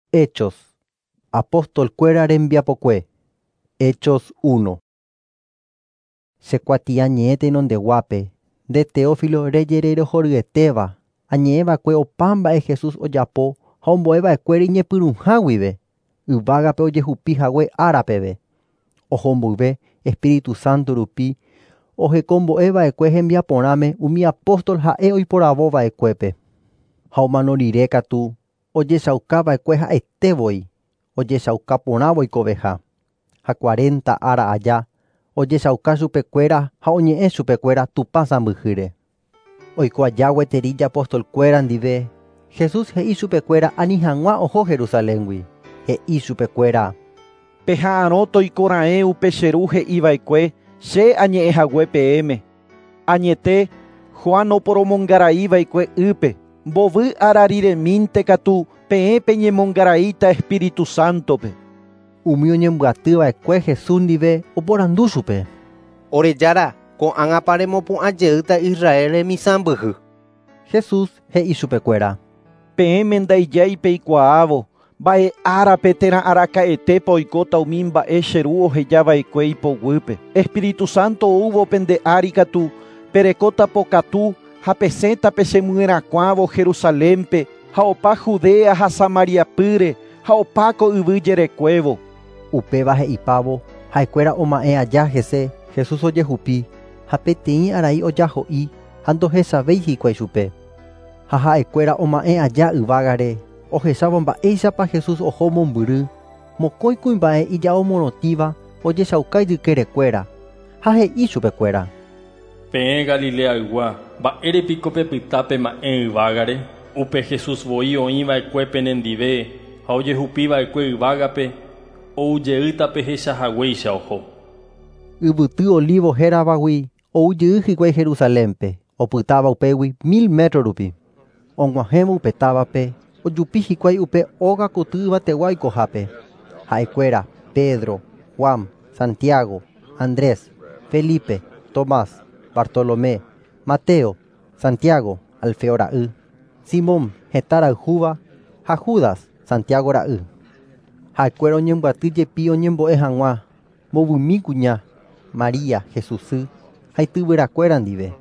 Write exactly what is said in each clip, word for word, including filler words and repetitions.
Hechos. Apóstol cuera rembiapokue. Hechos uno. Secuatía ñete nonde guape. De Teófilo reyerero jorgeteva. Añeva cue opamba e Jesús oyapo. Homboeva e cueri ñepyrũháguive. Yvágape ojehupihague árapeve. Ohomboyve Espíritu Santo rupi. Ohekombo'eva'ekue hembiaporãme umi apóstol ha'e oiporavova'ekuépe. Ha omanorire katu ojesaukava'ekue ha'etevoi. Ojesaukaporãvoi koveha. Ha cuarenta ára aja ojesauka chupekuéra ha oñe'ẽ chupekuéra tupa sãmbyhýre. Oiko aja gueteríja apóstolkuéra ndive. Jesús he'i chupekuéra ani hag̃ua oho Jerusaléngui. He'i chupekuéra: Peha'ãrõ toikora'e upe che ru he'iva'ekue che añe'ẽhague peẽme. Añete Juan oporomongaraíva'ekue ýpe. Mbovy arariremínte katu peẽ peñemongaraíta Espíritu Santope. Umi oñembyatýva'ekue Jesús ndive oporandu chupe: Orejára, ko'ág̃apa remopu'ãjeýta Israel remisãmbyhy. Jesús he'i chupekuéra: Peẽme ndaijái peikuaávo. Mba'e árape térã araka'etépa oikóta umi mba'e che ru ohejava'ekue ipoguýpe. Espíritu Santo oúvo pende ári katu perekóta pokatu ha pesẽta pe chemy'ẽrakuãvo Jerusalémpe ha opa Judea ha Samaria pýre ha opáko yvy jerekuévo. Upéva he'ipávo ha'ekuéra oma'ẽ aja hese Jesús ojehupi ha peteĩ arai ojaho'i ha ndohechavéi hikuái chupe. Ha ha'ekuéra oma'ẽ aja yvágare ohechávo mba'éichapa Jesús oho mombyry mokõi kuimba'e ijao morotĩva ojesauka ijykerekúera ha he'i chupekuéra: Peẽ Galilea ygua, mba'érepiko pepyta pe ma'ẽ yvágare. Upe Jesús voi oĩva'ekue penendive ha ojehupiva'ekue yvágape oujeýta pehechahaguéicha oho. Yvyty Olivo héravagui oujey hikuái Jerusalémpe opytáva upégui mil metro rupi. Og̃uahẽvo upe távape ojupi hikuái upe óga koty yvategua oikohápe. Ha'ekuéra Pedro, Juan, Santiago, Andrés, Felipe, Tomás, Bartolomé, Mateo, Santiago, Alfeo ra'y, Simón heta rayhúva ha Judas, Santiago ra'y. Ha'ekuéra oñembyaty jepi oñembo'e hag̃ua mbovymi kuña María Jesusy ha ityvyrakuéra ndive.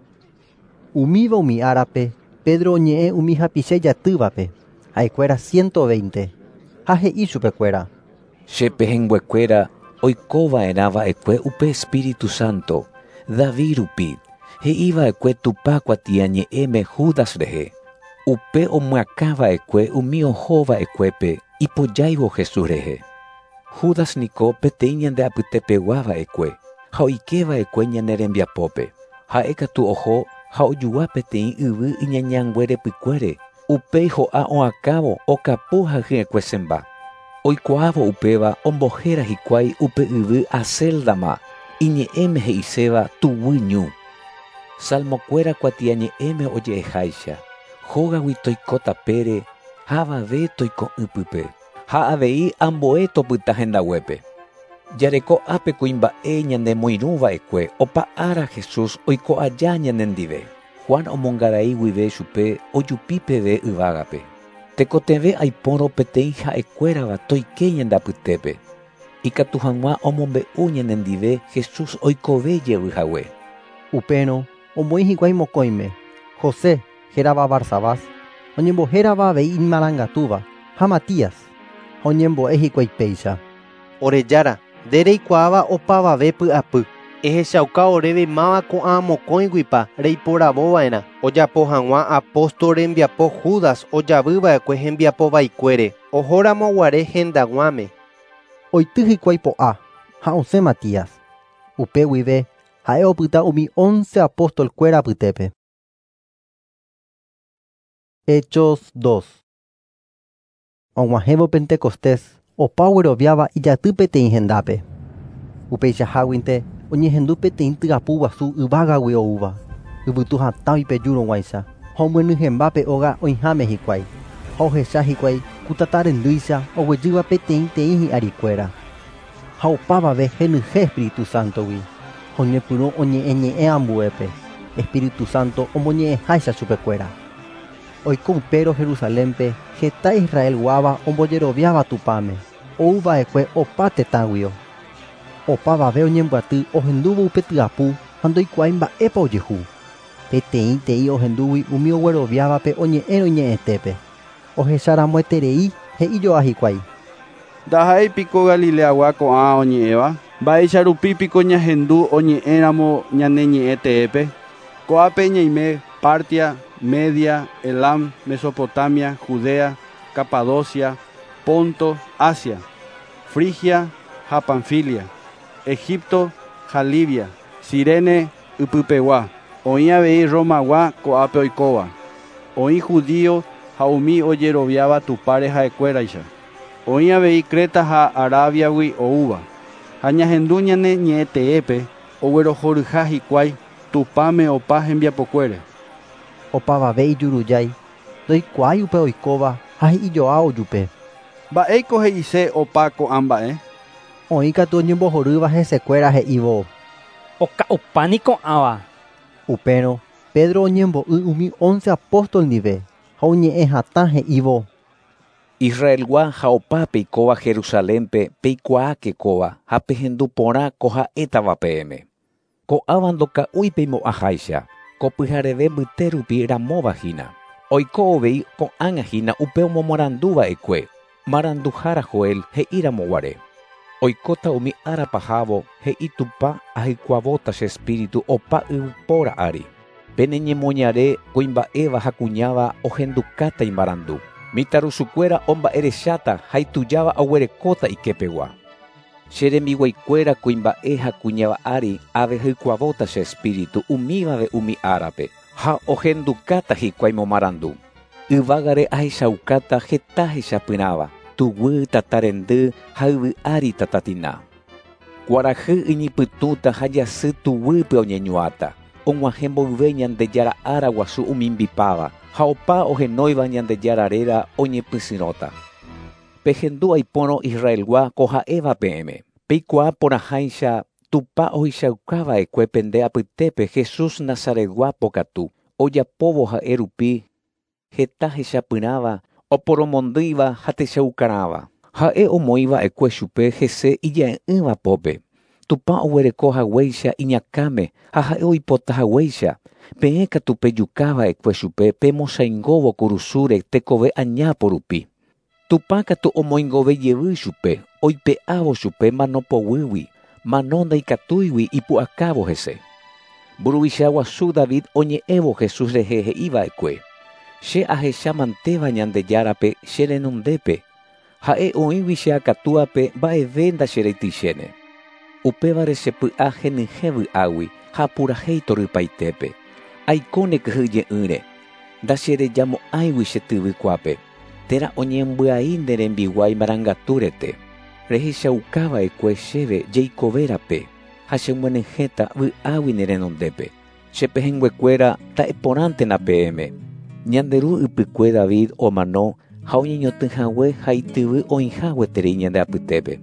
Umíva umi árape Pedro oñe'ẽ umi hapiche jatývape. Ha'ekuéra ciento veinte. Ha he'i chupekuéra: Chépe hembyekuéra oikova'erãva'ekue upe Espíritu Santo David rupi he'iva'ekue tupa kuatia ñe'ẽme Judas rehe. Upe omyakãva'ekue umi ohova'ekuépe ipojáivo Jesús rehe. Judas niko peteĩ ñande'apytepeguava'ekue ha oikeva'ekue ñane rembiapópe. Ha'e katu oho ha ojua peteĩ yvy iñañanguerepykuére. Upéi ho'a oakávo okapu ha hy'ẽkue semba. Oikuaávo upéva ombohéra hikuái upe yvy Acéldama iñe'ẽme he'iséva tuvy ñu. Salmokuéra kuatia ñe'ẽme oje'eháicha. Hógagui toiko tapére ha avave toiko ýpype. Ha avei ambo'e topyta hendaguépe. Jareko ápe kuimba'e ñanemoirũva'ekue opa ára Jesús oiko aja ñanendive. Juan omongarai guive chupe ojupi peve yvágape. Tekotevẽ aipórõ peteĩ ha'ekuérava toike ñandapytépe. Ikatu hag̃ua omombe'u ñanendive Jesús oikove jevyhague. Upérõ omoĩ hikuái mokõime José hérava Barsabás oñembohérava avei imarangatúva ha Matías ha oñembo'e hikuái péicha: Orejára, nde reikuaáva opavave py'apy. Ehechauka oréve máva ko'ã mokõiguipa reiporavova'erã. Ojapo hag̃ua apóstol rembiapo Judas ojavýva'ekue hembiapovaikuére. Ohóramoguare hendaguáme. Oity hikuái po'a ha osẽ Matías. Upe guive ha'e opyta umi once apóstolkuéra pytépe. Hechos dos. Og̃uahẽvo Pentecostés opa gueroviáva ijaty peteĩ hendápe. Upeichaháguinte oñehendu peteĩ tyapu guasu yvágagui oúva. Yvytu hatãvi pejurõguáicha ha omyenyhẽmbápe óga oĩháme hikuái. Ha ohecha hikuái kutatarendýicha oguejýva peteĩ teĩ hi'arikuéra. Ha opávave henyhẽ Espíritu Santogui. Ha oñepyrũ oñe'ẽ ñe'ẽ ambuépe. Espíritu Santo omoñe'ẽháicha chupekuéra. Oiko upérõ Jerusalénpe heta Israel guáva ombojeroviáva tupáme, ouva'ekue opa tetãguio. Opavave oñemboaty ohendúvo upe tyapu ha ndoikuaái mba'épa ojehu. Peteĩ teĩ ohendúgui umi ogueroviávape oñe'ẽ roiñe'ẽtépe. Ohecharamoeterei he'ijoa hikuái. Ndaha'éipiko Galileagua ko'ã oñe'ẽva. Mba'éicha rupípiko ñahendu oñe'ẽramo ñane ñe'ẽtépe. Ko'ápe ñaime Partia, Media, Elam, Mesopotamia, Judea, Capadocia, Ponto, Asia, Frigia ha Panfilia, Egipto ha Libia, Cirene ypypegua. Oĩ avei Romagua ko'ápe oikóva. Oĩ judío ha umi ojeroviáva tupáre ha'ekuéraicha. Oĩ avei Creta ha Arabiagui oúva. Ha ñahendu ñane ñe'ẽtépe oguerohoryha hikuái tupáme opa hembiapokuére. Opavave ijurujái, ndoikuaái upe oikóva ha hi'ijoa ojupe. Mba'éiko he'ise opa ko'ã mba'e. Oĩ katu oñembohorýva hesekuéra he'ívo. Oka'upáni ko'ãva. Upérõ Pedro oñembo'y umi once apóstol ndive ha oñe'ẽ hatã he'ívo. Israelgua ha opa peikóva Jerusalénpe peikuaáke kóva ha pehendu porã ko ha'étava peẽme. Ko'áva ndoka'úi peimo'ãháicha, ko pyhareve mbyte rupi ramóvahína. Oiko ovei ko'ág̃ahína upe omomoranduva'ekue. Maranduhára Joel he'íramoguare. Oikóta umi árapahávo he'i Tupã ahykuavóta che espíritu opa yvypóra ári. Pene ñemoñare kuimba'éva ha kuñáva ohendukáta imarandu. Mitarusukuéra omba'erecháta ha itujáva oguerekóta iképegua. Che rembiguaikuéra kuimba'e ha kuñáva ári ave hykuavóta che espíritu umívave umi árape ha ohendukáta hikuái momarandu. Yvágare ahechaukáta heta hechapyráva, tuguy tatarendy ha yvy ári tatatina. Kuarahy iñipytũta ha jasy tuguype oñeñuáta. Og̃uahẽ mboyve Ñandejára ára guasu umi mbipáva ha opa ohenóiva Ñandejáraréra oñepysyrõta. Pehendu aipórõ Israelgua ko ha'éva peẽme. Peikuaa porãháicha Tupã oichaukáva'ekue pende apytépe Jesús Nazaretgua pokatu. Ojapóvo ha'e rupi heta hechapyráva, oporomondýiva ha techaukarãva. Ha'e omoĩva'ekue chupe hese ije'ỹva pópe. Tupã oguerekohaguéicha iñakáme ha ha'e oipotahaguéicha. Peẽ katu pejukáva'ekue chupe pemosãingóvo kurusúre tekove añápo rupi. Tupã katu omoingove jevy chupe, oipe'ávo chupe manopoguýgui, mano ndaikatúigui ipu'akávo hese. Mburuvicha guasu David oñe'ẽvo Jesús rehe he'íva'ekue. Che ahechamanteva Ñandejárape che renondépe. Ha'e oĩgui che akatuape mba'eve ndachereitychéne. Upévare chepy'a henyhẽ vy'águi ha purahéi torypaitépe. Aikóne kyhyje'ỹre. Ndacherejamo'ãigui che tyvykuápe. Térã oñembyai nde rembiguái marangatúrete. Rehechaukáva'ekue chéve jeikovérape ha chemyenyhẽta vy'águi ne renondépe. Chepehẽnguekuéra ta'eporãntena peẽme. Ñanderu ypykue David omano ha oñeñotỹhague ha ityvy oĩhagueterei ñande apytépe.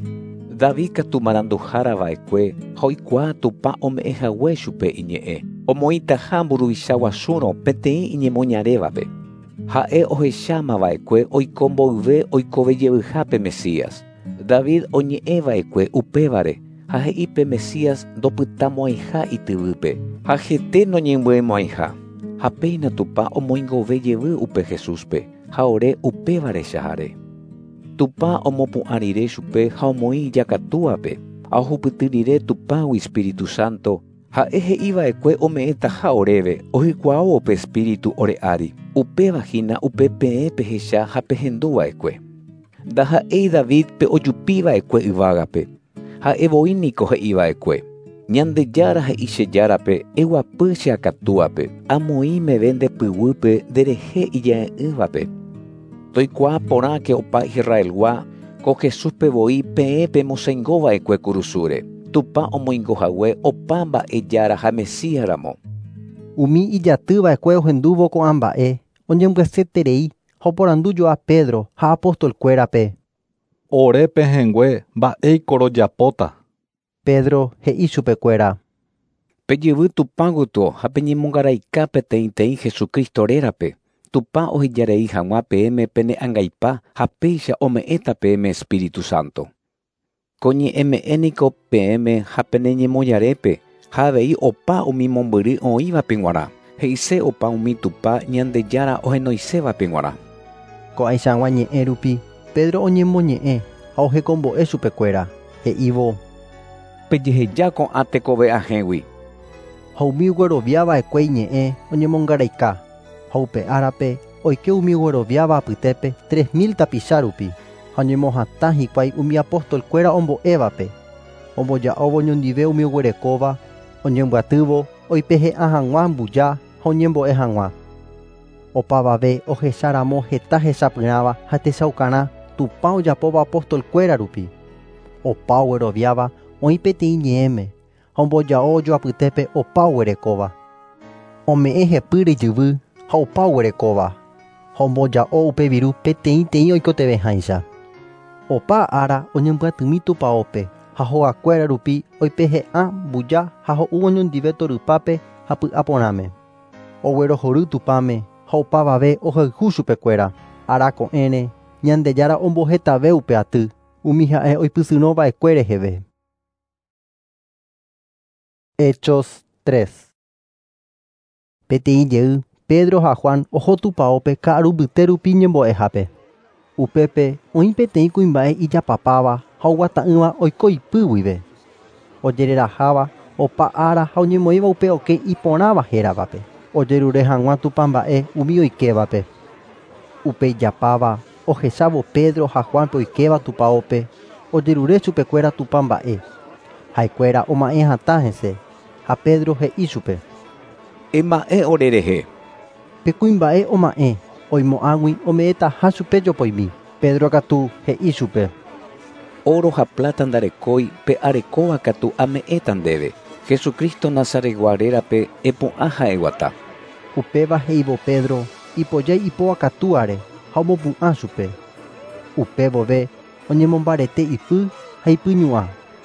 David katu maranduhárava'ekue ha oikuaa Tupã ome'ẽhague chupe iñe'ẽ. Omoĩtaha mburuvicha guasúrõ peteĩ iñemoñarévape. Ha'e ohechámava'ekue oiko mboyve oikove jevyhápe Mesías. David oñe'ẽva'ekue upévare ha he'ípe Mesías ndopytamoãiha ityvýpe ha hete noñembyemoãiha. Ha péina Tupã omoingove jevy upe Jesúspe ha ore upévare cháre. Tupã omopu'ã rire chupe ha omoĩ ijakatúvape. Ha ohupyty rire Tupãgui Espíritu Santo. Ha'e he'íva'ekue ome'ẽtaha oréve ohykuaópe espíritu ore ári. Upévahína upe peẽ pehecha ha pehendúva'ekue. Ndaha'éi David pe ojupíva'ekue yvágape. Ha'evoíniko he'íva'ekue. Ñandejára he'i che járape eguapy che akatúape. Amoĩmeve ndepyguýpe nderehe ije'ỹvape. Toikuaa porãke opa Israelgua ko Jesúspe voi peẽ pemosãingova'ekue kurusúre. Tupã omoingohague opa mba'ejára ha Mesíaramo. Umi ijatýva'ekue ohendúvo ko'ã mba'e, oñembyasyeterei ha oporandujoa Pedro ha apostolkuérape. Ore pehẽngue mba'éiko rojapóta. Pedro he'i chupekuéra. Pejyvy Tupãguyto ha peñemongaraika peteĩteĩ Jesukristo rérape. tupa ohejarei hag̃ua peẽme pene angaipa ha péicha ome'ẽta peẽme Espíritu Santo. Ko ñe'ẽme'ẽniko peẽme ha pene ñemojarépe ha avei opa umi mombyry oĩvape g̃uarã. He'ise opa umi tupa Ñandejára ohenoisévape g̃uarã. Ko'ãichagua ñe'ẽ rupi Pedro oñemoñe'ẽ ha ohekombo'e chupekuéra. He'ívo: Pejeheja ko'ã tekove ahẽgui. Ha umi gueroviava'ekuéi ñe'ẽ oñemongaraika. Ha upe árape oike umi gueroviáva apytépe tres mil tapicha rupi. Ha oñemohatã hikuái umi apostolkuéra ombo'évape. Omboja'óvo ñondive umi oguerekóva, oñembyatývo, oipehe'ã hag̃ua mbuja ha oñembo'e hag̃ua. Opavave ohecharamo heta hesapyrãva ha techaukarã Tupã ojapóva apostolkuéra rupi. Opa ogueroviáva oĩ peteĩ ñe'ẽme ha omboja'o ojoapytépe opa oguerekóva. Ome'ẽ hepy rejyvy ha opa oguerekóva ha omboja'o upe viru peteĩ teĩ oikotevẽháicha. Opa ára oñembyatými tupaópe ha hogakuéra rupi oipehe'ã mbuja ha ho'úvo ñondive torypápe ha py'a porãme. Oguerohory tupãme ha opavave ohayhu chupekuéra. Ára ko'ẽre Ñandejára ombohetave upe aty. Umi ha'e oipysynova'ekue reheve. Hechos tres. Peteĩ jey Pedro ha Juan oho tupaópe ka'arumbyte rupi ñembo'ehápe. Upépe oĩ peteĩ kuimba'e ijapapáva ha oguata'ỹva oiko ipy guive. Ojereraháva opa ára ha oñemoĩva upe oke iporãva héravape. Ojerure hag̃ua tupãmba'e umi oikevape. Upe ijapáva ohechávo Pedro ha Juanpe oikeva tupaópe, ojerure chupekuéra tupãmba'e. Ha'ekuéra oma'ẽ hatã hese, ha Pedro he'i chupe: Ema'ẽ orerehe. Pe kuimba'e oma'ẽ, oimo'ãgui ome'ẽtaha chupe jopoimi. Pedro katu he'i chupe: Oro ha plata ndarekói pe arekóva katu ame'ẽta ndéve. Jesucristo Nazareguarérape epu'ã ha'eguata. Upéva he'ívo Pedro ipojái ipóva katuáre ha omopu'ã chupe. Upe vove oñemombarete ipy ha ipyñu'ã.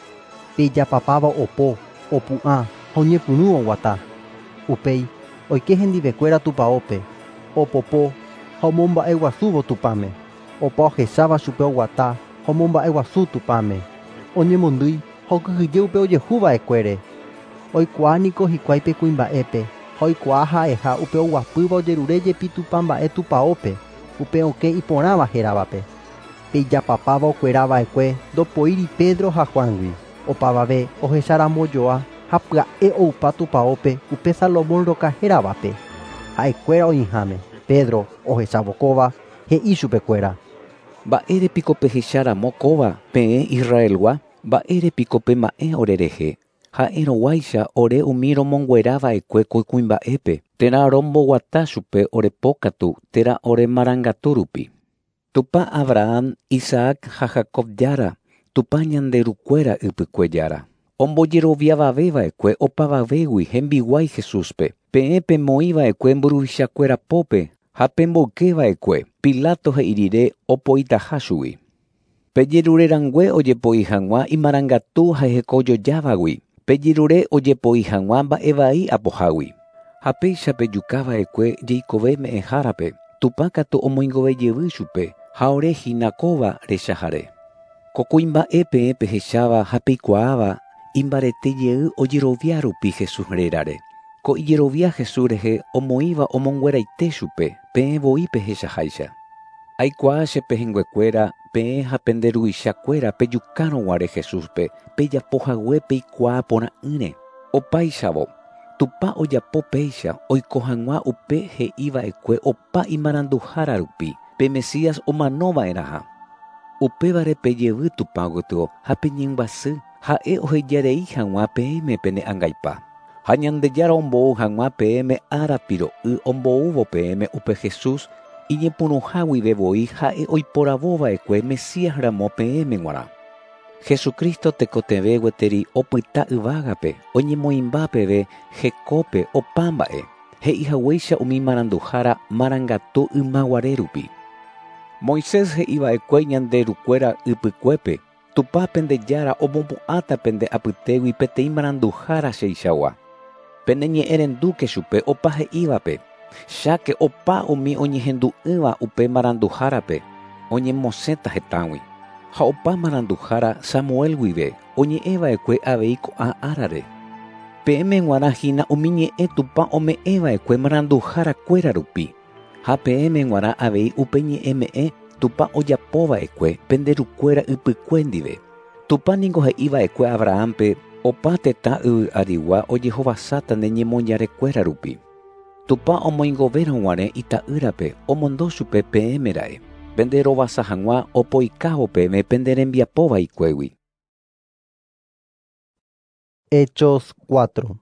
Pe ijapapáva opo, opu'ã ha oñepyrũ oguata. Upéi oike hendivekuéra tupaópe, opopo ha omomba'eguasúvo tupãme. Opa ohecháva chupe oguata ha omomba'eguasũ tupãme. Oñemondýi ha okyhyje upe ojehuva'ekuére. Oikuaániko hikuái pe kuimba'épe ha oikuaa ha'eha upe oguapýva ojerure jepi tupãmba'e tupaópe upe oke iporãva héravape. Pe ijapapáva okuerava'ekue ndopoíri Pedro ha Juangui. Opavave ohecharãmbojoa ha pya'e oupa tupaópe upe Salomón roka héravape. Ha'ekuéra oĩháme. Pedro ohechavokóva he'i chupekuéra: Mba'érepiko pehecharamo kóva peẽ Israelgua, mba'érepiko pema'ẽ orerehe. Ha'eroguáicha ore umi romonguerava'ekue ko kuimba'épe. Térã romboguata chupe orepókatu térã oremarangatu rupi. Tupa Abraham, Isaac ha Jacob jára, tupa ñanderukuéra ypykue jára. Ombojeroviavaveva'ekue opavavégui hembiguái Jesúspe. Peẽ pemoĩva'ekue mburuvichakuéra pópe ha pemboykeva'ekue. Pilato he'irire opoitaha chugui. Pejerurerangue ojepoi hag̃ua imarangatu ha hekojojávagui. Pejerure ojepoi hag̃ua mba'evai apohágui. Ha péicha pejukava'ekue jeikove me'ẽhárape. Tupa katu omoingovejeyvy chupe ha orehínakóva rechaháre. Ko kuimba'e peẽ pehecháva ha peikuaáva imbaretejey ojerovia rupi Jesús rérape. Ko ijerovia Jesús rehe omoĩva omongueraite chupe peẽ voi pehechaháicha. Aikuaa che pehẽnguekuéra peẽ ha penderuvichakuéra pejukárõguare Jesúspe pejapohague peikuaa porã'ỹre. Opáichavo tupa ojapo péicha oiko hag̃ua upe he'íva'ekue opa imaranduhára rupi pe Mesías omanova'erãha. Upévare pejevy tupa gotyo ha peñembyasy ha'e ohejarei hag̃ua peẽme pene angaipa. Ha Ñandejára ombou hag̃ua peẽme árapiro'y omboúvo peẽme upe Jesús iñepyrũha guivevoi ha'e oiporavova'ekue Mesías ramo peẽme g̃uarã. Jesucristo tekotevẽ gueteri opyta yvágape oñemoĩmba peve hekópe opámba'e he'ihaguéicha umi maranduhára marangatu ymaguare rupi. Moisés he'iva'ekue ñanderukuéra ypykuépe tupa pendejára omompu'ãta pende apytégui peteĩ maranduhára cheichagua. Pene ñe'ẽrendúke chupe opa he'ívape Cháke opa umi oñehendu'ỹva upe maranduhárape oñemosẽta hetãgui. Ha opa maranduhára Samuel guive oñe'ẽva'ekue avei ko'ã árare. Pe'ẽme g̃uarã hína umi ñe'ẽ Tupã ome'ẽva'ekue maranduhárakuéra rupi. Ha pe'ẽme g̃uarã avei upe ñe'ẽme'ẽ Tupã ojapova'ekue penderukuéra ypykue ndive. Tupã niko he'íva'ekue Abrahampe opa tetã yvy arigua ojehovasáta ne ñemonjarekuéra rupi. Tupã omoingovérõ g̃uarẽ ita'ýrape omondo chupe pe'ẽmera'e. Penderovasa hag̃ua opoikávo peẽme penderembiapovaikuégui. Hechos cuatro.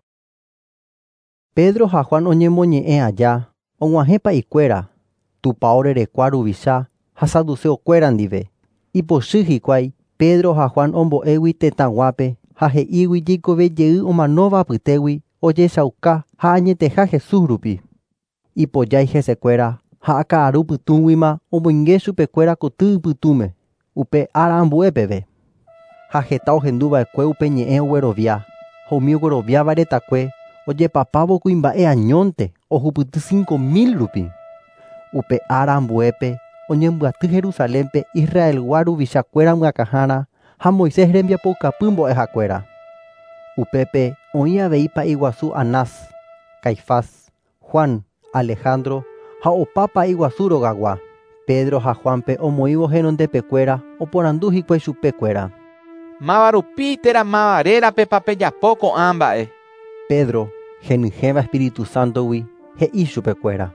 Pedro ha Juan oñemoñe'ẽ aja, og̃uahẽpa ikuéra, Tupã orerekua ruvicha ha saduceokuéra ndive. Ipochy hikuái Pedro ha Juan ombo'égui tetãguápe ha he'ígui jeikove jey omanóva apytégui ojechauka ha añeteha Jesús rupi. Ipojái hesekuéra ha akãru pytũguima omoinge chupekuéra koty ipytũme upe ára ambuépeve. Ha heta ohenduva'ekue upe ñe'ẽ oguerovia, ha umi ogueroviáva retakue ojepapávo kuimba'e añónte ohupyty cinco mil rupi. Upe ára ambuépe oñembyaty Jerusalénpe Israelgua ruvichakuéra mykahãrã ha Moisés rembiapokapy mbo'ehakuéra. Upépe oĩ avei pa'i guasu Anás, Caifás, Juan, Alejandro ha opa pa'i guasu rogagua. Pedro ha Juanpe omoĩvo henondepekuéra oporandu hikuái chupekuéra. Máva rupi térãmavarérape papejapo ko'ã mba'e. Pedro henyhẽva Espíritu Santogui he'i chupekuéra.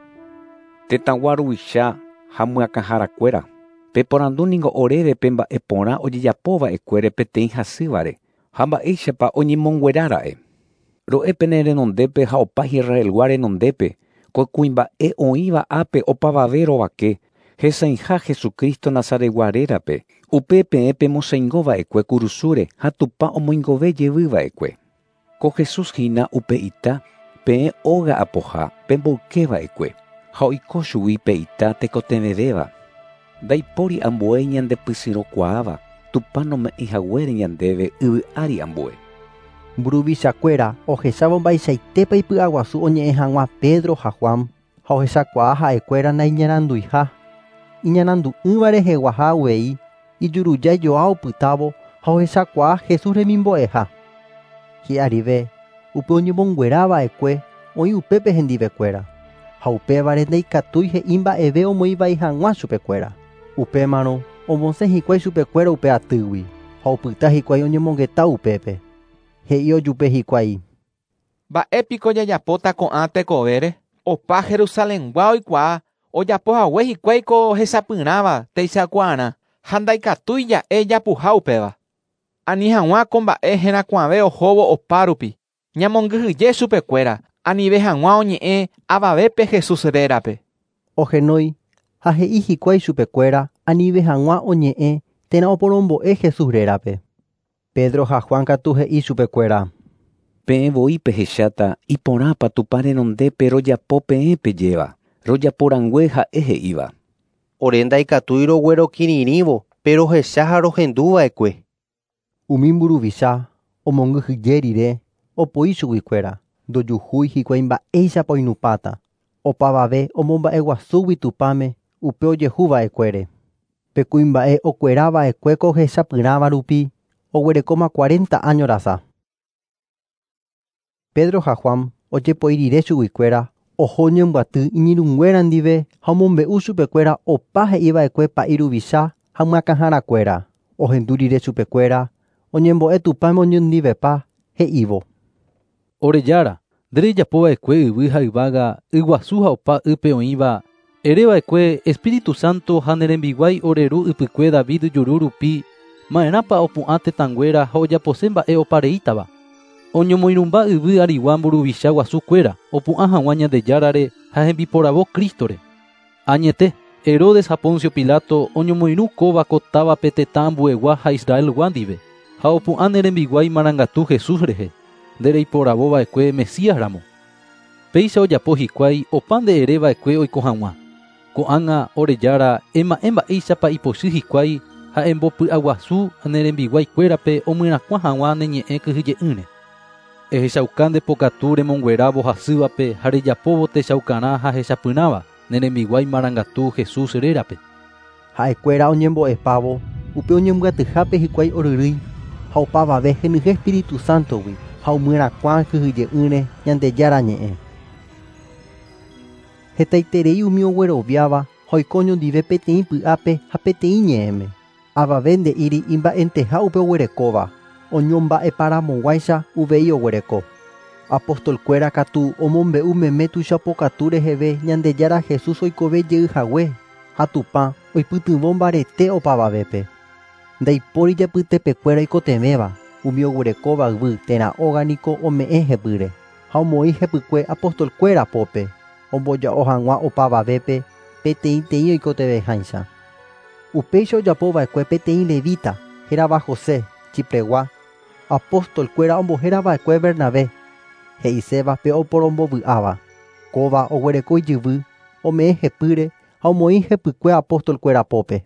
Tetãgua ruvicha ha myakãharakuéra. Peporandu niko oréve pe mba'e porã ojejapova'ekuére peteĩ hasývare ha mba'éichapa oñemonguerára'e. Ro'épe ne renondépe ha opa Israelgua renondépe ko kuimba'e oĩva ápe opavave rovake hesãiha Jesukristo Nazareguarérape upe peẽpe mosãingova'ekue kurusúre ha Tupã omoingove jeyvýva'ekue. Ko Jesús hína upe ita peẽ óga apoha pemboykeva'ekue ha oiko chugui pe ita tekotevẽvéva. Ndaipóri ambue ñandepysyrokuaáva Tupã nome'ẽhaguére ñandéve yvy ári ambue. Mburuvichakuéra ohechávo mbaichaitépa ipy'aguasu oñe'ẽ hag̃ua Pedro ha Juan ha ohechakuaa ha'ekuéra naiñaranduiha. Iñarandu'ỹva reheguaha avei ijurujaijoa opytávo ha ohechakuaa Jesús remimbo'eha. Hi'arive upe oñemonguerava'ekue oĩ upépe hendivekuéra ha upévare ndaikatúi he'i mba'eve omoĩ hag̃ua chupekuéra. Upémarõ omosẽ hikuái chupekuéra upe atýgui ha opyta hikuái oñemongeta upépe. He'i ojupe hikuái: Mba'épiko jajapóta ko'ã tekovére. Opa Jerusaléngua oikuaa ojapohague hikuái ko hesapyrãva teichakuaarã ha ndaikatúi ja'e japuha upéva. Ani hag̃ua ko mba'e herakuãve ohóvo opa rupi. Ñamongyhyje chupekuéra anive hag̃ua oñe'ẽ avavépe Jesús rérape. Ohenói ha he'i hikuái chupekuéra anive hag̃ua oñe'ẽ térã oporombo'e Jesús rérape. Pedro ha Juan katu he'i chupekuéra: Peẽvoi pehecháta iporãpa Tupã renondépe rojapo peẽpejéva, rojaporangue ha'e he'íva. Ore ndaikatúi roguerokirirĩvo, pe rohecha ha rohenduva'ekue. Umi mburuvicha omongyhyje rire opoi chuguikuéra, ndojuhúi hikuái mba'éichapa oinupáta. Opavave omomba'eguasúgui Tupãme upe ojehuva'ekuére. Pe kuimba'e okuerava'ekue ko ohechapyrãva rupi oguerekóma cuarenta año rasa. Pedro ha Juan ojepoi rire chuguikuéra oho ñemboaty iñirũnguéra ndive ha omombe'u chupekuéra opa he'íva'ekue pa'i ruvicha ha myakãharakuéra. Ohendu rire chupekuéra oñembo'e Tupãme oñondivepa he'ívo: Orejára, nderejapova'ekue yvy ha yvága yguasu ha opa ype oĩva ereva'ekue Espíritu Santo ha nerembiguái oreru ypykue David juru rupi ma'erãpa opu'ã tetãnguéra ha ojapose mba'e opareítáva. Oñomoirũmba yvy arigua mburuvicha guasukuéra opu'ã hag̃ua Ñandejárare ha hembiporavo Kristore. Añete Herodes ha Poncio Pilato oñomoirũ kóva ko távape tetã ambuegua ha Israelgua ndive ha opu'ã nerembiguái marangatu Jesús rehe ndereiporavova'ekue Mesíasramo. Péicha ojapo hikuái opa nde'ereva'ekue oiko hag̃ua. Ko'ág̃a orejára ema'ẽ mba'éichapa ipochy hikuái ha embopy'aguasu nerembiguaikuérape omyrakuã hag̃ua neñe'ẽ kyhyje'ỹre. Ehechauka pokatu remonguerávo hasývape ha rejapóvo techaukarã ha hechapynáva nerembiguái marangatu Jesús rérape. Ha'ekuéra oñembo'epávo upe oñembyatyhápe hikuái oryrýi ha opavave henyhẽ Espíritu Sántogui ha umyrakuã kyhyje'ỹre Ñandejára ñe'ẽ. Hetaiterei umi ogueroviáva ha oiko oñondive peteĩ py'ápe ha peteĩ ñe'ẽme. Avave nde'íri imba'enteha upe oguerekóva oñomba'eparamóguaicha uvei oguereko. Apostolkuéra katu omombe'u meme tuichapokatu reheve Ñandejára Jesús oikove je'yhague ha tupã oipytyvõ mbarete opavavépe. Ndaipóri japytepekuéra oikoteméva umi oguerekóva yvy térã óganiko ome'ẽ hepýre ha omoĩ hepykue apostolkuéra pópe omboja'o hag̃ua opavavépe peteĩ teĩ oikotevehãicha. Upéicha ojapova'ekue peteĩ levita hérava José Chipregua. Apostolkuéra ombohérava'ekue Bernabé he'iséva pe oporombovy'áva. Kóva oguereko ijyvy ome'ẽ hepýre ha omoĩ hepykue apostolkuéra pópe.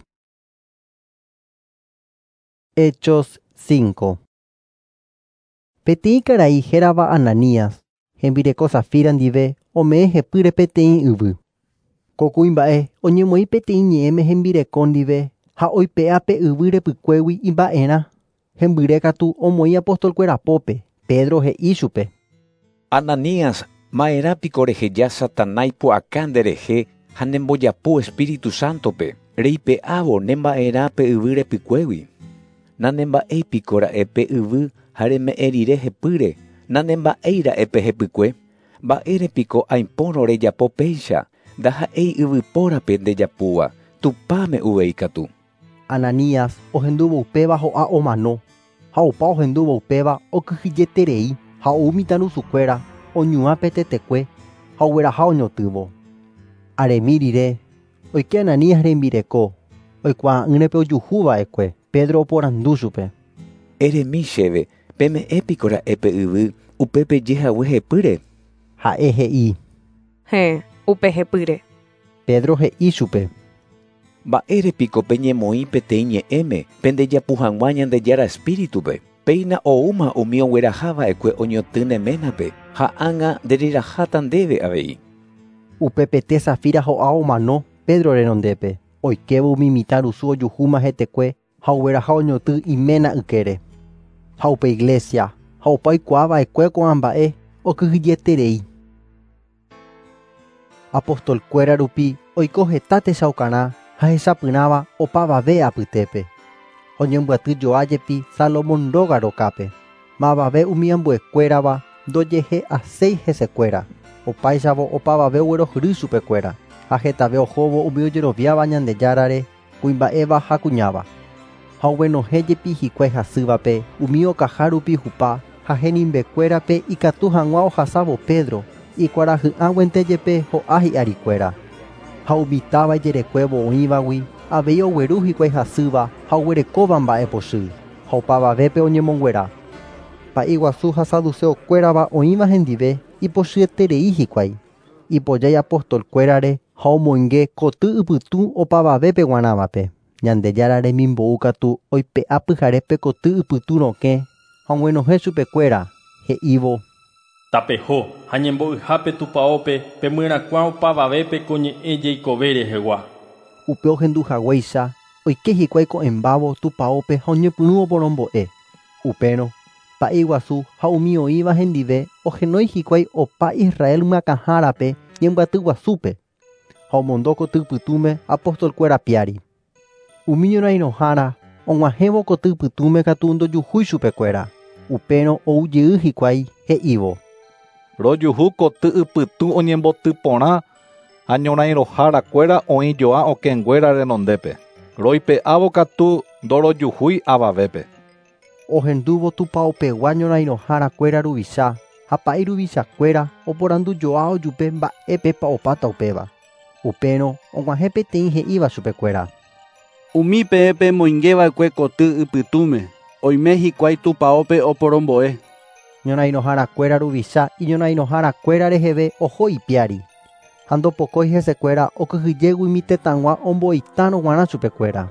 Hechos cinco. Peteĩ karai hérava Ananías hembireko Safira ndive ome'ẽ hepýre peteĩ yvy. Ko kuimba'e oñemoĩ peteĩ ñe'ẽme hembireko ndive ha oipe'a pe yvy repykuégui imba'erã. Hembyre katu omoĩ apostolkuéra pópe. Pedro he'i chupe: Ananías, ma'erãpiko reheja Satanás pu'aka nderehe ha nembojapu Espíritu Sántope reipe'ávo nemba'erã pe yvy repykuégui. Nanemba'épiko ra'e yvy ha reme'ẽ rire hepýre, nanemba'eira'e hepykue. Mba'érepiko aiporõ rejapo péicha, ndaha'éi yvypórape ndejapúva, tupáme uvei katu. Ananías ohendúvo upéva ho'a omano ha opa ohendúvo upéva okyhyjeterei ha ou mitãrusukuéra oñuã petetekue ha ogueraha oñotývo. Aremi rire oike Ananías rembireko oikuaa'ỹrepe ojuhuva'ekue. Pedro oporandu chupe: Eremi chéve, peme'épiko ra'e yvy upépe jehague hepýre. Ha'e he'i: He, upe hepýre. Pedro he'i chupe: Mba'érepiko peñemoĩ peteĩ ñe'ẽme pendejapu hag̃ua Ñandejára Espíritupe. Péina oúma umi oguerahava'ekue oñotỹ neménape ha ág̃a ndereraháta ndéve avei. Upe pete Safira ho'a omano Pedro renondépe oikevo umi mitãrusu ojuhúma hetekue ha ogueraha oñotỹ iména ykére. Ha upe iglesia ha opa oikuaava'ekue ko'ãmba'e okyhyjeterei. Apostolkuéra rupi oiko heta techaukarã ha hechapyrãva opavave apytépe. Oñembyatyjoájepi Salomón rógarokápe. Mavave umi ambuekuérava ndojehe aséi hesekuéra. Opáichavo opavave oguerohyry chupekuéra ha hetave ohóvo umi ojeroviáva Ñandejárare kuimba'éva ha kuñáva. Ha ovenohéjepi hikuái hasývape umi okaha rupi hupa ha henimbekuérape ikatu hag̃ua ohasávo Pedro ikuarahy'ãguentejepe ho'a hi'arikuéra. Ha umitáva ijerekuévo oĩvagui avei ogueru hikuái hasýva ha oguerekóva mba'e pochy ha opavavépe oñemonguera. Pa'i guasu ha saduceokuérava oĩva hendive ipochyeterei hikuái. Ipojái apostolkuérare ha omoinge koty ypytũ opavavépe g̃uarãvape. Ñandejára remimbo'u katu oipe'a pyhare pe koty ypytũ rokẽ ha oguenohẽ chupekuéra he'ívo: Tapeho ha ñembo'yhápe tupãópe pemyrakuã opavavépe ko ñe'ẽ jeikove rehegua. Upe ohenduhaguéicha oike hikuái ko'ẽmbávo tupãópe ha oñepyrũ oporombo'e. Upérõ pa'i guasu ha umi oĩva hendive ohenói hikuái opa Israel myakãhárape ñembyaty guasúpe ha omondo koty ypytũme apostolkuéra piári. Umi ñorairõhára og̃uahẽvo koty ypytũme katu ndojuhúi chupekuéra. Upérõ oujey hikuái he'ívo: Rojuhu koty ypytũ oñemboty porã ha ñorairõhárakuéra oĩjoa okẽnguéra renondépe. Roipe'ávo katu ndorojuhúi avavépe. Ohendúvo tupãopegua ñorairõhárakuéra ruvicha ha pa'i ruvichakuéra oporandujoa ojupe mba'épépa opáta upéva. Upérõ og̃uahẽ peteĩ he'íva chupekuéra: Umi peẽpe moingeva'ekue koty ypytũme oime hikuái tupãópe oporombo'e. Ñorairõhárakuéra ruvicha iñorairõhárakuéra reheve oho ipiári. Ha ndopokói hesekuéra okyhyjégui mitãtag̃ua ombo'itãrõ g̃uarã chupekuéra.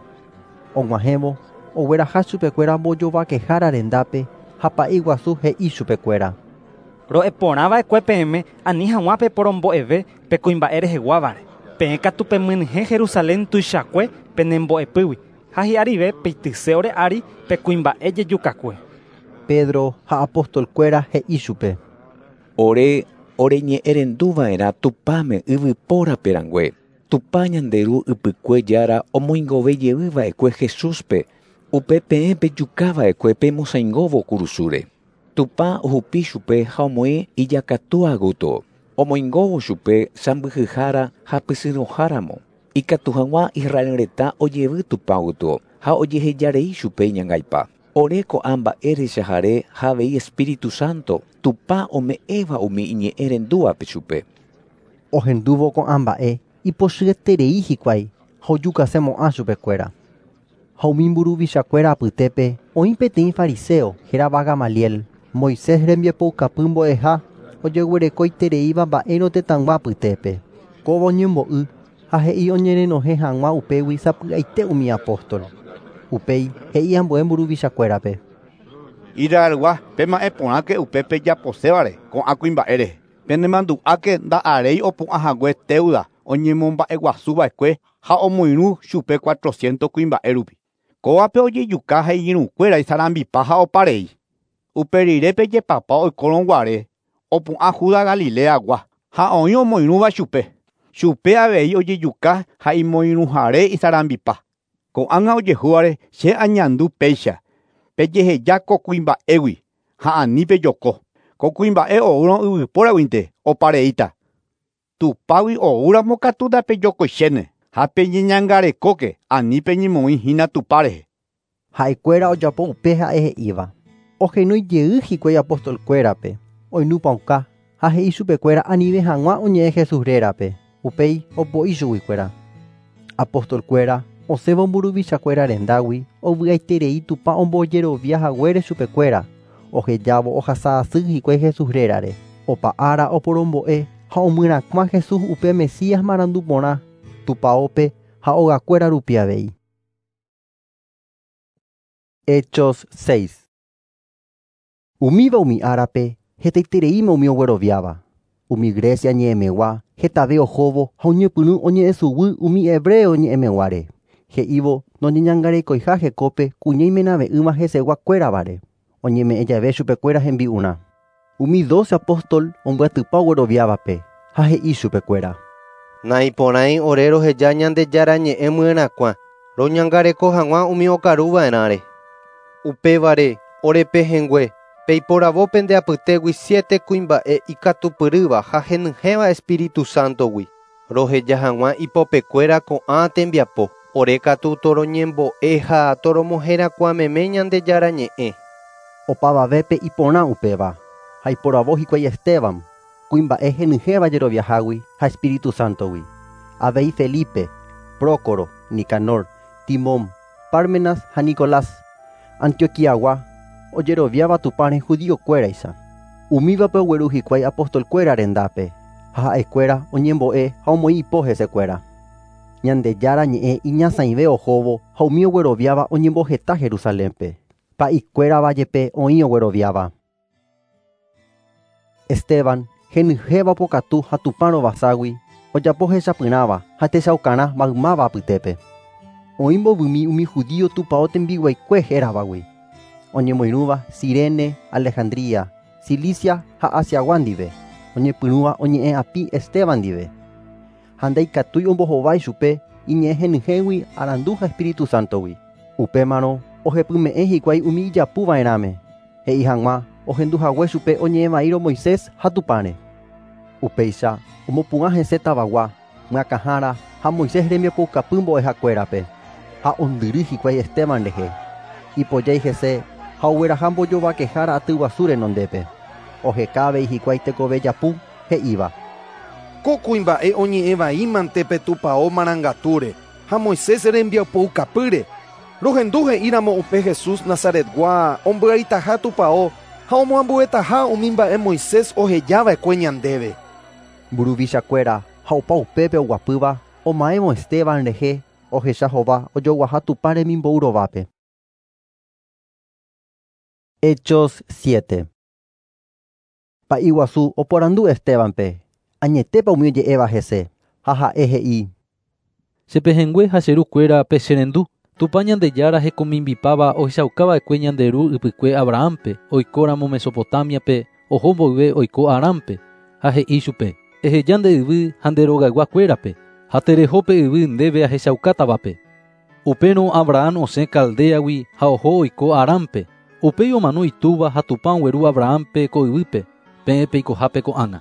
Og̃uahẽvo ogueraha chupekuéra mbojovakehára rendápe ha pa'i guasu he'i chupekuéra: ro'eporãva ekue peẽme ani hag̃ua peporombo'eve pe kuimba'e reheguávare. Peẽ katu pemynyhẽ Jerusalén tuichakue penembo'epýgui ha hi'arive peityse ore ári pe kuimba'e jejukakue. Pedro ha apostolkuéra he'i chupe: Ore oreñe'ẽrenduva'erã tupáme yvypóraperangue. Tupa ñanderu ypykuejára omoingovejeyva'ekue Jesúspe, upe peẽ pejukava'ekue pemosãingóvo kurusúre. Tupa ohupi chupe ha omoĩ ijakatu agóto. Omoingóvo chupe sãmbyhyhára ha pysyroháramo. Ikatu hag̃ua Israel reta ojevy Tupa agóto ha ojehejarei chupe iñangaipa. Ore ko'ã mba'e rechahare ha avei Espíritu Santo, Tupa ome'ẽva umi iñe'ẽrendúvape chupe. Ohendúvo ko'ã mba'e ipochyeterei hikuái ha ojukasemo'ã chupekuéra. Ha umi mburuvichakuéra apytépe oĩ peteĩ fariseo hérava Gamaliel, Moisés rembiapoukapy mbo'eha ojeguerekoitereíva mba'érõ tetãngua apytépe. Kóva oñembo'y ha he'i oñerenohẽ hag̃ua upégui sapy'aite umi apóstol. Upéi he'i ambue mburuvichakuérape: Iraygua pema'ẽ porãke upépe japosévare ko'ã kuimba'ére. Penemandu'áke nda'aréi opu'ãhague Teuda oñemomba'eguasuva'ekue ha omoirũ chupe cuatrocientos kuimba'e rupi. Kóvape ojejuka ha irũkuéra isarambipa ha oparei. Uperirépe jepapa oikórõguare opu'ã Juda Galileagua ha oĩ omoirũva chupe. Chupe avei ojejuka ha imoirũhare isarambipa. Ko'ág̃a ojehúvare che añandu péicha pejeheja ko kuimba'égui ha ani pejoko. Ko kuimba'e oúrõ yvypóraguinte opareíta. Tupágui oúramo katu ndapejokoichéne ha peñeñangarekóke ani peñemoĩhína Tupa rehe. Ha'ekuéra ojapo upe ha'e he'íva. Ohenóijey hikuái apostolkuérape, oinupãuka ha he'i chupekuéra anive hag̃ua oñe'ẽ Jesús rérape. Upéi opo'i chuguikuéra. Apostolkuéra osẽvo mburuvichakuéra rendágui ovy'aiterei Tupa ombojeroviahaguére chupekuéra. Ohejávo ohasa asy hikuái Jesús rérare. Opa ára oporombo'e ha omyrakuã Jesús upe Mesías marandu porã Tupaópe ha ogakuéra rupi avei. Hechos seis. Umíva umi árape hetaitereíme umi ogueroviáva. Umi Grecia ñe'ẽmegua hetave ohóvo ha oñepyrũ oñe'ẽsuguy umi hebreo ñe'ẽmeguáre. He'ívo noñeñangarekoiha hekópe kuñaimerave'ỹva heseguakuéravare. Oñeme'ẽ jave chupekuéra hembi'urã. Umi doce apóstol ombyatypa ogueroviávape ha he'i chupekuéra: Naiporãi ore roheja Ñandejára ñe'ẽ myerakua roñangareko hag̃ua umi okaruva'erãre. Upévare orepehẽngue peiporavo pendeapytégui siete kuimba'e ikatupyrýva ha henyhẽva Espíritu Santogui. Roheja hag̃ua ipopekuéra ko'ã tembiapo. Ore katu toroñembo'e ha toromoherakuameme Ñandejára ñe'ẽ. Opavavépe iporã upéva ha iporavo hikuái Esteban, kuimba'e henyhẽva jeroviahágui ha Espíritu Santogui. Avei Felipe, Prócoro, Nicanor, Timón, Pármenas ha Nicolás, Antioquiagua, ojeroviáva Tupãre judíokuéraicha. Umívape ogueru hikuái apostolkuéra rendápe ha ha'ekuéra oñembo'e ha omoĩ ipo hesekuéra. Ñandejára ñe'ẽ iñasãive ohóvo ha umi ogueroviáva oñemboheta Jerusalénpe. Pa'ikuérava jepe oĩ ogueroviáva. Esteban henyhẽva pokatu ha Tupã rovaságui ojapo hechapyrãva ha techaukarã maymáva apytépe. Oĩ mbovymi umi judío tupão tembiguaikue héravagui. Oñemoirũva Cirene, Alejandría, Cilicia ha Asiagua ndive. Oñepyrũva oñe'ẽ api Esteban ndive. Ha ndaikatúi ombohovái chupe iñe'ẽ henyhẽgui arandu ha Espíritu Santogui. Upémarõ ohepyme'ẽ hikuái umi ijapuva'erãme. He'i hag̃ua ohenduhague chupe oñe'ẽvaíro Moisés ha Tupãre. Upéicha omopu'ã hese tavagua, myakãhára ha Moisés rembiapoukapy mbo'ehakuérape. Ha ondyry hikuái Esteban rehe. Ipojái hese ha ogueraha mbojovakehára aty guasu renondépe. Ohekávei hikuái tekove japu he'íva: Ko kuimba'e oñe'ẽvaímante pe tupão marangatúre ha Moisés rembiapoukapýre. Rohendu he'íramo upe Jesús Nazaretgua omby'aitaha tupão ha omoambuetaha umi mba'e Moisés ohejava'ekue ñandéve. Mburuvichakuéra ha opa upépe oguapýva omaévo Esteban rehe ohecha hova ojoguaha Tupã remimbo'u rovápe. Hechos siete. pa'i guasu oporandu Estebanpe. Añetépa umi oje'éva hese. Ha ha'e he'i. Chepehengue ha cherukuéra pe cherendu. Tupa Ñandejára hekomimbipáva ohechaukava'ekue ñanderu ypykue Abrahampe oikóramo Mesopotámiape oho mboyve oiko Aránpe ha he'i chupe: eheja nde yvy ha nderogayguakuérape ha tereho pe yvy ndéve ahechaukátavápe. Upérõ Abraham osẽ Caldeagui ha oho oiko Aránpe. Upéi omano itúva ha tupa ogueru Abrahampe ko yvýpe peẽ peikohápe ko'ág̃a.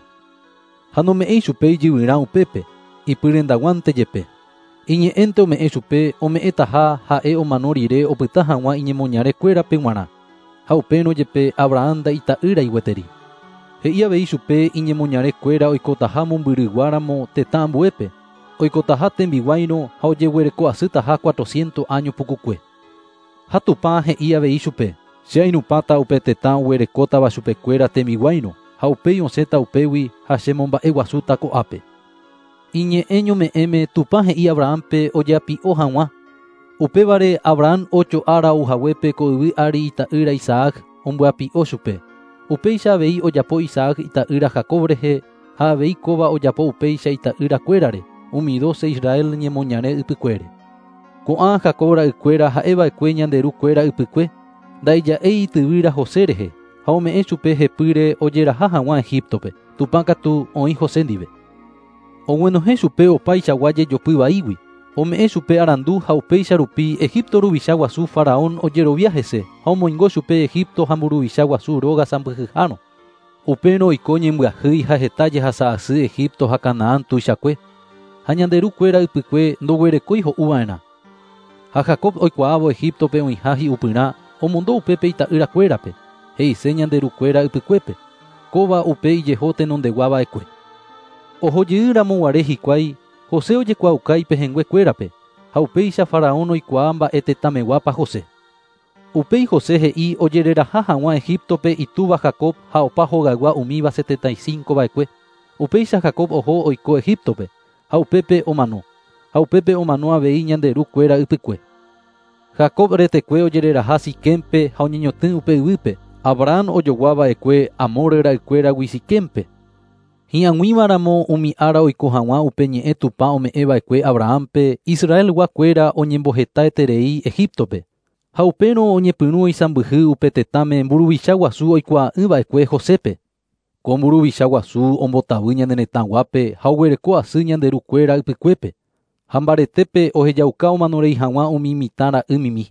Ha nome'ẽi chupe ijyvyrã upépe ipyrendaguánte jepe. Iñe'ẽnte ome'ẽ chupe ome'ẽtaha ha'e omano rire opyta hag̃ua iñemoñarekuérape g̃uarã. Ha upérõ jepe Abraham nda'ita'ýra igueteri. He'i avei chupe iñemoñarekuéra oikotaha mombyrygua-ramo tetã ambuépe. Oikotaha tembiguáirõ ha ojeguereko'asýtaha cuatrocientos años pukukue. Ha tupa he'i avei chupe: che ainupáta upe tetã oguerekótava chupekuéra tembiguáirõ ha upéi osẽta upégui ha chemomba'e guasúta ko'ápe. Iñe'ẽ ñome'ẽme tupa he'i Abrahampe ojeapi'o hag̃ua. Upévare Abraham ocho ára ouhaguépe ko yvy ári ita'ýra Isaac ombyapi'o chupe. Upéicha avei ojapo Isaac ita'ýra Jacob rehe ha avei kóva ojapo upéicha ita'ýrakuérare umi doce Israel ñemoñare ypykuére. Ko'ã Jacob ra'ykuéra ha'eva'ekue ñanderukuéra ypykue. Ndaija'éi ityvýra José rehe ha ome'ẽ chupe hepýre ojeraha hag̃ua Egiptope. Tupa katu oĩ José ndive. Og̃uenohẽ chupe opaichagua jejopy vaígui. Ome'ẽ chupe arandu ha upéicha rupi Egipto ruvicha guasu Faraón ojerovia hese ha omoingo chupe Egipto ha mburuvicha guasu róga sãmbyhyhárõ. Upérõ oiko ñembyahýi ha heta jehasa asy Egipto ha Canaán tuichakue. Ha ñanderukuéra ypykue ndoguerekói ho'uva'erã. Ha Jacob oikuaávo Egiptope oĩha hi'upyrã omondo upépe ita'ýrakuérape he'ise ñanderukuéra ypykuépe. Kóva upe ijeho tenondeguava'ekue. Ohojy'ýramo guare hikuái José ojekuaukái pehenguekuérape ha upéicha Faraón oikuaa mba'e tetãmeguápa José. Upéi José he'i ojereraha hag̃ua Egiptope itúva Jacob ha opa hogagua umíva setenta y cinco va'ekue. Upéicha Jacob oho oiko Egiptope ha upépe omano. Ha upépe omano avei ñanderukuéra ypykue. Jacob retekue ojereraha Siquempe ha oñeñotỹ upe yvýpe. Abraham ojoguava'ekue Amor ra'ykuéragui Siquempe. Hi'ag̃uímaramo umi ára oiko hag̃ua upe ñe'ẽ tupa ome'ẽva'ekue Abrahampe Israel guakuéra oñembohetaiterei Egiptope. Ha upérõ oñepyrũ oisãmbyhy upe tetãme mburuvicha guasu oikuaa'ỹva'ekue Josépe. Ko mburuvicha guasu ombotavy ñane retãguápe ha oguereko asy ñanderukuéra ypykuépe. Ha mbaretépe ohejauka omanorei hag̃ua umi mitã ra'ýmimi.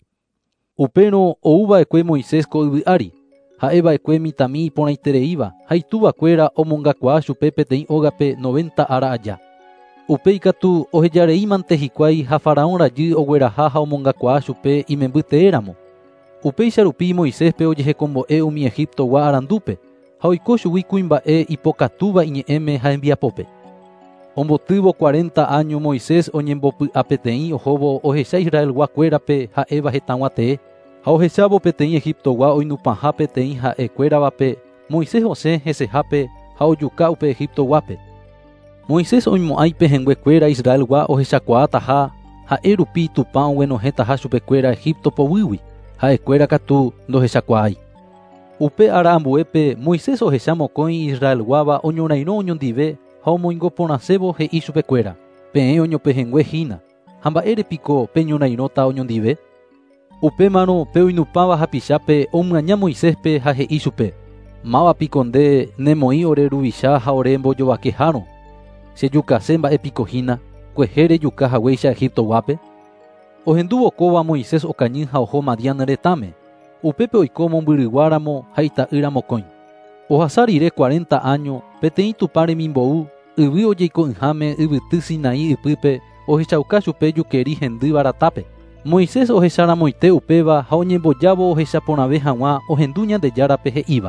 Upérõ ouva'ekue Moisés ko yvy ári. Ha'eva'ekue mitãmi iporãitereíva ha itúvakuéra omongakuaa chupe peteĩ ógape noventa ára aja. Upéi katu ohejareímante hikuái ha Faraón rajy ogueraha ha omongakuaa chupe imembyteéramo. Upéicha rupi Moiséspe ojehekombo'e umi Egiptogua arandúpe ha oiko chugui kuimba'e ipokatúva iñe'ẽme ha hembiapópe. Ombotývo cuarenta año Moisés oñembopy'a peteĩ ohóvo ohecha Israel guakuérape ha'éva hetãguatee. Ha ohechávo peteĩ Egiptogua oinupãha peteĩ ha'ekuéravape Moisés osẽ hesehápe ha ojuka upe Egiptoguápe. Moisés oimo'ãi pehenguekuéra Israelgua ohechakuaátaha ha'e rupi tupa og̃uenohẽtaha chupekuéra Egipto povýgui ha'ekuéra katu ndohechakuaái. Upe ára ambuépe Moisés ohecha mokõi Israelguáva oñorairõ oñondive ha omoingo porãsévo he'i chupekuéra: peẽ oñopehenguehína. Ha mba'érepiko peñorairõta oñondive? Upémarõ pe oinupãva hapichápe omyaña Moiséspe ha he'i chupe: mávapiko nde nemoĩ ore ruvicha ha ore mbojovakehárõ. Chejukase mba'épikohína kuehe rejukahaguéicha Egiptoguápe. Ohenduvokóva Moisés okañy ha oho Madián retãme. Upépe oiko mombyryguáramo ha ita'ýra mokõi. Ohasa rire cuarenta año peteĩ tupa remimbou yvy ojeiko'ỹháme yvyty Sinaí ypýpe ohechauka chupe jukeri hendýva ratápe. Moisés ohecharamoite upéva ha oñembojávo ohecha porãve hag̃ua ohendu Ñandejárape he'íva: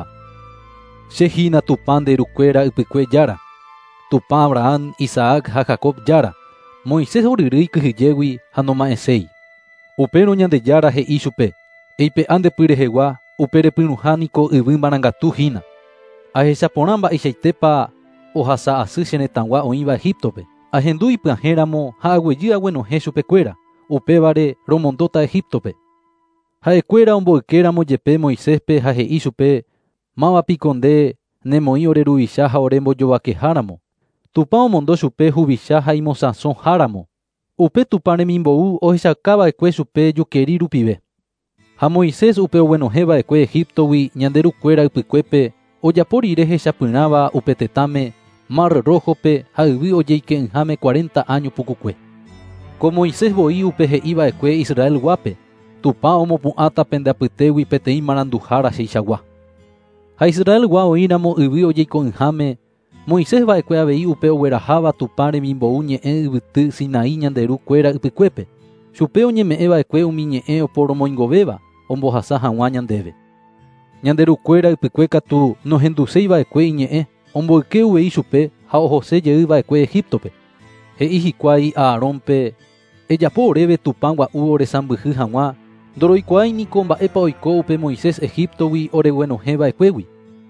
chehína tupa nderukuéra ypykue jára. Tupa Abraham, Isaac ha Jacob jára. Moisés oryrýi kyhyjégui ha noma'ẽséi. Upérõ Ñandejára he'i chupe: eipe'a ndepy rehegua upe repyrũha niko yvy marangatu hína. Ahechaporã mba'eichaitépa ohasa asy cheretãgua oĩva Egiptope. Ahendu ipyahẽramo ha aguejy aguenohẽ chupekuéra. Upévare romondóta Egiptope. Ha'ekuéra omboykéramo jepe Moiséspe ha he'i chupe: mávapiko nde nemoi ore ruvicha ha ore mbojovakeháramo. Tupã omondo chupe huvicha ha imosãsoháramo. Upe Tupã remimbou ohechakava'ekue chupe jukeri rupive. Ha Moisés upe oguenohẽva'ekue Egiptogui ñanderukuéra ypykuépe ojapo rire hechapyrãva upe tetãme Mar Rojope ha yvy ojeike'ỹhãme cuarenta año pukukue. Ko Moisés voi upe he'íva'ekue Israel guápe, Tupã omopu'ãta pendeapytégui peteĩ maranduhára cheichagua. Ha Israel gua oíramo yvy ojeiko'ỹhãme, Moisés va'ekue avei upe ogueraháva Tupã remimbou ñe'ẽ yvyty Sinaí ñanderukuéra ypykuépe. Chupe oñeme'ẽva'ekue umi ñe'ẽ oporomoingovéva ombohasa hag̃ua ñandéve. Ñanderukuéra ypykue katu nohenduséiva'ekue iñe'ẽ, omboyke uvei chupe ha ohosejeýva'ekue Egiptope. He'i hikuái Aarónpe: ejapo oréve Tupã gua'u oresãmbyhy hag̃ua, ndoroikuáiniko mba'épa oiko upe Moisés Egiptogui oreguenohẽva'ekuégui.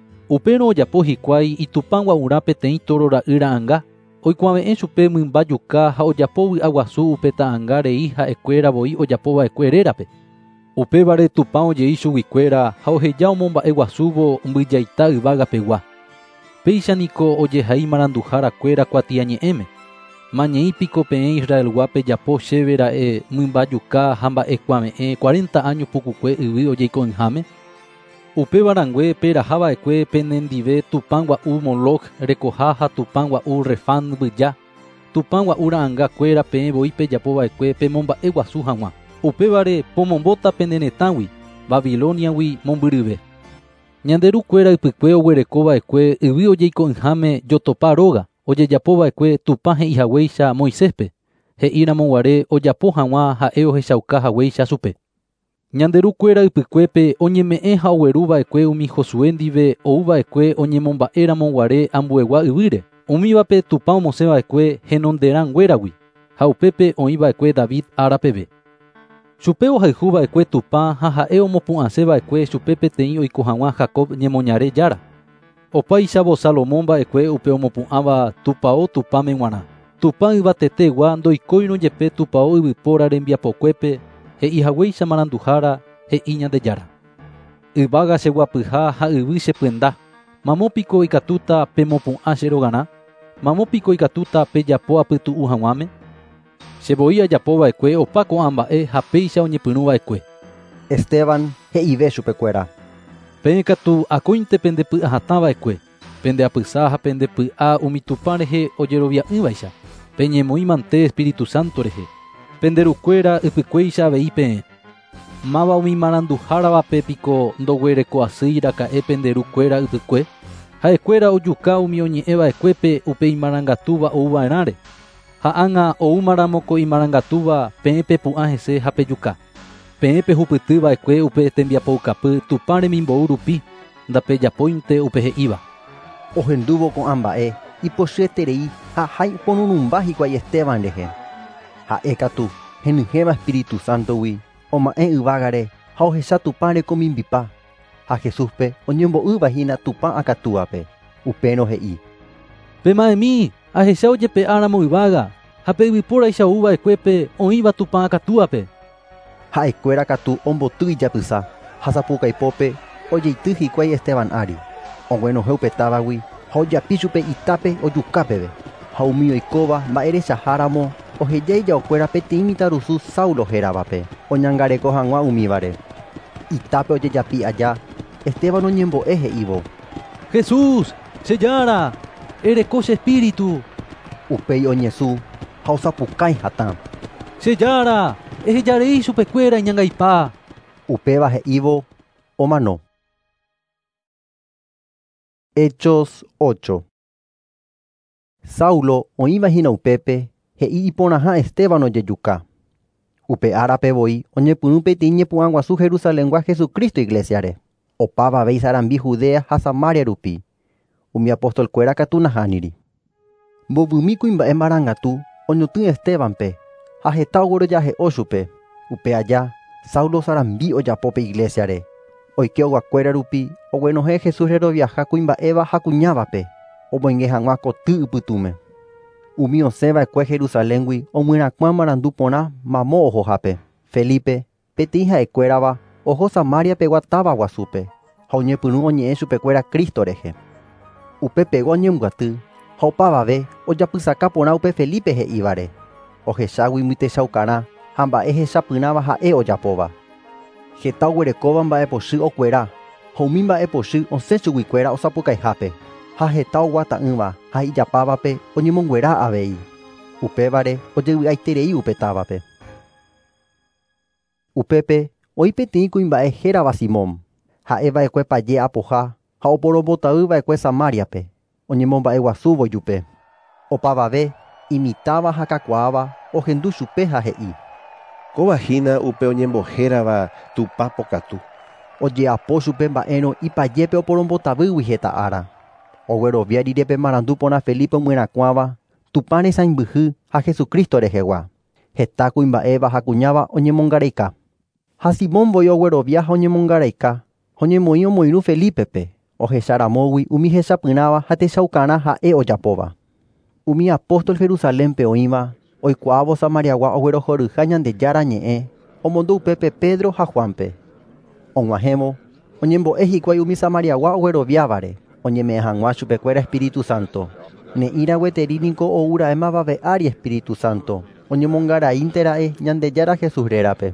Upérõ ojapo hikuái itupã gua'urã peteĩ toro ra'y ra'ãnga, oikuaave'ẽ chupe mymba juka ha ojapo vy'aguasu upe ta'ãnga rei ha'ekuéra voi ojapova'ekue rérape. Upévare Tupã ojei chuguikuéra ha oheja omomba'e guasúvo mbyjaita yvagapegua. Péichaniko ojehai maranduhárakuéra kuatia ñe'ẽme. Mañeípiko peẽ Israel guápe japo chévera'e mymba juka ha mba'ekuaave'ẽ cuarenta año pukukue yvy ojeiko'ỹhãme. Upevarangue perahava'ekue penendive Tupã gua'u Moloch rekoha ha Tupã gua'u Refán mbyja. Tupã gua'u ra'ãngakuéra peẽ voi pejapova'ekue pemomba'e guasu hag̃ua. Upévare pomombóta pene retãgui, Babiloniagui mombyryve. Ñanderukuéra ypykue oguerekova'ekue yvy ojeiko'ỹhãme jotopa róga, ojejapova'ekue Tupã he'ihaguéicha Moiséspe. He'íramoguare ojapo hag̃ua ha'e ohechauka haguéicha chupe. Ñanderukuéra ypykuépe oñeme'ẽ ha ogueruva'ekue umi Josué ndive ouva'ekue oñemomba'éramoguare ambuegua yvýre. Umívape Tupã omosẽva'ekue henonderãnguéragui ha upépe oĩva'ekue David ára peve. Chupe ohayhuva'ekue Tupã ha ha'e omopu'ãseva'ekue chupe peteĩ oiko hag̃ua Jacob ñemoñare jára. Opaichavo Salomón mba'ekue upe omopu'ãva tupão Tupãme g̃uarã. Tupã yvatetegua ndoikóirõ jepe tupão yvypóra rembiapokuépe, he'ihaguéicha maranduhára, he'i Ñandejára. Yvága cheguapyha ha yvy chepyenda. Mamópiko ikatúta pemopu'ã che rogarã? Mamópiko ikatúta pejapo apytu'u hag̃uáme? Chevoi ajapova'ekue opa ko'ã mba'e ha péicha oñepyrũva'ekue. Esteban he'ive chupekuéra: peẽ katu akóinte pendepy'ahatãva'ekue, pendeapysa ha pendepy'a umi Tupã rehe ojerovia'ỹvaicha, peñemói mante Espíritu Santo rehe. Penderukuéra ypykuéicha avei peẽ. Máva umi maranduhárapepiko ndoguereko'asýi raka'e penderukuéra ypykue. Ha'ekuéra ojuka umi oñe'ẽva'ekuépe upe imarangatúva ouva'erãre. Ha ág̃a oumaramoko imarangatúva peẽ pepu'ã hese ha pejuka. Peẽ pehupytyva'ekue upe tembiapoukapy Tupã remimbou rupi, ndapejapóinte upe he'íva. Ohendúvo ko'ã mba'e ipochyeterei ha hai oponurumba hikuái Esteban rehe. Ha'e katu henyhẽva Espíritu Santogui oma'ẽ yvágare ha ohecha Tupã rekomimbipa. Ha Jesúspe oñembo'yvahína Tupã akatúvape. Upérõ he'i: pema'ẽmi ahecha ojepe'áramo yvága ha pe yvypóraichavúva'ekuépe oĩva Tupã akatúvape. Ha'ekuéra katu omboty ijapysa ha sapukaipópe ojeity hikuái Esteban ári. Oguenohẽ upe távagui ha ojapi chupe itápe ojukápeve. Ha umi oikóva mba'erechaháramo ohejái jaokuéra peteĩ mitãrusu Saulo héravape oñangareko hag̃ua umívare. Itápe ojejapi aja, Esteban oñembo'e he'ívo: Jesús, chejára, ereko che espíritu. Upéi oñesũ ha osapukái hatã: chejára, ehejarei chupekuéra iñangaipá. Upéva he'ívo omano. Hechos ocho. Saulo oĩvahína upépe he'i iporãha Esteban ojejuka. Upe árape voi oñepyrũ peteĩ ñepu'ã guasu Jerusaléngua Jesucristo iglesiáre. Opavavéi sarambi Judea ha Samaria rupi. Umi apostolkuéra katu nahániri. Mbovymi kuimba'e marangatu oñotỹ Estebanpe ha heta oguerojahe'o chupe. Upe aja Saulo sarambi ojapópe iglesiáre. Oike oguakuéra rupi oguenohẽ Jesús reroviaha kuimba'éva ha kuñávape. Omoinge hag̃ua koty ypytũme. Umi osẽva'ekue Jerusaléngui omyrakuã marandu porã mamo ohohápe. Felipe peteĩ ha'ekuérava oho Samaria pegua táva guasúpe ha oñepyrũ oñe'ẽ chupekuéra Kristo rehe. Upe pegó ñemguaty, ha opavave ojapysaka porã upe Felipe he'ívare. Ohechágui mytechaukarã ha mba'e hechapyrãva ha'e ojapóva. Heta oguerekóva mba'epochy okuera, ha umi mba'epochy osẽ chuguikuéra osapukaihápe, ha heta oguata'ỹva ha ijapávape oñemonguera avei. Upévare ojevy'aiterei upe távape. Upépe oĩ peteĩ kuimba'e hérava Simón, ha'eva'ekue paje apoha ha oporombotaýva'ekue Samáriape, oñemomba'eguasúvo jupe. Opavave imitáva ha kakuaáva ohendu chupe ha he'i: “Kovahína upe oñembohérava tupa pokatu.” Ojeapo chupe mba'érõ ipajépe oporombotavýgui heta ára. Oguerovia rirépe marandu porã Felipe omyrakuãva, Tupã resãimbyhy ha Jesukristo rehegua. Heta kuimba'éva ha kuñáva oñemongareika. Ha Simónvoi oguerovia ha oñemongareika, oñemoĩ omoirũ Felípepe, ohecharãmógui umi hechapyrãva ha techaukarã ha'e ojapóva. Umi apóstol Jerusalénpe oĩva, oikuaávo Samariagua oguerohoryha Ñandejára ñe'ẽ, omondo upépe Pedro ha Juanpe. Og̃uahẽvo, oñembo'e hikuái umi Samariagua ogueroviávare, oñeme'ẽ hag̃ua chupekuéra Espíritu Santo. Ne'írã gueteri niko oura'éma vave'ári Espíritu Santo, oñemongaraínterae Ñandejára Jesús rérape.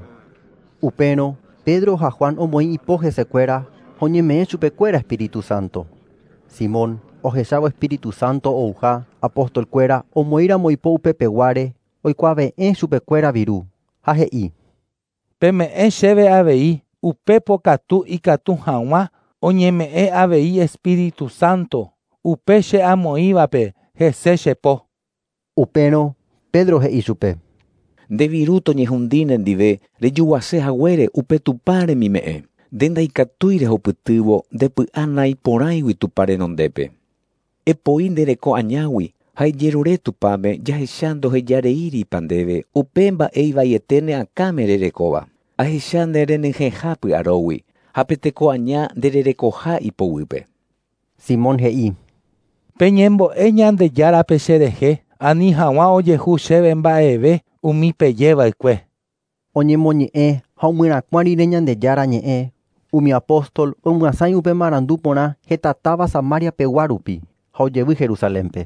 Upérõ Pedro ha Juan omoĩ ipo hesekuéra, oñeme'ẽ chupekuéra Espíritu Santo. Simón ohechávo Espíritu Santo ouha apóstolkuéra omoĩramo ipo upe peguáre, oikuaave'ẽ chupekuéra viru, ha he'i: “Peme'ẽ chéve avei upe pokatu ikatu hag̃ua oñeme'ẽ avei Espíritu Santo upe che amoĩvape hese chepo.” Upérõ Pedro he'i chupe: “Nde viru toñehũndí nendive rejuguasehaguére upe Tupã remime'ẽ. Nde ndaikatúi rehopytývo ndepy'anái porãigui Tupã renondépe. Epoi ndereko añágui ha ijerure Tupãme jahecha ndohejareíripa ndéve upe mba'e ivaiete ne'akãme rerekóva. Ahecha nderenyhẽha py'arógui ha peteko aña ndererekoha ipoguýpe.” Simón he'i: “Peñembo'e Ñandejárape cherehe, ani hag̃ua ojehu chéve mba'eve umi pejéva'ekue.” Oñemoñe'ẽ ha omyrakuã rire Ñandejára ñe'ẽ, umi apóstol omyasãi upe marandu porã hetatáva Samaria pegua rupi ha ojevy Jerusalénpe.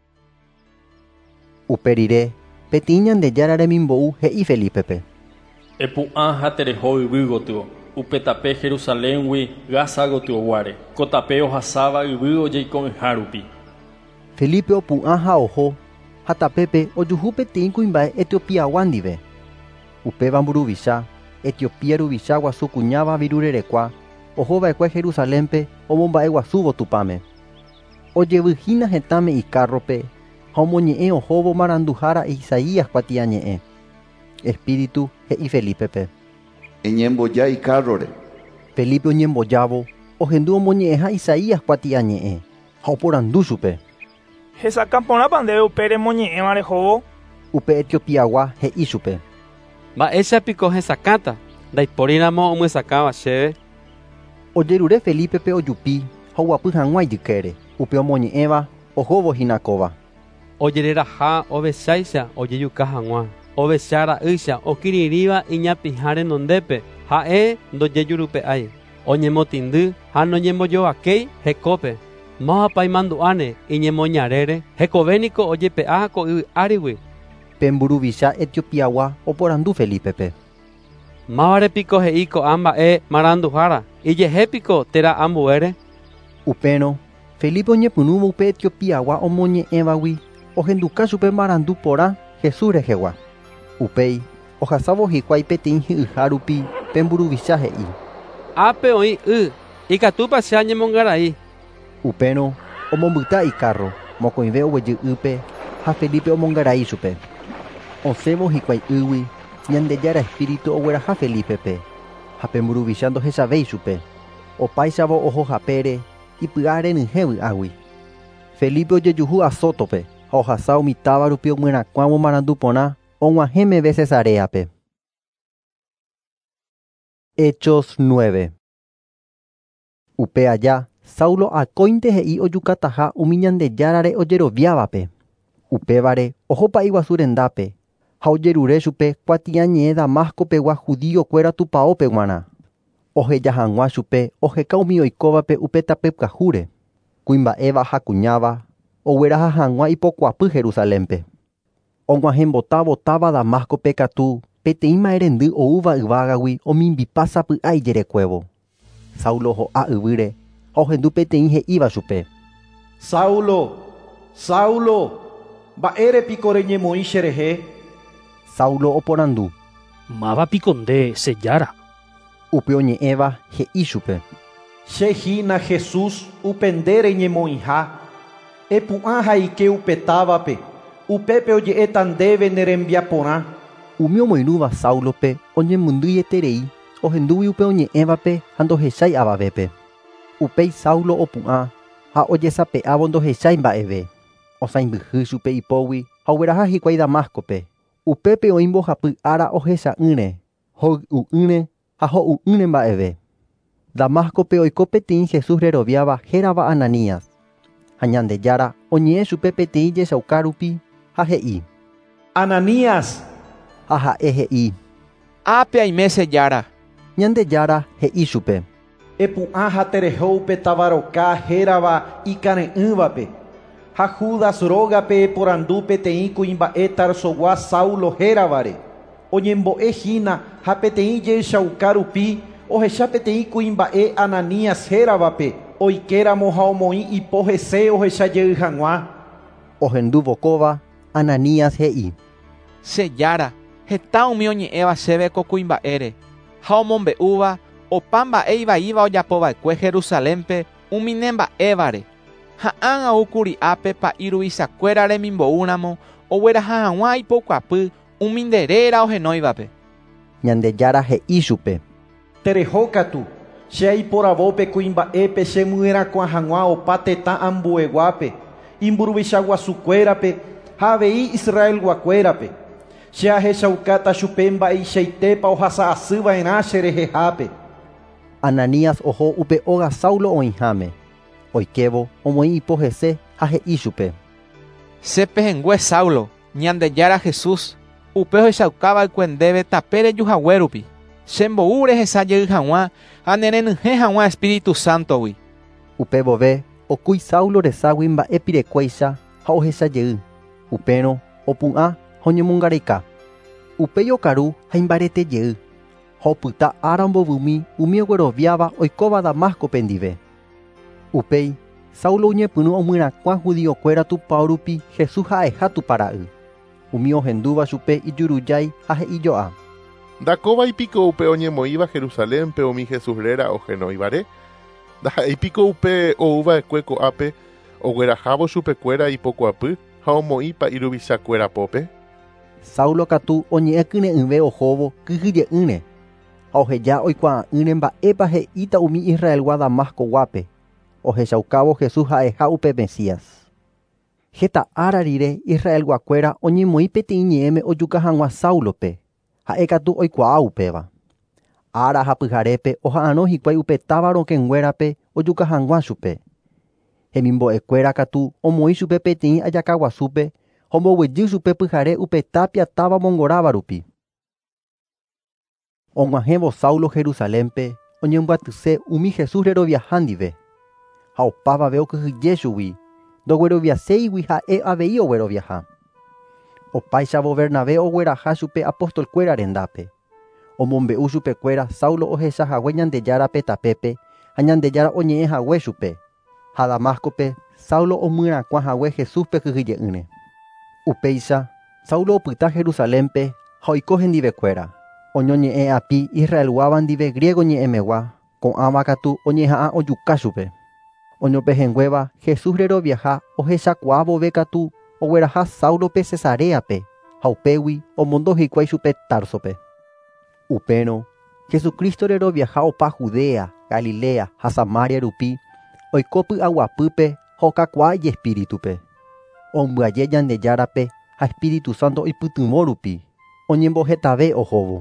Upe rire peteĩ Ñandejára remimbo'u he'i Felípepe: “Epu'ã ha tereho yvy gotyo upe tape Jerusaléngui Gaza gotyoguáre, ko tape ohasáva yvy ojeiko'ỹha rupi.” Felipe opu'ã ha oho, ha tapépe ojuhu peteĩ kuimba'e Etiopiagua ndive. Upéva mburuvicha, Etiopía ruvicha guasu kuñáva virurerekua, ohova'ekue Jerusalénpe omomba'eguasúvo Tupãme. Ojevyhína hetãme ikarrope ha omoñe'ẽ ohóvo maranduhára Isaías kuatia ñe'ẽ. Espíritu he'i Felípepe: “Eñemboja ikárrore.” Felipe oñembojávo, ohendu omoñe'ẽha Isaías kuatia ñe'ẽ ha oporandu chupe: “Hesaka porãpa ndéve upe remoñe'ẽva rehóvo.” Upe Etiopiagua he'i chupe: “Mba'échapiko hesakãta, ndaiporíramo omyesakáva chéve.” Ojerure Felípepe ojupi ha oguapy hag̃ua ijykére, upe omoñe'ẽva ohóvohína kóva. Ojereraha ovecháicha ojejuka hag̃ua, ovecha ra'ýcha okirirĩva iñapĩhã renondépe ha'e ndojejurupe'ái, oñemotĩndy ha noñembojoakéi hekópe. Mávapa imandu'áne iñemoñarére, hekovéniko ojepe'a ko yvy árigui. Pemburuvicha Etiopiagua oporandu Felípepe: “Mávarepiko he'i ko'ã mba'e maranduhára, ijehépiko téra ambuére.” Upérõ Felipe oñepyrũvo upe Etiopiagua omoñe'ẽvagui, ohenduka chupe marandu porã Jesús rehegua. Upéi ohasávo hikuái peteĩ hi'yha rupi pemburuvicha he'i: “Ápe oĩ y, ikatúpa che añemongarai.” Upérõ omombyta ikarro, mokõive oguejy ýpe ha Felipe omongarai chupe. Osẽvo hikuái ýgui, Ñandejára Espíritu ogueraha Felípepe ha pemburuvicha ndohechavéi chupe. Opáicharamo oho hapére ipy'a renyhẽ vy'águi. Felipe ojejuhu Azótope ha ohasa umi táva rupi omyrakuãvo marandu porã og̃uahẽ meve Cesareape. Hechos nueve. Upe aja Saulo akóinte he'i ojukataha umi Ñandejárare ojeroviávape. Upévare ohópa iguasu rendápe ha ojerure chupe kuatia ñe'ẽ Damasco pegua judíokuéra tupãópe g̃uarã. Oheja hag̃ua chupe oheka umi oikóvape upe tape pyahúre. kuimba'éva ha kuñáva ogueraha hag̃ua ipokuaapy Jerusalénpe. Og̃uahẽmbota-votáva Damascope katu peteĩ ma'erendy oúva yvágagui omimbipa sapy'a ijerekuévo. Saulo ho'a yvýre ha ohendu peteĩ he'íva chupe: Saulo, Saulo, mba'érepiko reñemoĩ cherehe? Saulo oporandu: Mávapiko nde chejára. Upe oñe'ẽva he'i chupe: Chehína Jesús upe nde reñemoĩha. Epu'ã haike upe távape, upépe oje'éta ndéve ne rembiaporã. Umi omoirũva Saulope oñemyndyeterei ohendúgui upe oñe'ẽvape ha ndohechái avavépe. Upéi Saulo opu'ã ha ojesape'ávo ndohechái mba'eve. Osãimbyhy chupe ipógui ha ogueraha hikuái Damascope. Upépe oĩ mbohapy ára ohecha'ỹre, hoy'u'ỹre ha ho'u'ỹre mba'eve. Damascope oiko peteĩ Jesús reroviáva hérava Ananías. Ha Ñandejára oñe'ẽ chupe peteĩ jechauka rupi ha he'i: Ananías. Ha ha'e he'i: Ápe aime chejára. Ñandejára he'i chupe: Epu'ã ha tereho upe tavaroka hérava ikare'ỹvape. Ha Judas rógape eporandu peteĩ kuimba'e Tarsogua Saulo héravare. Oñembo'ehína ha peteĩ jechauka rupi ohecha peteĩ kuimba'e Ananías héravape oikeramo ha omoĩ ipo hese ohechajey hag̃ua. Ohendu vokóva Ananías he'i: Chejára, heta umi oñe'ẽva chéve ko kuimba'ére. Ha omombe'úva opa mba'e ivaíva ojapova'ekue Jerusalénpe umi ne mba'évare. Ha'ãg̃aúkuri ápe pa'iruvichakuéra remimbo'úramo ogueraha hag̃ua ipokuaapy umi nderéra ohenóivape. Ñandejára he'i chupe: Tereho katu, che aiporavópe kuimba'épe chemy'ẽrakua hag̃ua opa tetã ambueguápe, imburuvichaguasukuérape ha avei Israelguakuérape. Che ahechaukáta chupe mba'eichaitépa ohasa'asýva'erã cherehehápe. Ananías oho upe óga Saulo oĩháme. Oikevo omoĩ ipo hese ha he'i chupe: Chepehengue Saulo, Ñandejára Jesús, upe ohechaukáva'ekue ndéve tape rejuhaguérupi. Chembo'u rehechajey hag̃ua ha nerenyhẽ hag̃ua Espíritu Santogui. Upe vove okúi Saulo reságui mba'épirekuéicha ha ohechajey. Upérõ opu'ã ha oñemongareika. Upéi okaru ha imbaretejey. Ha opyta ára ombovými umi ogueroviáva oikóva Damascope ndive. Upéi Saulo uñepyrũ omyrakuã judiokuéra tupão rupi Jesús ha'eha tupara'y. Umi ohendúva chupe ijurujái ha he'ijoa: Ndakóvaipiko upe oñemoĩva Jerusalénpe umi Jesús réra ohenóivare. Ndaha'éipiko upe oúva'ekue ko'ápe oguerahávo chupekuéra ipokuaapy ha omoĩ pa'iruvichakuéra pópe. Saulo katu oñe'ẽkyre'ỹve ohóvo kyhyje'ỹre ha oheja oikuaa'ỹre mba'épa he'íta umi Israelgua Damasco guápe. Ohechaukávo Jesús ha'eha upe Mesías. Heta ára rire Israelguakuéra oñemoĩ peteĩ ñe'ẽme ojuka hag̃ua Saulope. Ha'e katu oikuaa upéva. Ára ha pyharépe oha'ãrõ hikuái upe táva rokẽnguérape ojuka hag̃ua chupe. Hemimbo'ekuéra katu omoĩ chupe peteĩ ajakaguasúpe ha omboguejy chupe pyhare upe tápia táva mongoráva rupi. Og̃uahẽvo Saulo Jerusalénpe oñemboatyse umi Jesús reroviaha ndive. Ha opávave okyhyje chugui, ndogueroviaséigui ha'e avei ogueroviaha. Opáichavo Bernabé ogueraha chupe apostolkuéra rendápe. Omombe'u chupekuéra Saulo ohechahague Ñandejárape tapépe ha Ñandejára oñe'ẽhague chupe. Ha Damascope Saulo omyrakuãhague Jesúspe kyhyje'ỹre. Upéicha Saulo opyta Jerusalénpe ha oiko hendivekuéra. Oñoñe'ẽ api Israelguáva ndive griego ñe'ẽmegua, ko'ãva katu oñeha'ã ojuka chupe. Oñopehenguéva Jesús reroviaha ohechakuaa vove katu ogueraha Saulope Cesareape ha upégui omondo hikuái chupe Tarsope. Upérõ Jesucristo reroviaha opa Judea, Galilea ha Samaria rupi oiko py'aguapýpe ha okakuaa Espíritupe. Ombyaje Ñandejárape ha Espíritu Santo oipytyvõ rupi oñembohetave ohóvo.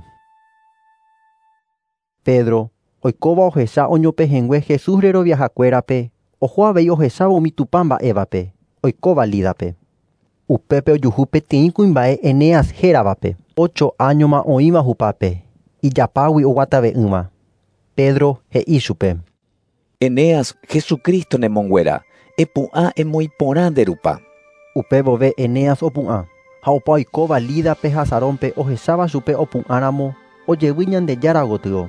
Pedro oikóva ohecha oñopehengue Jesús reroviahakuérape oho avei ohechávo umi tupa mba'évape oikóva Lídape. Upépe ojuhu peteĩ kuimba'e Eneas héravape. Ocho añoma oĩva hupápe. Ijapágui oguatave'ỹva. Pedro he'i chupe: Eneas Jesucristo nemonguera. Epu'ã emoiporã nderupa. Upe vove Eneas opu'ã. Ha opa oikóva Lídape ha Sarónpe ohecháva chupe opu'ãramo ojevy Ñandejára gotyo.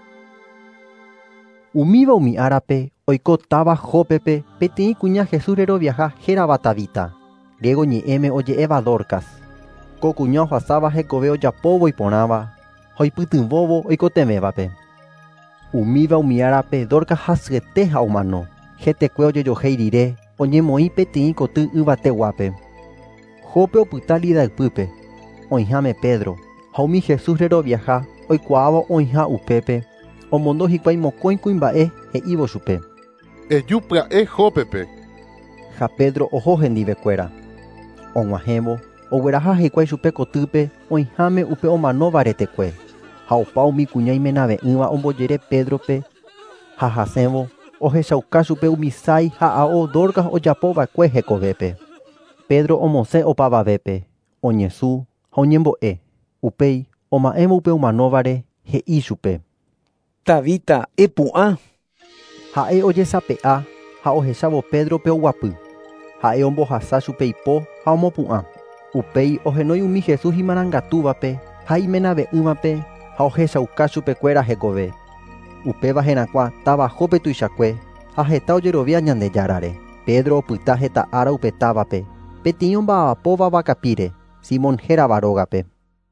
Umíva umi árape oikotáva Jópepe peteĩ kuña Jesús reroviaha hérava Tabita. Riego ñe'ẽme oje'éva Dorcas. Ko kuña ohasáva hekove ojapóvo iporãva ha oipytyvõvo oikotemévape. Umíva umi árape Dorcas hasyete ha omano. Hetekue ojejohéi rire oñemoĩ peteĩ koty yvateguápe. Jópe opyta Lidaypýpe. Oĩhãme Pedro. Ha umi Jesús reroviaha oikuaáva oĩha upépe. Omondo hikuái mokõi kuimba'e he'ívo chupe. Ejupya'e Jópepe. Ha Pedro oho hendivekuéra. Og̃uahẽvo ogueraha hikuái chupe kotýpe oĩháme upe omanóva retekue. Ha opa umi kuña imenave'ỹva ombojere Pedrope. Ha hasẽvo ohechauka chupe umi sái ha ao Dorcas ojapova'ekue hekovépe. Pedro omosẽ opa vavépe, oñesũ ha oñembo'e. Upéi oma'ẽvo upe omanóvare he'i chupe. Tabita, epu'ã. Ha'e ojesape'a ha ohechávo Pedrope oguapy. Ha'e ombohasa chupe ipo ha omopu'ã. Upéi ohenói umi Jesús imarangatúvape ha imenave'ỹvape ha ohechauka chupekuéra hekove. Upéva herakuã táva Jópe tuichakue ha heta ojerovia Ñandejárare. Pedro opyta heta ára upe távape peteĩ omba'apóva vakapíre Simón hérava rógape.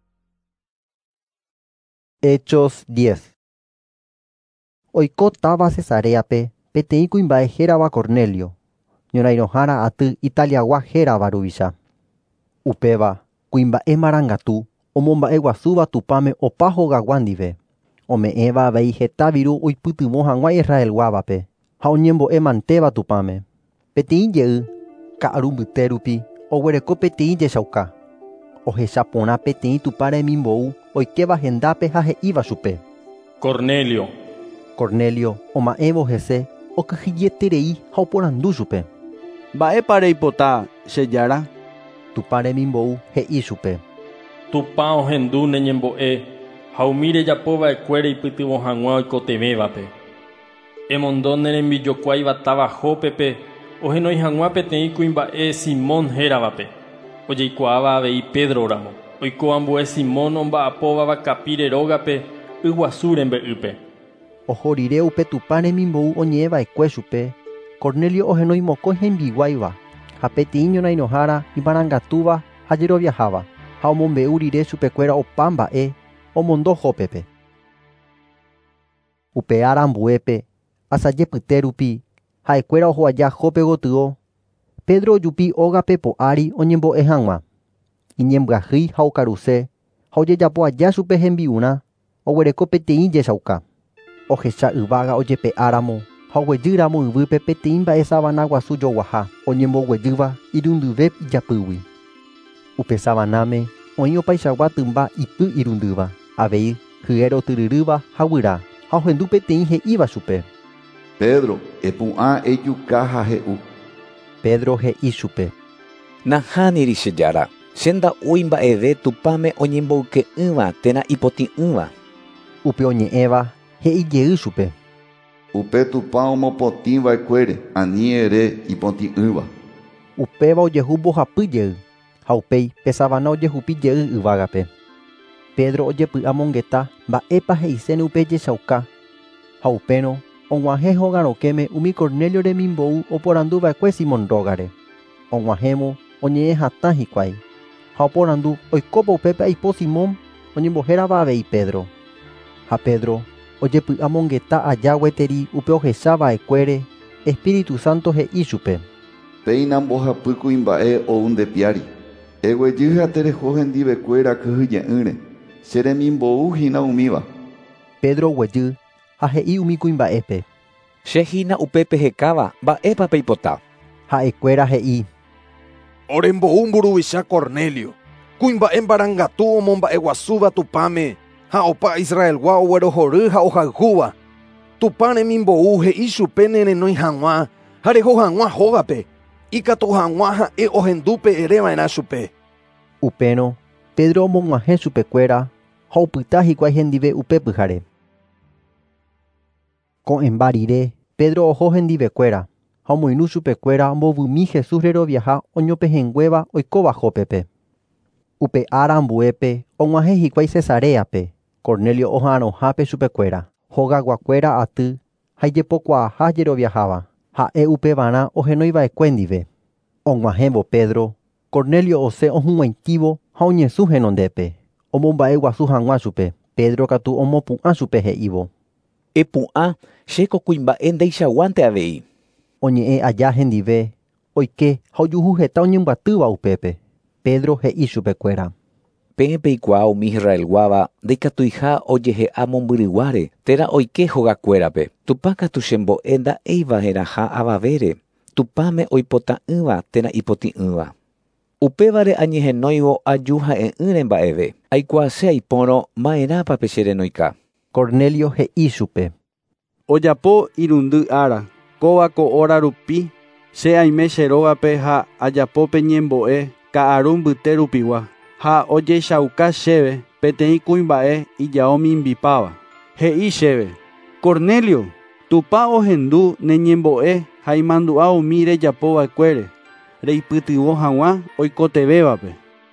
Hechos diez. Oiko táva Cesareape peteĩ kuimba'e hérava Cornelio. Ñorãirohára aty Italiagua hérava ruvicha. Upéva kuimba'e marangatu omomba'e guasúva tupãme opa hogagua ndive. Ome'ẽva avei heta viru oipytyvõ hag̃ua Israelguávape ha oñembo'e mantéva tupãme. Peteĩ jey ka'aru mbyte rupi oguereko peteĩ jechauka. Ohecha porã peteĩ tupa remimbou oikeva hendápe ha he'íva chupe. Cornelio. Cornelio oma'ẽvo hese okyhyjeterei ha oporandu chupe. Mba'épa reipota che jára. Tupa remimbou he'i chupe. Tupa ohendu neñembo'e ha umi rejapova'ekue reipytyvõ hag̃ua oikotemévape. Emondo ne rembijokuáiva táva Jópepe ohenói hag̃ua peteĩ kuimba'e Simón héravape. Ojeikuaáva avei Pedróramo. Oiko ambue Simón omba'apóva vakapíre rógape yguasu rembe'ýpe. Oho rire upe tupa remimbou oñe'ẽva'ekue chupe. Cornelio ohenói mokõi hembiguáiva ha peteĩ ñorãirohára imarangatúva ha jeroviaháva ha omombe'u rire chupekuéra opa mba'e omondo Jópepe. Upe ára ambuépe asajepyte rupi ha'ekuéra ohovaja Jópe gotyo. Pedro ojupi ógape po'ári oñembo'e hag̃ua. Iñembyahýi ha okaruse ha ojejapoaja chupe hembi'urã oguereko peteĩ jechauka. Ohecha yvága ojepe'áramo ha oguejýramo yvýpe peteĩ mba'e savana guasu joguaha oñemboguejýva irundyve ijapýgui. Upe savanáme oĩ opaichagua tymba ipy irundýva avei hyére otyryrýva ha guyra ha ohendu peteĩ he'íva chupe. Pedro, epu'ã ejuka ha he'u. Pedro he'i chupe. Nahániri che jára. Che nda'úi mba'eve tupãme oñemboyke'ỹva térã ipoti'ỹva. Upe oñe'ẽva he'ijey chupe. Upe tupa omopotĩva'ekuére ani ere ipoti'ỹva. Upéva ojehu mbohapy jey ha upéi pesavana ojehupi jey yvágape. Pedro ojepy'a mongeta mba'épa he'isẽne upe jechauka ha upérõ og̃uahẽ hogarõkéme umi Cornelio remimbou oporanduva'ekue Simón rógare. Og̃uahẽvo oñe'ẽ hatã hikuái ha oporandu oikópa upépe aipo Simón oñembohérava avei Pedro. Ha Pedro ojepy'a mongeta aja gueteri upe ohechava'ekuére Espíritu Santo he'i chupe. Péina mbohapy kuimba'e ou nde piári. Eguejy ha tereho hendivekuéra kyhyje'ỹre. Che remimbo'uhína umíva. Pedro oguejy ha he'i umi kuimba'épe. Chehína upépe hekáva mba'épa peipota. Ha'ekuéra he'i. Orembo'u mburuvicha Cornelio. Kuimba'e mbarangatu omomba'eguasúva tupãme ha opa Israelgua oguerohory ha ohayhúva. Tupa remimbo'u he'i chupe nerenói hag̃ua ha reho hag̃ua hógape. Ikatu hag̃ua ha'e ohendúpe ereva'erã chupe. Upérõ Pedro omog̃uahẽ chupekuéra ha opyta hikuái hendive upe pyhare. Ko'ẽmba rire Pedro oho hendivekuéra ha omoindu chupekuéra ombovymi Jesús reroviaha oñopehenguéva oikóva Jópepe. Upe ára ambuépe og̃uahẽ hikuái Cesareape. Cornelio oha'ãrõhápe chupekuéra. Hogaguakuéra aty ha ijepokuaaha jeroviaháva. Ha'e upevarã ohenóiva'ekue ndive. Og̃uahẽvo Pedro. Cornelio osẽ ohũg̃uaitĩvo ha oñesũ henondépe. Omomba'e guasu hag̃ua chupe. Pedro katu omopu'ã chupe he'ívo. Epu'ã, chéko kuimba'e ndeichaguánte avei. Oñe'ẽ aja hendive, oike ha ojuhu heta oñembyatýva upépe. Pedro he'i chupekuéra. Peẽ peikuaa umi Israelguáva ndaikatuiha ojehe'a mombyryguáre térã oike hogakuérape. Tupa katu chembo'e nda'éiva heraha avavére. Tupáme oipota'ỹva térã ipoti'ỹva. Upévare añehenóivo aju ha'e'ỹre mba'eve. Aikuaase aipórõ ma'erápape che renoika. Cornelio he'i chupe. Ojapo irundy ára, kóvako óra rupi, che aime che rógape ha ajapo peñembo'e ka'aru mbyte rupigua. Ha ojechauka chéve peteĩ kuimba'e ijao mimbipáva. He'i chéve: Cornelio, tupa ohendu neñembo'e ha imandu'a umi rejapova'ekuére, reipytyvõ hag̃ua oikotevévape.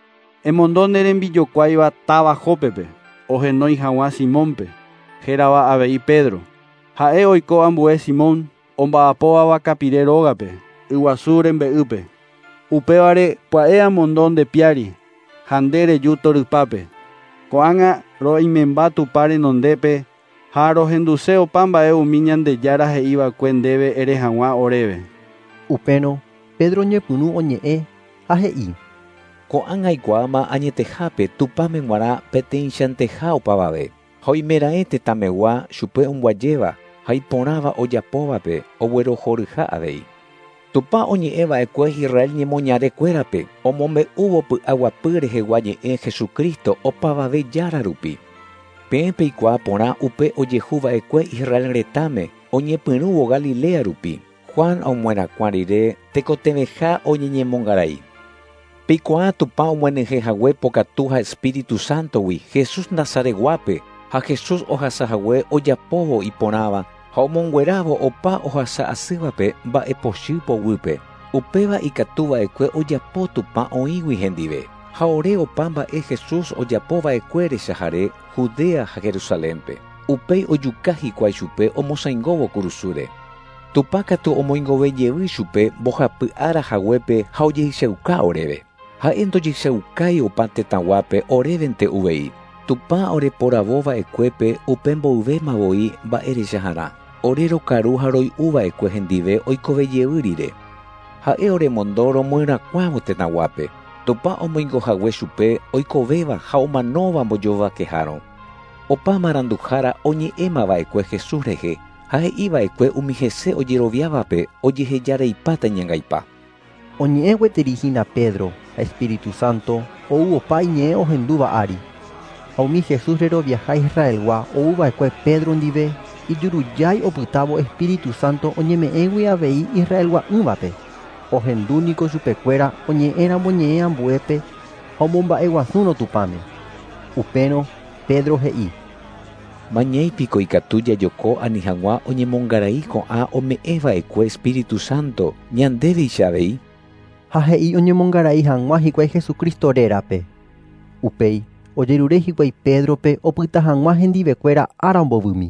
Emondo ne rembijokuáiva táva Jópepe, ohenói hag̃ua Simónpe, hérava avei Pedro. Ha'e oiko ambue Simón, omba'apóva kapire rógape, yguasu rembe'ýpe. Upévare pya'e amondo ndepiári, ha nde reju torypápe. Ko'ág̃a ro'imemba tupa renondépe ha rohenduse opa mba'e umi Ñandejára he'ívakue ndéve ere hag̃ua oréve. Upérõ Pedro ñepyrũ oñe'ẽ ha he'i: Ko'ág̃a aikuaáma añetehápe tupáme g̃uarã peteĩchãnteha opavave. Ha oimeraẽ tetãmegua chupe omguajéva ha iporãva ojapóvape oguerohoryha avei. Tupa oñe'ẽva'ekue Israel ñemoñarekuérape omombe'úvo py'aguapy rehegua ñe'ẽ Jesukristo opavave jára rupi. Peẽ peikuaa porã upe ojehuva'ekue Israel retãme oñepyrũvo Galilea rupi. Juan omoerakuã rire tekotevẽha oñeñemongarai. Peikuaa tupa omyenyhẽhague pokatu ha Espíritu Santogui Jesús Nazareguápe ha Jesús ohasahague ojapóvo iporãva ha omonguerávo opa ohasa asývape mba'e pochy poguýpe. Upéva ikatuva'ekue ojapo tupa oĩgui hendive. Ha ore opa mba'e Jesús ojapova'ekue rechahare Judea ha Jerusalénpe. Upéi ojuka hikuái chupe omosãingóvo kurusúre. Tupa katu omoingovejey chupe mbohapy ára haguépe ha ojehichauka oréve. Ha'e ndojehichaukái opa tetãguápe orévente uvei. Tupa oreporavova'ekuépe upe mboyvémavoi mba'e rejaharã. Ore rokaru ha roi'uva'ekue hendive oikovejey rire. Ha'e oremondo romoirakuãvo tetãguápe. Tupa omoingohague chupe oikovéva ha omanóva mbojovakehárõ. Opa maranduhára oñe'ẽmava'ekue Jesús rehe ha he'íva'ekue umi hese ojeroviávape ojehejareipáta ñangaipa. Oñe'ẽ gueterihína Pedro ha Espíritu Santo ou opa iñe'ẽ ohendúva ári. Ha umi Jesús reroviaha Israelgua ouva'ekue Pedro ndive ijurujái opytávo Espíritu Santo oñeme'ẽgui avei Israelgua'ỹvape. Ohendúniko chupekuéra oñe'ẽramo ñe'ẽ ambuépe ha omomba'eguasúrõ tupáme. Upérõ Pedro he'i: Mañaípiko ikatu jajoko ani hag̃ua oñemongarai ko'ã ome'ẽva'ekue Espíritu Santo ñandéveicha avei. Ha he'i oñemongarai hag̃ua hikuái Jesukristo rérape. Upéi ojerure hikuái Pedrope opyta hag̃ua hendivekuéra ára ombovymi.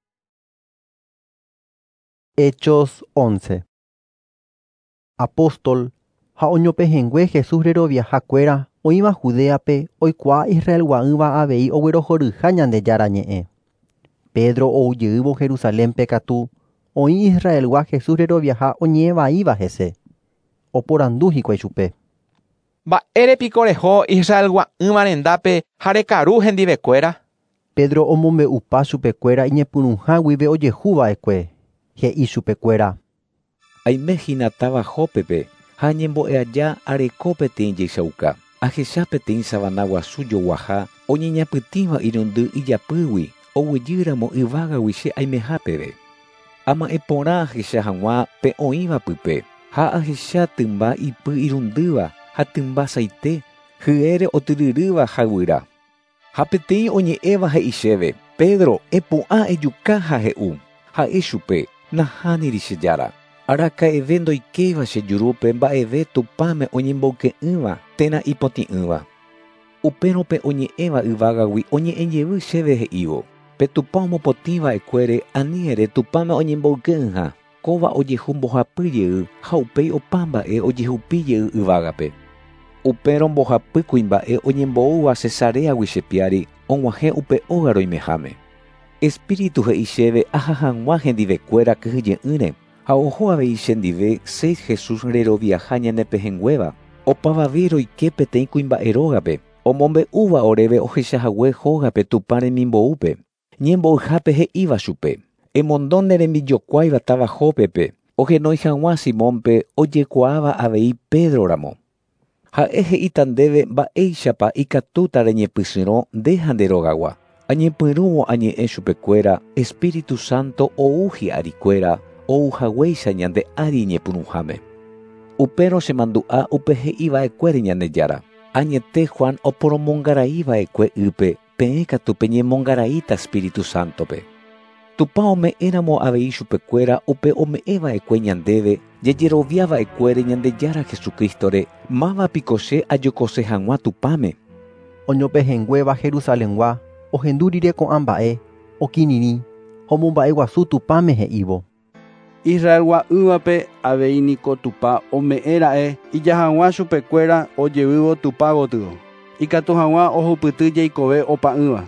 Hechos once. Apóstol ha oñopehengue Jesús reroviahakuéra oĩva Judéape oikuaa Israelgua'ỹva avei oguerohoryha Ñandejára ñe'ẽ. Pedro oujeyývo Jerusalénpe katu oĩ Israelgua Jesús reroviaha oñe'ẽvaíva hese. Oporandu hikuái chupe: Mba'érepiko reho Israelgua'ỹva rendápe ha rekaru hendivekuéra. Pedro omombe'upa chupekuéra iñepyrũha guive ojehuva'ekue. He'i chupekuéra: Aimehína táva Jópepe ha ñembo'eaja areko peteĩ jeichauka. Ahecha peteĩ savana guasu joguaha oñeñapytĩva irundy ijapýgui oguejýramo yvágagui che aimehápeve. Ama'ẽ porã ahecha hag̃ua pe oĩva pype ha ahecha tymba ipy irundýva ha tymba saite hyére otyryrýva hagyra. Ha peteĩ oñe'ẽva he'i chéve: Pedro, epu'ã ejuka ha he'u. Ha'e chupe: Nahániri che jára. Araka'eve ndoikéva che jurúpe mba'eve tupáme oñembouke'ỹva térã ipoti'ỹva. Upérõpe oñe'ẽva yvágagui oñe'ẽjevy chéve he'ívo. Pe tupa omopotĩva'ekuére ani ere tupáme oñembouke'ỹha. Kóva ojehu mbohapy jey ha upéi opa mba'e ojehupi jey yvágape. Upérõ mbohapy kuimba'e oñembo'úva Cesareagui che piári og̃uahẽ upe óga roimeháme. Espíritu he'i chéve aha hag̃ua hendivekuéra kyhyje'ỹre ha oho avei chendive seis Jesús reroviaha ñandepehẽnguéva. Opavavi roike peteĩ kuimba'e rógape. Omombe'úva oréve ohechahague hógape tupa remimbo'úpe. Ñembo'yhápe he'íva chupe. Emondo ne rembijokuáiva tavajópepe. Ohenói hag̃ua Simónpe ojekuaáva avei Pedróramo. Ha'e he'íta ndéve mba'éichapa ikatúta reñepysyrõ nde ha nde rógagua. Añepyrũvo añe'ẽ chupekuéra Espíritu Santo ou hi'arikuéra ouhaguéicha ñande ári ñepyrũháme. Upérõ chemandu'a upe he'iva'ekuére Ñandejára. Añete Juan oporomongaraíva'ekue ype peẽ katu peñemongaraíta Espíritu Santope. Tupa ome'ẽramo avei chupekuéra upe ome'ẽva'ekue ñandéve jejeroviava'ekuére Ñandejára Jesukrístore mávapiko che ajokose hag̃ua tupáme. Oñopehẽnguéva Jerusaléngua ohendu rire ko'ã mba'e okirirĩ homomba'e guasu tupáme he'ívo. Israelgua yvape avei niko tupa ome'ẽra'e ijahag̃ua chupekuéra ojevývo tupa gotyo. Ikatu hag̃ua ohupyty jeikove opa'ỹva.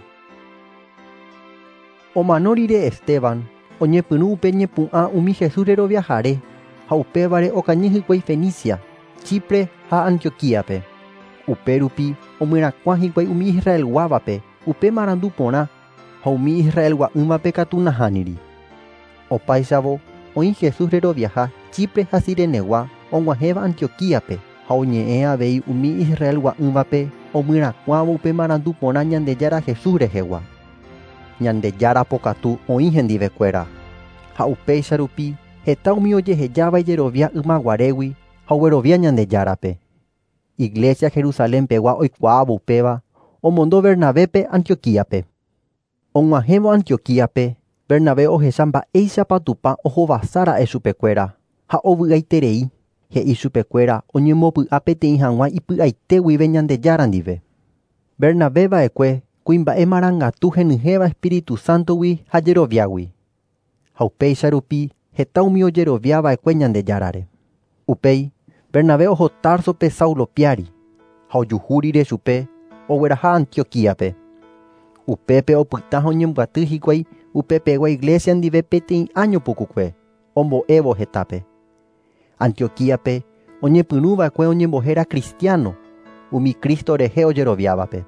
Omano rire Esteban oñepyrũ upe ñepu'ã umi Jesús reroviahare ha upévare okañy hikuái Fenicia, Chipre ha Antioquíape. Upérupi omyrakuã hikuái umi Israelguávape upe marandu porã ha umi Israelgua'ỹvape katu nahániri. Opáichavo oĩ Jesús reroviaha Chipre ha Cirenegua og̃uahẽva Antioquíape ha oñe'ẽ avei umi Israelgua'ỹvape omyrakuãvo upe marandu porã Ñandejára Jesús rehegua. Ñandejára pokatu oĩ hendivekuéra. Ha upéicha rupi heta umi ojehejáva ijerovia ymaguarégui ha oguerovia Ñandejárape. Iglesia Jerusalémpegua oikuaávo upéva omondo Bernabépe Antioquíape. Og̃uahẽvo Antioquíape, Bernabé ohecha mba'éichapa tupa ohovasára'e chupekuéra ha ovy'aiterei he'i chupekuéra oñemopy'a peteĩ hag̃ua ipy'aite guive Ñandejára ndive. Bernabéva'ekue kuimba'e marangatu henyhẽva Espíritu Santogui ha jeroviágui. Ha upéicha rupi heta umi ojeroviava'ekue Ñandejárare. Upéi Bernabé oho Tarsope Saulo piári ha ojuhu rire chupe ogueraha Antioquíape. Upépe opyta ha oñembyaty hikuái upepegua iglesia ndive peteĩ año pukukue ombo'évo hetápe. Antioquíape oñepyrũva'ekue oñembohéra cristiano umi Cristo rehe ojeroviávape.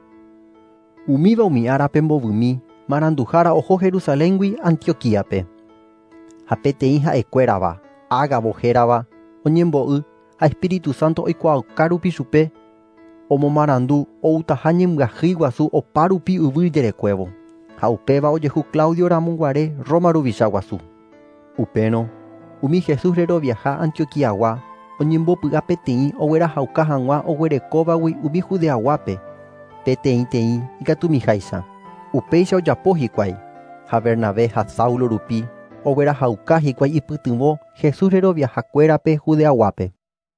Umíva umi árape mbovymi maranduhára oho Jerusaléngui Antioquíape. Ha peteĩ ha'ekuérava ágavo hérava oñembo'y ha Espíritu Santo oikuaauka rupi chupe omomarandu outaha ñembyahýi guasu opa rupi yvy jerekuévo. Ha upéva ojehu Claudio ramonguare Roma ruvicha guasu. Upérõ umi Jesús reroviaha Antioquiagua oñembopy'a peteĩ oguerahauka hag̃ua oguerekóvagui umi Judeaguápe peteĩ teĩ ikatumiháicha. Upéicha ojapo hikuái ha Bernabé ha Saulo rupi oguerahauka hikuái ipytyvõ Jesús reroviahakuérape Judeaguápe.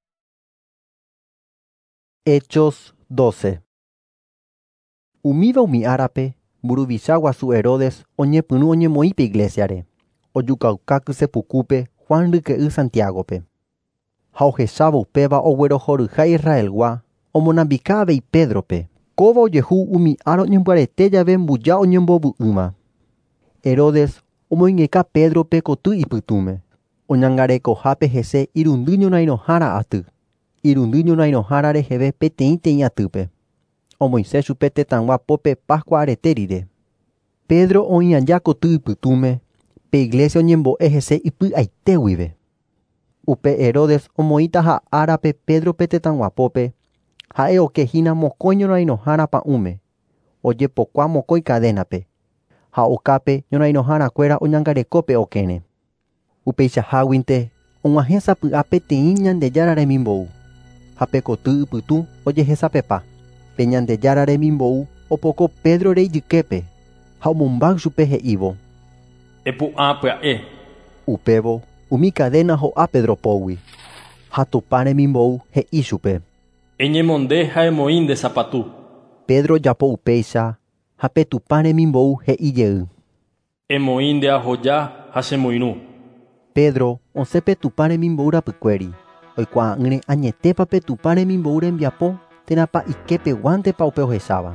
Hechos doce. Umíva umi árape mburuvicha guasu Herodes oñepyrũ oñemoĩpe iglesiare ojukaukáky sepukúpe Juan ryke'y Santiagope. Ha ohechávo upéva oguerohoryha Israelgua omonambika avei Pedrope. Kóva ojehu umi ára oñembyarete jave mbuja oñembovy'ỹva. Herodes omoĩngeka Pedrope koty ipytũme. Oñangarekohápe hese irundy ñorairõhára aty. Irundy ñorairõhára reheve peteĩ teĩ atýpe. Omoĩse chupe tetãgua pópe Pascua arete rire. Pedro oĩ aja koty ipytũme pe iglesia oñembo'e hese ipy'aite guive. Upe Herodes omoĩta ha árape Pedrope tetãgua pópe ha'e okehína mokõi ñorairõhára pa'ũme ojepokua mokõi kadénape ha okápe ñorairõhárakuéra oñangarekópe okẽre. Upeichaháguinte og̃uahẽsapy'a peteĩ Ñandejára remimbou ha pe koty ipytũ ojehesapepa. Pe Ñandejára remimbou opoko Pedro reijyképe ha omombáy chupe he'ívo. Epu'ã pya'e. Upévo umi cadena ho'a Pedro pogui. Ha tupãre mimbou he'i chupe. Eñemonde ha emoínde sapatu. Pedro japo upéicha ha pe tupãre mimbou he'i jey. Emoínde ahoja ha chemoirũ. Pedro osẽ pe tupãre mimbou rapykuéri. Oikuaa'ỹre añetépa pe tupãre mimbou rembiapo térãpa ikepeguántepa upe ohecháva.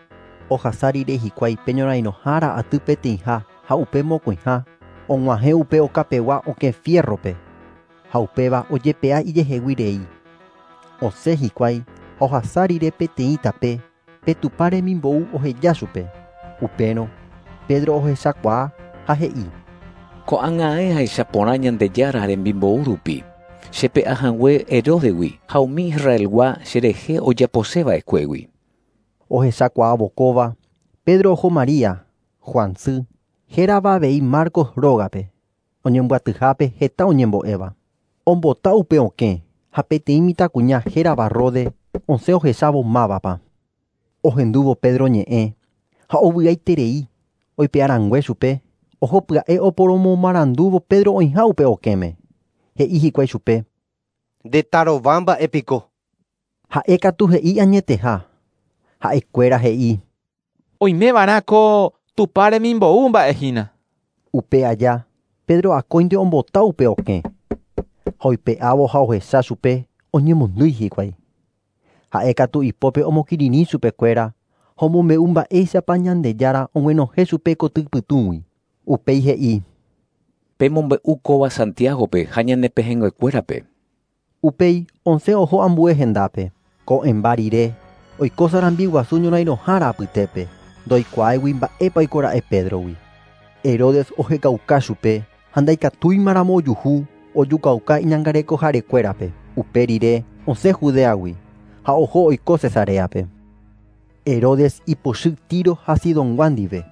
Ohasa rire hikuái pe ñorairõhára aty peteĩha ha upe mokõiha og̃uahẽ upe okapegua oke fierrope. Ha upéva ojepea ijehegui rei. Osẽ hikuái ohasa rire peteĩ tape pe tupãre mimbou oheja chupe. Upérõ Pedro ohechakuaa ha he'i. Ko'ag̃ae haicha porã Ñandejára rembimbou rupi. Chepe'a hag̃ua Herodegui ha umi Israelgua cherehe ojaposéva'ekuégui. Ohechakuaa vokóva Pedro oho María, Juan sy, hérava avei Marcos rógape. Oñemboatyhápe heta oñembo'éva. Ombota upe okẽ ha peteĩ mitãkuña hérava Rode osẽ ohechávo mávapa. Ohendúvo Pedro ñe'ẽ ha ovy'aiterei oipe'arangue chupe. Oho pya'e oporomomarandúvo Pedro oĩha upe okéme. He'i hikuái chupe. Ndetarovã mba'épiko. Ha'e katu he'i añeteha. Ha'ekuéra he'i. Oimeva'erã ko tupa remimbou mba'ehína. Upe aja Pedro akóinte ombota upe okẽ. Ha oipe'ávo ha ohecha chupe oñemondýi hikuái. Ha'e katu ipópe omokirirĩ chupekuéra ha omombe'u mba'éichapa Ñandejára og̃uenohẽ chupe koty pytũgui. Upéi he'i. Pemombe'u kóva Santiagope ha ñandepehẽnguekuérape. Upéi osẽ oho ambue hendápe. Ko'ẽmba rire oiko sarambi guasu ñorairõhára apytépe. Ndoikuaégui mba'épa oikora'e Pedrogui. Herodes ohekauka chupe ha ndaikatúimaramo ojuhu ojukauka iñangarekoharekuérape. Upe rire osẽ Judeagui ha oho oiko Cesareape. Herodes ipochy Tiro ha Sidonguá ndive.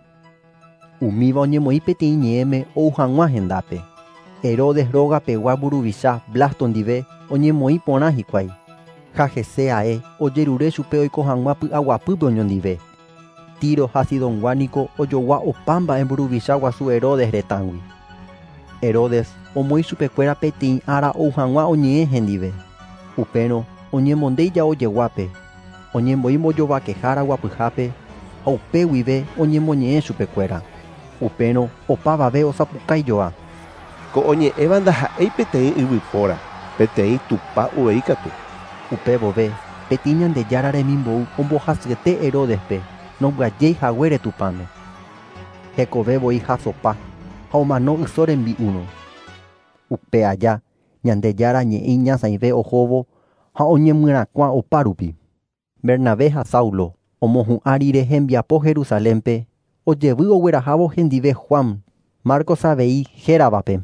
Umíva oñemoĩ peteĩ ñe'ẽme ou hag̃ua hendápe. Herodes rógapegua mburuvicha Blasto ndive oñemoĩ porã hikuái. Ha hese ae ojerure chupe oiko hag̃ua py'aguapýpe oñondive. Tiro ha Sidonguá niko ojogua opa mba'e mburuvicha guasu Herodes retãgui. Herodes omoĩ chupekuéra peteĩ ára ou hag̃ua oñe'ẽ hendive. Upérõ oñemonde ijao jeguápe. Oñembo'i mbojovakehára guapyhápe ha upe guive oñemoñe'ẽ chupekuéra. Upérõ opavave osapukaijoa. Ko oñe'ẽva ndaha'éi peteĩ yvypóra, peteĩ tupa uvei katu. Upe vove peteĩ Ñandejára remimbou ombohasyete Herodespe nombyajéi haguére tupãme. Hekovevoi ha sopa ha omano yso rembi'urõ. Upe aja Ñandejára ñe'ẽ ñasãive ohóvo ha oñemyrakuã opa rupi. Bernabé ha Saulo omohu'ã rire hembiapo Jerusalénpe ojevy oguerahávo hendive Juan, Marcos avei héravape.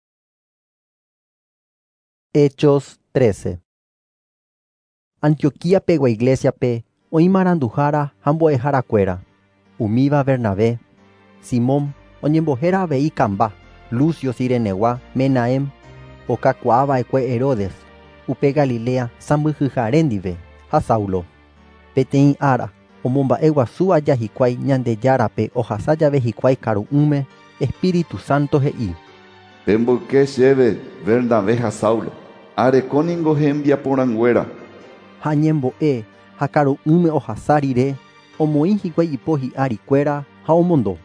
Hechos trece. Antioquía pegua iglesiape oĩ maranduhára ha mbo'eharakuéra. Umíva Bernabé, Simón oñembohéra avei kamba, Lucio Cirenegua, Menahem, okakuaava'ekue Herodes, upe Galilea sãmbyhyhare ndive, ha Saulo. Peteĩ ára omomba'e guasu aja hikuái Ñandejárape ohasa jave hikuái karu'ũme Espíritu Santo he'i. Pemboyke chéve Bernabé ha Saulo, arekóningo hembiaporãnguéra. Ha ñembo'e ha karu'ũme ohasa rire omoĩ hikuái ipohi'arikuéra ha omondo.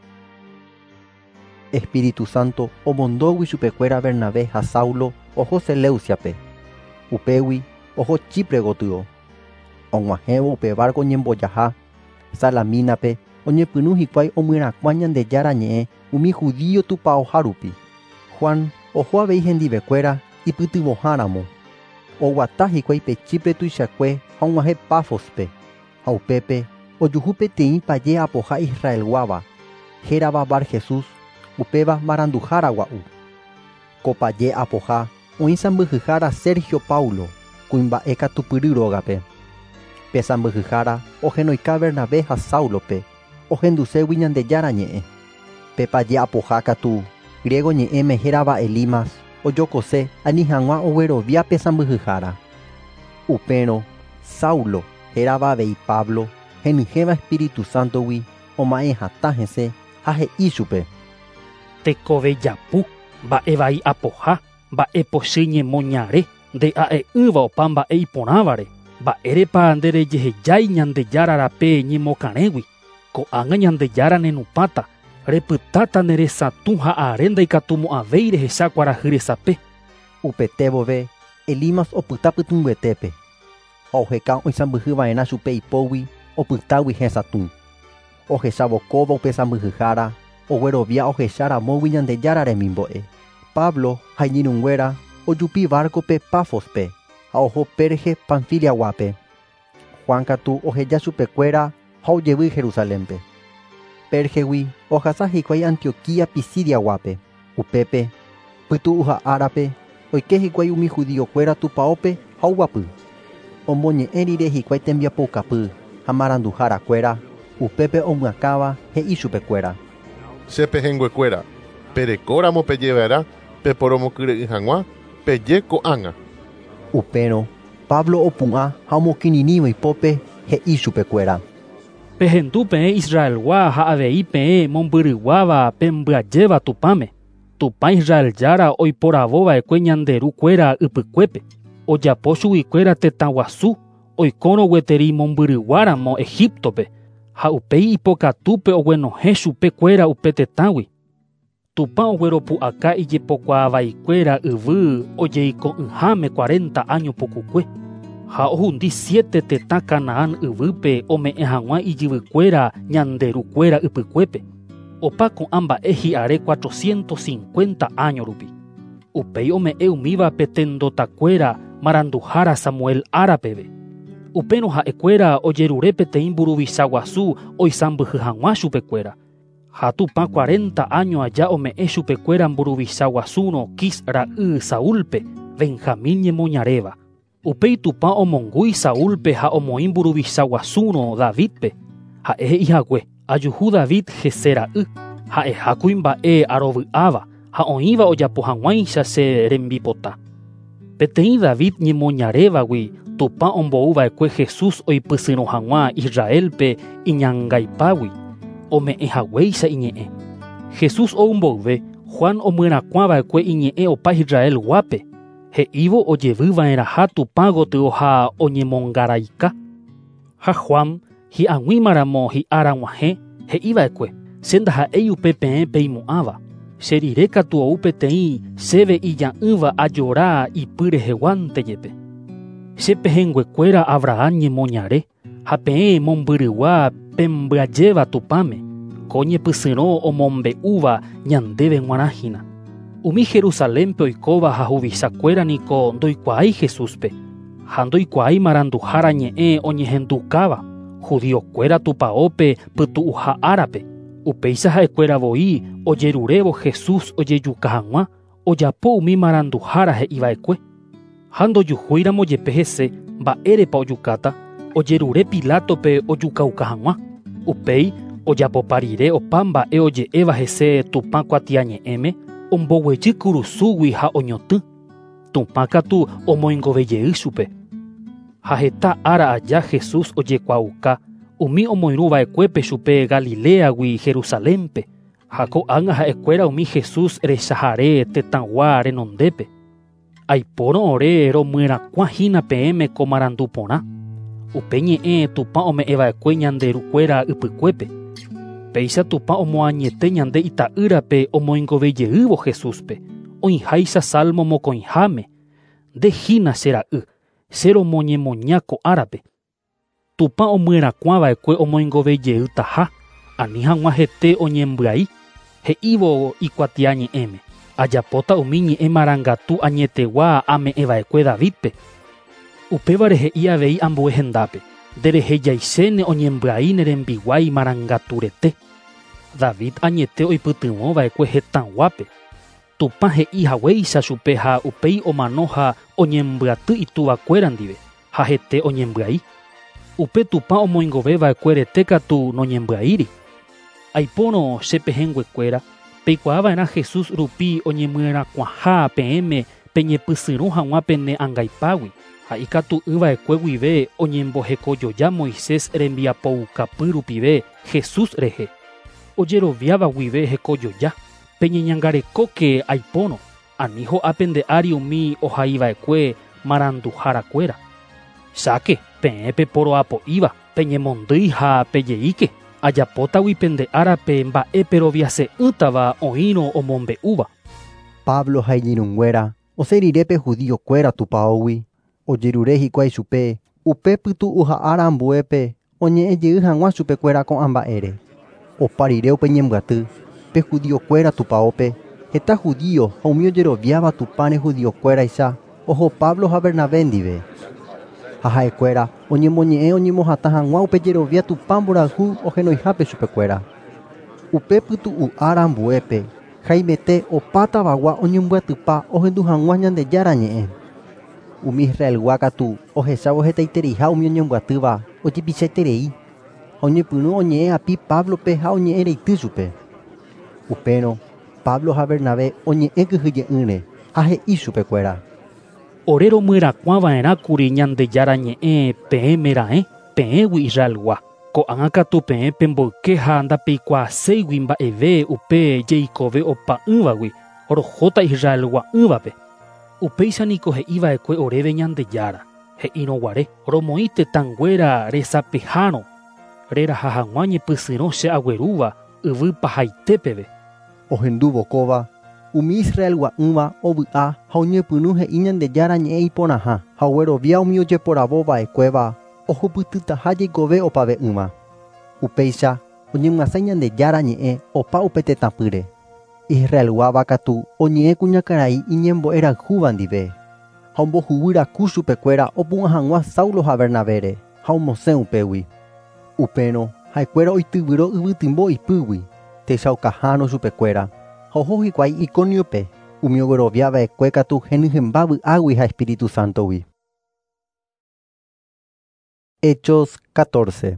Espíritu Santo omondógui chupekuéra Bernabé ha Saulo oho Seleuciape. Upégui oho Chipre gotyo. Og̃uahẽvo upe barco oñembojaha Salamínape oñepyrũ hikuái omyrakuã Ñandejára ñe'ẽ umi judío tupãoha rupi. Juan oho avei hendivekuéra ipytyvõháramo. Oguata hikuái pe Chipre tuichakue ha og̃uahẽ Pafospe. Ha upépe ojuhu peteĩ paje apoha Israelguáva hérava Bar Jesús upéva maranduhára gua'u. Ko paje apoha oĩ sãmbyhyhára Sergio Paulo kuimba'e katupyry rógape. Pe sãmbyhyhára ohenoika Bernabé ha Saulope ohenduségui Ñandejára ñe'ẽ. Pe paje apoha katu griego ñe'ẽme hérava Elimas ojokose ani hag̃ua oguerovia pe sãmbyhyhára. Upérõ Saulo hérava avei Pablo henyhẽva Espíritu Santogui oma'ẽ hatã hese ha he'i chupe. Tekove japu mba'e vai apoha, mba'e pochy ñemoñare, nde a'e'ỹva opa mba'e iporãvare, mba'érepa nderejehejái Ñandejára rape ñemokãrégui, ko'ág̃a Ñandejára nenupáta, repytáta neresãtũ ha are ndaikatumo'ãvéi rehecha kuarahy resape. Upetevove Elimas opyta pytũmbyetépe ha oheka oisãmbyhyva'erã chupe ipógui opytágui hesãtũ. Ohechavokóva upe sãmbyhyhára, oguerovia ohecháramógui Ñandejára remimbo'e. Pablo ha iñirũnguéra ojupi barcope Pafospe ha oho Perge Panfiliaguápe. Juan katu oheja chupekuéra ha ojevy Jerusalénpe. Pergegui ohasa hikuái Antioquía Pisidiaguápe. Upépe pytu'u árape oike hikuái umi judíokuéra tupãópe ha oguapy. Omoñe'ẽ rire hikuái tembiapokapy ha maranduhárakuéra. Upépe ombyakáva he'i chupekuéra: Chepehenguekuéra, perekóramo pejeva'erã peporomokyry'y hag̃ua, peje ko'ág̃a. Upérõ Pablo opu'ã ha omokirirĩvo ipópe he'i chupekuéra: Pehendu peẽ Israelgua ha avei peẽ mombyryguáva pembyajéva tupãme. Tupã Israeljára oiporavova'ekue ñanderukuéra ypykuépe. Ojapo chuguikuéra tetã guasu, oikórõ gueteri mombyryguáramo Egiptope, ha upéi ipokatúpe oguenohẽ chupekuéra upe tetãgui. Tupã ogueropu'aka ijepokuaavaikuéra yvy ojeiko'ỹháme cuarenta año pukukue. Ha ohundi siete tetã Canaán yvýpe ome'ẽ hag̃ua ijyvykuéra ñanderukuéra ypykuépe. Opa ko'ã mba'e hi'are cuatrocientos cincuenta año rupi. Upéi ome'ẽ umívape tendotakuéra maranduhára Samuel árapeve. Upérõ ha'ekuéra ojerure peteĩ mburuvicha guasu oisãmbyhy hag̃ua chupekuéra. Ha tupã cuarenta año aja ome'ẽ chupekuéra mburuvicha guasúrõ Kis ra'y Saúlpe, Benjamín ñemoñaréva. Upéi tupã omongúi Saúlpe ha omoĩ mburuvicha guasúrõ Davidpe. Ha'e ihague ajuhu David hese ra'y, ha'ehákui mba'e arovy'áva ha oĩva ojapo hag̃uáicha che rembipota. Peteĩ David ñemoñarévagui tupã ombouva'ekue Jesús oipysyrõ hag̃ua Israelpe iñangaipágui, ome'ẽhaguéicha iñe'ẽ. Jesús oumboyve Juan omyrakuãva'ekue iñe'ẽ opa Israel guápe, he'ívo ojevýva'erãha tupã gotyo ha oñemongaraika. Ha Juan hi'ag̃uímaramo hi'arag̃uahẽ he'íva'ekue: che ndaha'éi upe peẽ peimo'ãva. Che rire katu ou peteĩ chéve ija'ỹva ajora ipy reheguántejepe. Che pehenguekuéra Abraham ñemoñare ha peẽ mombyrygua pembyajéva tupãme, ko ñepysyrõ omombe'úva ñandéve g̃uarãhína. Umi Jerusalénpe oikóva ha huvichakuéra niko ndoikuaái Jesúspe, ha ndoikuaái maranduhára ñe'ẽ oñehendukáva judíokuéra tupãópe pytu'uha árape. Upéicha ha'ekuéra voi ojerurévo Jesús ojejuka hag̃ua ojapo umi maranduhára he'iva'ekue. Ha ndojuhúiramo jepe hese mba'érepa ojukáta, ojerure Pilátope ojukauka hag̃ua. Upéi ojapopa rire opa mba'e oje'éva hese tupã kuatiañe'ẽme, omboguejy kurusúgui ha oñotỹ. Tupã katu omoingovejey chupe. Ha heta ára aja Jesús ojekuauka umi omoirũva'ekuépe chupe Galileagui Jerusalénpe, ha ko'ág̃a ha'ekuéra umi Jesús rechahare tetãgua renondépe. Aipórõ ore romyrakuãhína peẽme ko marandu porã. Upe ñe'ẽ tupã ome'ẽva'ekue ñanderukuéra ypykuépe. Péicha tupã omoañete ñande ita'ýrape omoingovejeývo Jesúspe, oĩháicha salmo mokõiháme: ndehína che ra'y, che romoñemoña ko árape. Tupã omyrakuãva'ekue omoingovejey taha, ani hag̃ua hete oñembyai, he'ívo ikuatiañe'ẽme: ajapóta umi ñe'ẽ marangatu añetegua ame'ẽva'ekue Davidpe. Upévare he'i avei ambue hendápe: nderehejaichéne oñembyai nerembiguái marangaturete. David añete oipytyvõva'ekue hetãguápe. Tupã he'ihaguéicha chupe ha upéi omano ha oñembyaty ituvakuéra ndive, ha hete oñembyai. Upe tupã omoingoveva'ekue rete katu noñembya'íri. Aipórõ che pehenguekuéra peikuaava'erã Jesús rupi oñemyrakuãha peẽme peñepysyrõ hag̃ua pene ãngaipágui, ha ikatu'ỹva'ekue guive oñembohekojoja Moisés rembiapoukapy rupive Jesús rehe. Ojeroviáva guive hekojoja. peñeñangarekóke aipono, aniho apende'ári umi ohaiva'ekue maranduharakuéra. Cháke, peẽpe poroapo'íva, peñemondýi ha pejeíke, ajapótagui pende'árape mba'épe roviase'ỹtava oírõ omombe'úva. Pablo ha iñirũnguéra osẽrirépe judíokuéra tupãógui, ojerure hikuái chupe, upe pytu'u ha ára ambuépe oñe'ẽjey hag̃ua chupekuéra ko'ãmba'ére. Opa rire upe ñembyaty pe judíokuéra tupãópe, heta judío ha umi ojeroviáva tupãre judíokuéraicha oho Pablo ha Bernabé ndive. Ha ha'ekuéra oñemoñe'ẽ oñemohatã hag̃ua upe jerovia tupã mborayhu ohenoihápe chupekuéra. Upe pytu'u ára ambuépe haimete opátavagua oñembyatypa ohendu hag̃ua Ñandejára ñe'ẽ. Umi Israelgua katu ohechávo hetaitereiha umi oñembyatýva ojepichaiterei. Ha oñepyrũ oñe'ẽ api Pablope ha oñe'ẽ reity chupe. Upérõ Pablo ha Bernabé oñe'ẽ kyhyje'ỹre ha he'i chupekuéra: Ore romyrakuãva'erãkuri Ñandejára ñe'ẽ peẽmera'ẽ peẽgui Israelgua. Ko'ág̃a katu peẽpe mboyke ha ndapeikuaaséigui mba'eve upe jeikove opa'ỹvagui rohóta Israelgua'ỹvape. Upéichaniko he'íva'ekue oréve Ñandejára, he'írõguare romoĩ tetãnguéra resapehárõ, reraha hag̃ua ñepysyrõ che aguerúva yvy pahaitépeve. Ohendu vokóva, umi Israelgua'ỹva ovy'a ha oñepyrũ he'i Ñandejára ñe'ẽ iporãha ha oguerovia umi ojeporavova'ekuéva ohupytytaha jeikove opave'ỹva. Upéicha oñemyasãi Ñandejára ñe'ẽ opa upe tetãpýre. Israelguáva katu oñe'ẽ kuñakarai iñembo'erayhúva ndive. Ha ombohuvyraku chupekuéra opu'ã hag̃ua Saulo ha Bernabére ha omosẽ upégui. Upérõ ha'ekuéra oityvyro yvytymbo ipýgui, techaukaháro chupekuéra. Ha oho hikuái Iconiope, umi ogueroviava'ekue katu henyhẽmba vy'águi ha Espíritu Santogui. Hechos catorce.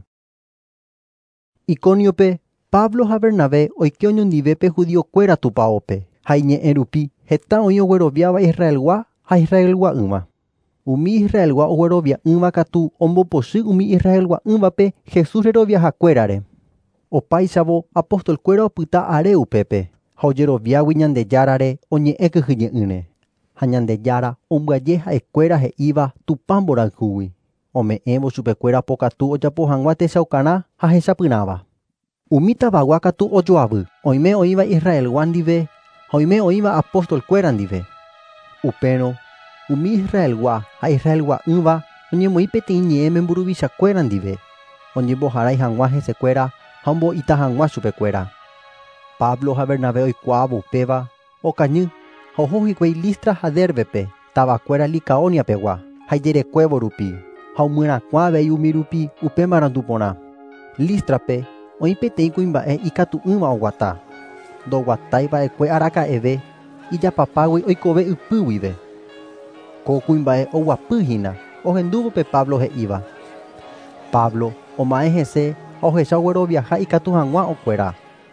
Iconiope Pablo ha Bernabé oike oñondivépe judíokuéra tupãópe ha iñe'ẽ rupi heta oĩ ogueroviáva Israelgua ha Israelgua'ỹva. Umi Israelgua oguerovia'ỹva katu ombopochy umi Israelgua'ỹvape Jesús reroviahakuérare. Opáichavo apostolkuéra opyta are upépe ha ojeroviágui Ñandejárare oñe'ẽ kyhyje'ỹre. Ha Ñandejára ombyaje ha'ekuéra he'íva tupã mborayhúgui. Ome'ẽvo chupekuéra pokatu ojapo hag̃ua techaukarã ha hechapyrãva. Umi tavagua katu ojoavy, oime oĩva Israelgua ndive ha oime oĩva apostolkuéra ndive. Upérõ umi Israelgua ha Israelgua'ỹva oñemoĩ peteĩ ñe'ẽme mburuvichakuéra ndive. Oñemboharai hag̃ua hesekuéra ha ombo'ita hag̃ua chupekuéra. Pablo ha Bernabé oikuaávo upéva okañy ha oho hikuái Listra ha Dérbepe tavakuéra Licaoniapegua ha ijerekuévo rupi ha omyrakuã avei umi rupi upe marandu porã. Listrape oĩ peteĩ kuimba'e ikatu'ỹva oguata. Ndoguatáiva'ekue araka'eve ijapapágui oikove ypýgui. Ko kuimba'e oguapýhína ohendúvope Pablo he'íva. Pablo oma'ẽ hese ha ohecha ogueroviaha ikatu hag̃ua okuera.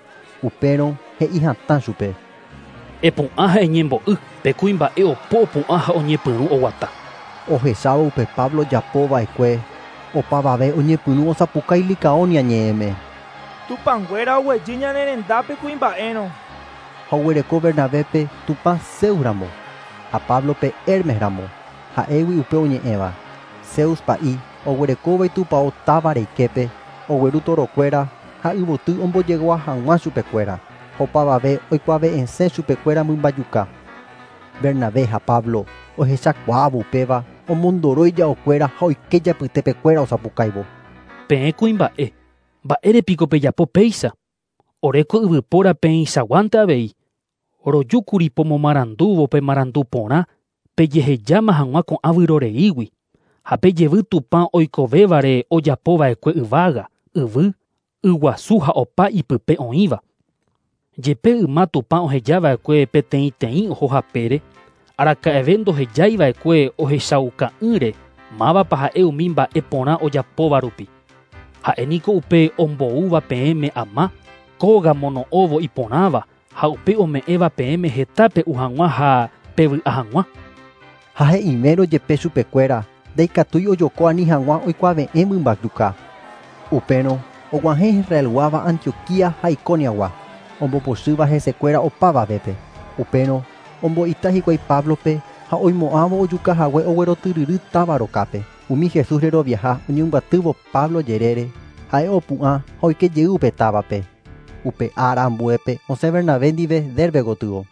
Upérõ he'i hatã chupe: Epu'ã ha eñembo'y pe kuimba'e opo opu'ã ha oñepyrũ oguata. Ohechávo upe Pablo japova'ekue opavave oñepyrũ osapukái Licaonia ñe'ẽme. Tupãnguéra oguejy ñane rendápe kuimba'érõ. Ha oguereko Bernabépe tupã Zeusramo ha Pablope Hermesramo ha'égui upe oñe'ẽva. Zeus pa'i oguerekóvai tupão táva reiképe ogueru torokuéra ha yvoty ombojegua hag̃ua chupekuéra. Opavave oikuaave'esẽ chupekuéra mymbajuka. Bernabé ha Pablo ohechakuaávo upéva omondoroi ja'okuéra ha oike japytépekuéra osapukáivo. Peẽ kuimba'e, mba'érepiko pejapo péicha. Oréko yvypóra peĩchaguánte avei. Rojúkuri pomomarandúvo pe marandu porã pejehejáma hag̃ua ko'ã vyroreígui. Ha pejevy tupã oikovévare ojapova'ekue yvága, yvy, yguasu ha opa ipype oĩva. Jepe yma tupã ohejava'ekue peteĩ teĩ oho hapére, araka'eve ndohejáiva'ekue ohechauka'ỹre mávapa ha'e umi mba'e porã ojapóva rupi. Ha'éniko upe omboúva peẽme ama, kóga mono'õvo iporãva ha upe ome'ẽva peẽme hetápe uhag̃ua ha pevy'a hag̃ua. Ha he'imérõ jepe chupekuéra ndaikatúi ojoko ani hag̃ua oikuaave'ẽ mymbajuka. Upérõ og̃uahẽ Israelguáva Antioquía ha Iconiagua ombopochyva hesekuéra opavavépe. Upérõ ombo'ita hikuái Pablope ha oimo'ãvo ojukahague oguerotyryry távarokápe. Umi Jesús reroviaha oñemyatývo Pablo jerére, ha'e opu'ã ha oikejey upe távape. Upe ára ambuépe osẽ Bernabé ndive Derbe gotyo.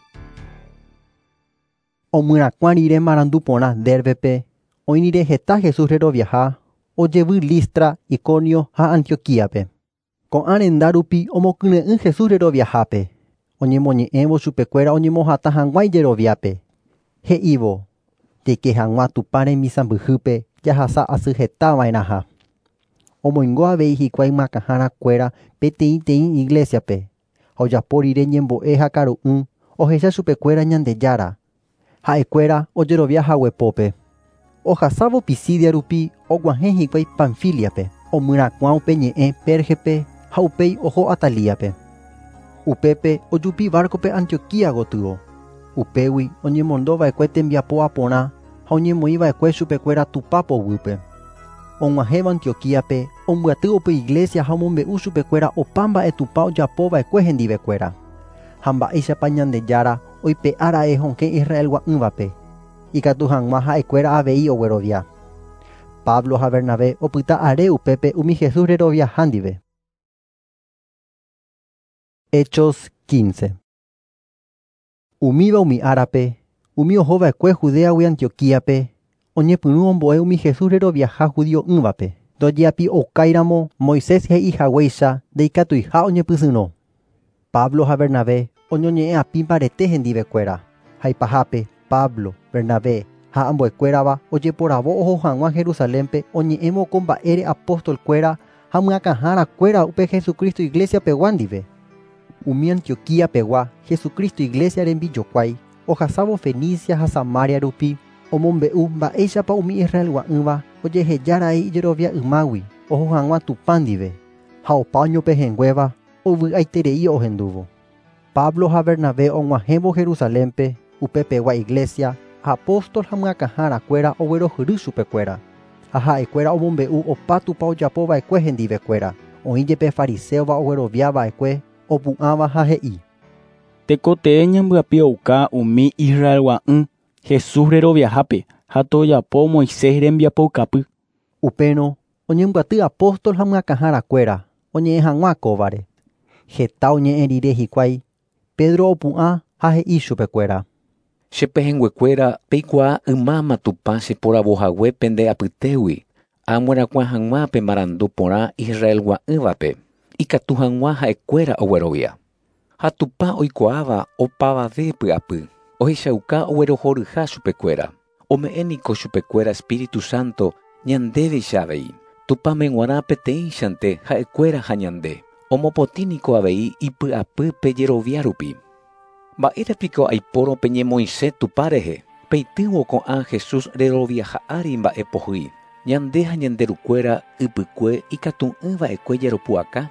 Omyrakuã rire marandu porã Derbepe, oĩrire heta Jesús reroviaha, ojevy Listra, Iconio ha Antioquíape. Ko'ã renda rupi omokyre'ỹ Jesús reroviahápe. Oñemoñe'ẽvo chupekuéra oñemohata hag̃uái jeroviápe. He'ívo: jaike hag̃ua Tupã remisa mbyhýpe jahasa asy hetava'erãha. Omoingo avei hikuái makãharakuéra peteĩ teĩ iglesiape, ha ojapo rire ñembo'e ha karu'ỹ ohecha chupekuéra Ñandejára. Ha'ekuéra ojeroviahaguepópe. Ohasávo Pisidia rupi og̃uahẽ hikuái Panfiliape, omyrakuã upe ñe'ẽ Pérgepe ha upéi oho Atalíape. Upépe ojupi barcope Antioquía gotyo. Upégui oñemondova'ekue tembiapo aporã ha oñemoĩva'ekue chupekuéra Tupã poguýpe. Og̃uahẽvo Antioquíape ombyaty upe iglesia ha omombe'u chupekuéra opa mba'e Tupã ojapova'ekue hendivekuéra. Ha mba'éichapa Ñandejára oipe'ara'e hõke Israel gua'ỹvape. Ikatu hag̃ua ha'ekuéra avei oguerovia. Pablo ha Bernabé opyta are upépe umi Jesús reroviaha ndive. Hechos quince. Umíva umi árape, umi ohova'ekue Judeagui Antioquíape, oñepyrũ ombo'e umi Jesús reroviaha judío ývape. Ndoje'api okáiramo Moisés he'ihaguéicha ndeikatuiha oñepysyrõ. Pablo ha Bernabé oñoñe'ẽ'api mbarete hendivekuéra. Ha ipahápe Pablo, Bernabé ha ambuekuérava ojeporavo oho hag̃ua Jerusalénpe oñe'ẽmo ko mba'ére apóstolkuéra ha myakãharakuéra upe Jesukristo iglesia pegua ndive. Umi Antioquía pegua Jesukristo iglesia rembijokuái ohasávo Fenicia ha Samaria rupi omombe'u mba'éichapa umi Israel gua'ỹva ojehejára'e ijerovia ymágui oho hag̃ua Tupã ndive ha opa oñopehenguéva ovy'aiterei ohendúvo. Pablo ha Bernabé og̃uahẽvo Jerusalénpe upe pegua iglesia ha apóstol ha myakãharakuéra oguerohyry chupekuéra. Ha ha'ekuéra omombe'u opa Tupã ojapova'ekue hendivekuéra. Oĩjepe fariseova ogueroviava'ekue opu'ãva ha he'i: Tekotee ñamby'api ouka umi Israel gua'ỹ Jesús reroviahápe ha tojapo Moisés rembiapokapy. Upérõ oñembyatý apóstol ha myakãharakuéra oñe'ẽ hag̃ua kóvare. Heta oñe'ẽ rire hikuái. Pedro opu'ã ha he'i chupekuéra: Chepehenguekuéra peikuaa ymáma Tupã cheporavohague pende apytégui amyrakuã hag̃uápe marandu porã Israel gua'ỹvape. Ikatu hag̃ua ha'ekuéra oguerovia. Ha Tupã oikuaáva opavave py'apy. Ohechauka oguerohoryha chupekuéra. Ome'ẽniko chupekuéra Espíritu Santo ñandévicha avei. Tupãme peteĩchante ha'ekuéra ha ñande. Omopotíniko avei ipy'apy pe jerovia rupi. Mba'érepiko aipóro peñemoĩse Tupã rehe. Peitývo ko'ã Jesús reroviaha'ári mba'e pohýi. Ñande ha ñanderukuéra ypykue ikatu'ỹva'ekue jaropu'aka.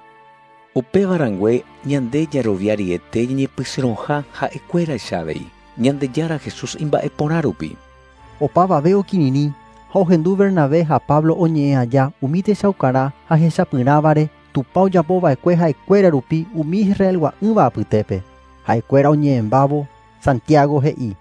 Upevarangue ñande jaroviariete ñepysyroha ha'ekuéracha avei. Ñandejára Jesús imba'e porã rupi. Opavave okirirĩ ha ohendu Bernabé ha Pablo oñe'ẽ aja umi techaukarã ha hechapyrãvare Tupã ojapova'ekue ha'ekuéra rupi umi Israel gua'ỹva apytépe. Ha'ekuéra oñe'ẽmbávo Santiago he'i: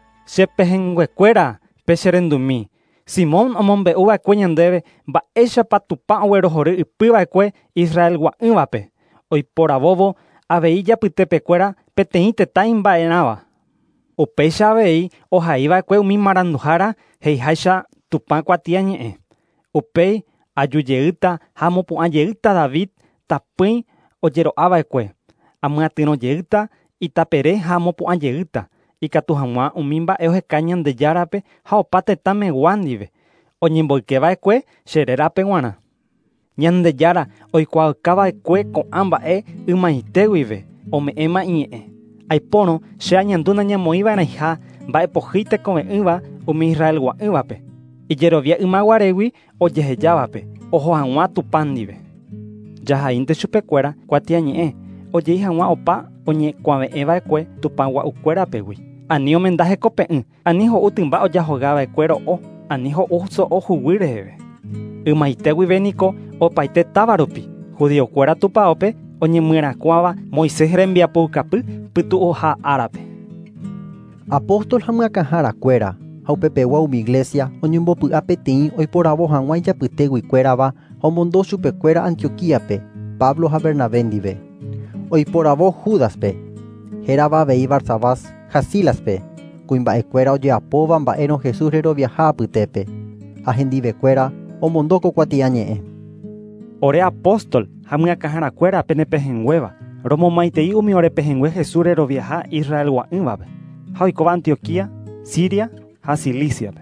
Chepehenguekuéra pe che rendumi. Simón omombe'uva'ekue ñandéve mba'éichapa Tupã oguerohory ipyva'ekue Israel gua'ỹvape. Oiporavóvo avei japytépekuéra peteĩ tetã imba'erãva. Upéicha avei ohaíva'ekue umi maranduhára heiháicha Tupã kuatia ñe'ẽ. Upéi ajujeýta ha mopu'ãjeýta David tapỹi ojero'ava'ekue. Amyatyrõjeýta itapere ha mopu'ãjeýta. Ikatu hag̃ua umi mba'e oheka Ñandejárape ha opa tetã megua ndive. Oñemboykeva'ekue cherérape g̃uarã. Ñandejára oikuaykava'ekue ko'ã mba'e ymaitéguive ome'ẽma iñe'ẽ. Aipórõ che añandu nañamoĩva'erãiha mba'e pohýi tekove'ỹva umi Israel gua'ỹvape. Ijerovia ymaguarégui ojehejávape oho hag̃ua Tupã ndive. Jahaínte chupekuéra kuatia ñe'ẽ ojei hag̃ua opa oñekuave'ẽva'ekue Tupã gua'ukuérapegui. Ani omenda hekope'ỹ, ani ho'u tymba ojahogava'ekue ro'o, ani ho'u so'o huvy reheve. Ymaitéguive niko opaite táva rupi judíokuéra tupãópe oñemyrakuãva Moisés rembiapokapy pytu'u ha árape. Apóstol hamyakahãrakuéra ha upepegua umi iglesia oñembopy'a peteĩ oiporavo hag̃ua ijapyteguikuérava ha omondo chupekuéra Antioquíape Pablo ha Bernabé ndive. Oiporavo Judaspe, hérava avei Barsabás ha Sílaspe, kuimba'ekuéra ojeapóva mba'érõ Jesús reroviaha apytépe, ha hendivekuéra omondo kokuatia ñe'ẽ. Ore apóstol hamyakahãrakuéra penepehẽnguéva romomaitei umi ore pehẽngue Jesús reroviaha Israel gua'ỹvape ha oikóva Antioquía, Siria ha Ciliciape.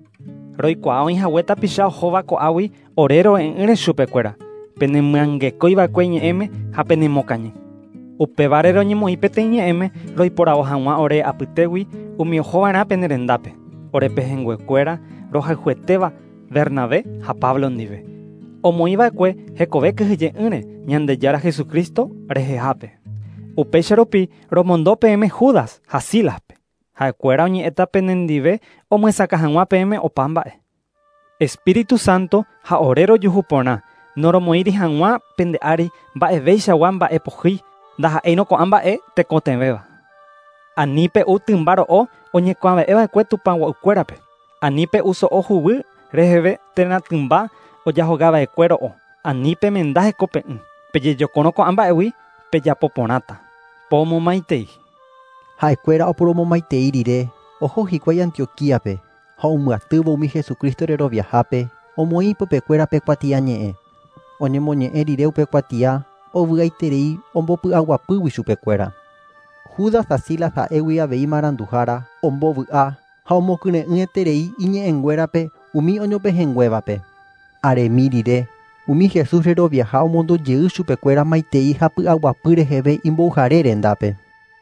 Roikuaa oĩhague tapicha ohóva ko'águi ore ro'e'ỹre chupekuéra penemyangekóiva'ekue ñe'ẽme ha penemokañy. Upévare roñemoĩ peteĩ ñe'ẽme roiporavo hag̃ua ore apytégui umi ohóvarã penerendápe ore pehẽnguekuéra rohayhuetéva Bernabé ha Pablo ndive. Omoĩva'ekue hekove kyhyje ýre Ñandejára Jesucristo rehehápe. Upéicha rupi romondo peẽme Judas ha Sílaspe. Ha'ekuéra oñe'ẽta penendive omyesaka hag̃ua peẽme opa mba'e. Espíritu Santo ha ore rojuhu porã noromoĩri hag̃ua pende ári mba'evéichagua mba'e pohýi ndaha'éino ko'ã mba'e tekotẽvéva. Ani pe'u tymba ro'o oñekuaave'eva'ekue tupã gua'ykuérape. Ani pe'u so'o huguy reheve térã tymba ojahogava'ekue ro'o. Ani pemenda heko pe'ỹ. Pejejokórõ ko'ã mba'égui pejapo porãta. Pomomaitei. Ha'ekuéra oporomomaitei rire oho hikuái Antioquíape ha omyatývo umi Jesucristo reroviahápe omoĩ pypekuéra pe kuatia ñe'ẽ. Oñemoñe'ẽ rire upe kuatia ovy'aiterei ombopy'aguapýgui chupekuéra. Judas ha Silas ha'égui avei maranduhára ombovy'a ha omokyre'ỹeterei iñe'ẽnguérape umi oñopehẽnguévape. Aremi rire umi Jesús reroviaha omondojey chupekuéra maitei ha py'aguapy reheve imbouhare rendápe.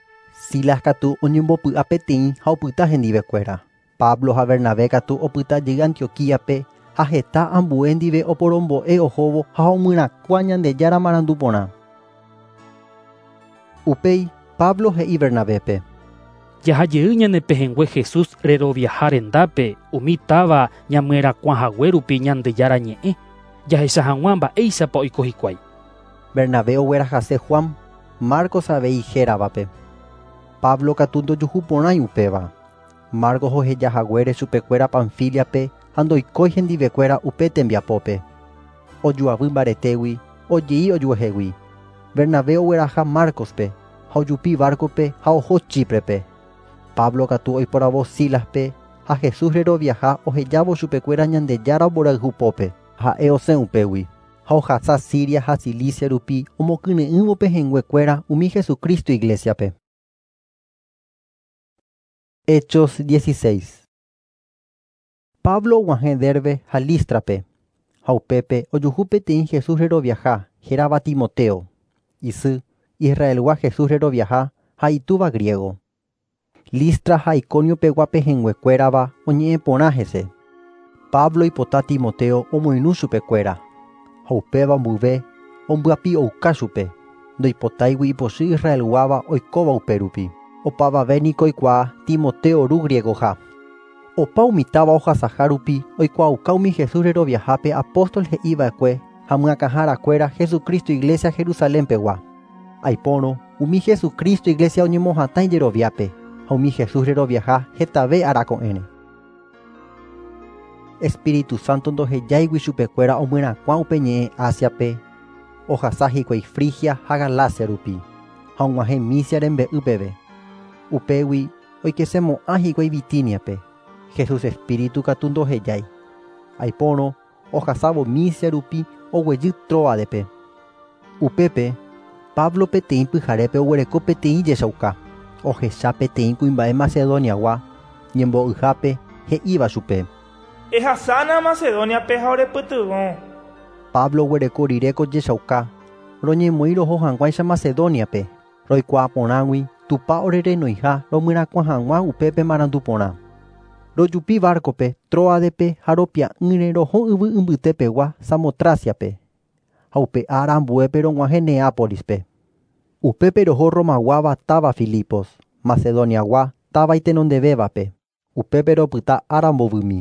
Silas katu oñembopy'a peteĩ ha opyta hendivekuéra. Pablo ha Bernabé katu opytajey Antioquíape ha heta ambue ndive oporombo'e ohóvo ha omyrakua Ñandejára marandu porã. Upéi Pablo he'i Bernabépe: Jahajey ñandepehẽngue Jesús reroviaha rendápe umi táva ñamyrakuãhague rupi Ñandejára ñe'ẽ. Jahecha hag̃ua mba'éichapa oiko hikuái. Bernabé oguerahase Juan, Marcos avei héravápe. Pablo katu ndojuhu porãi upéva. Marcos ohejahaguére chupekuéra Panfiliape ha ndoikói hendivekuéra upe tembiapópe. Ojuavy mbaretégui, ojei ojuehégui. Bernabé ogueraha Marcospe ha ojupi barcope ha oho Chíprepe. Pablo katu oiporavo Sílaspe ha Jesús reroviaha ohejávo chupekuéra Ñandejára omborayhupópe ha'e osẽ upégui. Ha ohasa Siria ha Cilicia rupi omokyre'ỹvo pehẽnguekuéra umi Jesucristo iglesiape. Hechos dieciséis. Pablo og̃uahẽ Derbe ha Lístrape ha upépe ojuhu peteĩ Jesús reroviaha hérava Timoteo, isy Israelgua Jesús reroviaha ha itúva griego. Listra ha Iconio pegua pehẽnguekuérava oñe'ẽ porã hese. Pablo ipota Timoteo omoirũ chupekuéra ha upéva mbyve ombyapi ouka chupe ndoipotáigui ipochy Israelguáva oikóva upérupi. Opavavéniko oikuaa Timoteo ru griegoha. Opa umitáva ohasaha rupi oikuaauka umi Jesús reroviahápe apóstol he'íva'ekue ha myakahãrakuéra Jesucristo iglesia Jerusalémpegua. Aipórõ umi Jesucristo iglesia oñemohatãi jeroviápe ha umi Jesús reroviaha hetave arako'ẽre. Espíritu Santo ndohejáigui chupekuéra omyrakuã upe ñe'ẽ Asiape, ohasa hikuái Frigia ha Galacia rupi ha og̃uahẽ Misia rembe'ýpeve. Upégui oikesemo'ã hikuái Bitíniape. Jesús Espíritu katu ndohejái. Aipórõ ohasávo Misia rupi oguejy Tróadepe. Upépe Pablo peteĩ pyharépe oguereko peteĩ jechauka. Ohecha peteĩ kuimba'e Macedoniagua ñembo'yhápe he'íva chupe: Ehasána Macedoniape ha orepytyvõ. Pablo oguereko rireko jechauka roñemoĩ roho hag̃uáicha Macedoniape roikuaa porãgui tupa orerenoiha romyrakuã hag̃ua upépe marandu porã. Rojupi barcope Tróadepe ha ropia'ỹre roho yvy ymbytépegua Samotraciape ha upe ára ambuépe rog̃uahẽ Neápolispe. Upépe roho romaguáva táva Filipos, Macedoniagua táva itenondevévape. Upépe ropyta ára mbovymi.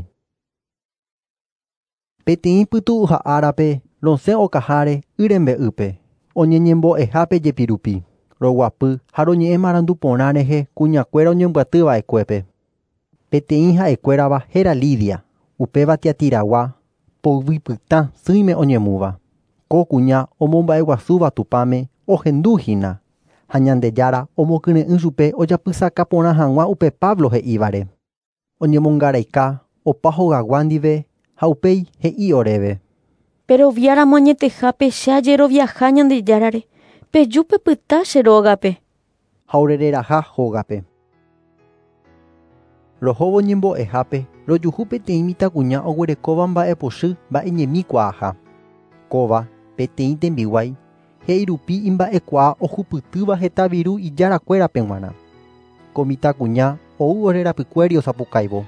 Peteĩ pytu'u ha árape rosẽ okaháre y rembe'ýpe. oñeñembo'ehápe jepirupi, roguapy ha roñe'ẽ marandu porã rehe kuñakuéra oñembyatýva'ekuépe. Peteĩ ha'ekuérava héra Lidia, upéva Tiatiragua, poyvypytã sỹime oñemúva. Ko kuña omomba'eguasúva tupáme ohendúhína, ha Ñandejára omokyre'ỹ chupe ojapysaka porã hag̃ua upe Pablo he'ívare. Oñemongaraika opa hogagua ndive ha upéi he'i oréve. Peroviáramo añetehápe che ajeroviaha Ñandejárare, pejúpe pyta che rógape. Ha orereraha hógape. Rohóvo ñembo'ehápe rojuhu peteĩ mitãkuña oguerekóva mba'epochy mba'eñemíkuaaha. Kóva peteĩ tembiguái he'irupi imba'ekuaa ohupytýva heta viru ijarakuérape g̃uarã. Ko mitãkuña ou orerapykuéri osapukáivo.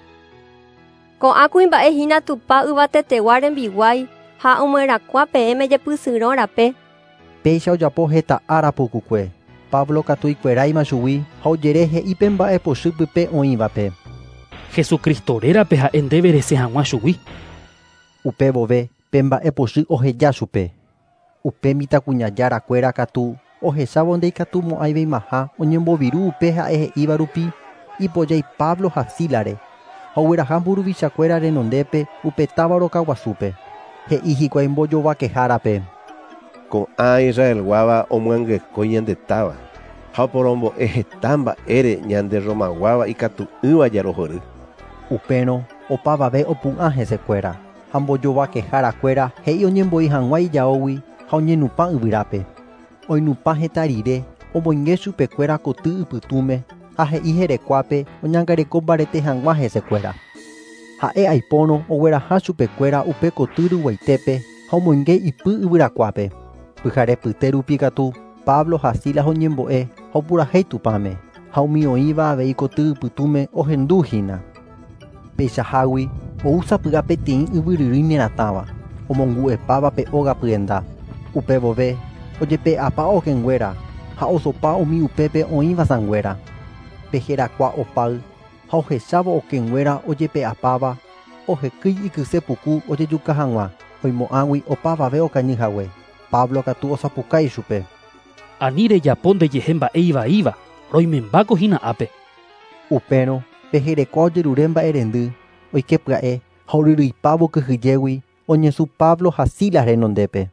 Ko'ã kuimba'ehína tupa yvatetegua rembiguái ha omyerakua peẽme jepysyrõ rape. Péicha ojapo heta ára pukukue. Pablo katu ikueráima chugui ha ojere he'ípe mba'epochy pype oĩvape. Jesucristo rérape ha'e ndéverese hag̃ua chugui. Upe vove pe mba'epochy oheja chupe. Upe mitãkuñajarakuéra katu ohechávo ndeikatumo'ãiveimaha oñemboviru upe ha'e he'íva rupi ipojái Pablo ha Sílare ha ogueraha mburuvichakuéra renondépe upe táva rokaguasúpe. He'i hikuái mbojovakehárape. Ko'ã Israelguáva omyangekói ñande táva ha oporombo'e heta mba'ére ñande romaguáva ikatu'ỹva jarohory. Upérõ opavave opu'ã hesekuéra ha mbojovakehárakuéra he'i oñemboi hag̃ua ijaógui ha oñenupã yvyrápe. Oinupã heta rire omoinge chupekuéra koty ipytũme ha he'i herekuápe oñangareko mbarete hag̃ua hesekuéra. Ha'e aipórõ ogueraha chupekuéra upe koty ryguaitépe ha omoinge ipy yvyrakuápe. Pyhare pyte rupi katu Pablo ha Silas oñembo'e ha opurahéi tupãme ha umi oĩva avei koty ipytũme ohendúhína. Peichahágui ousapy'a peteĩ yvyryrỹi neratãva omongu'epáva pe óga pyenda. Upe vove ojepe'apa okẽnguéra ha osopa umi upépe oĩva sãnguéra. Peherakua opáy ha ohechávo okẽnguéra ojepe'apáva ohekýi ikyse puku ojejuka hag̃ua oimo'ãgui opavave okañyhague. Pablo katu osapukái chupe. Ani rejapo ndejehe mba'e ivaíva roimembákohína ápe. Upérõ peherekua ojerure mba'erendy oikepya'e ha oryrýipávo kyhyjégui oñesũ Pablo ha Silas renondépe.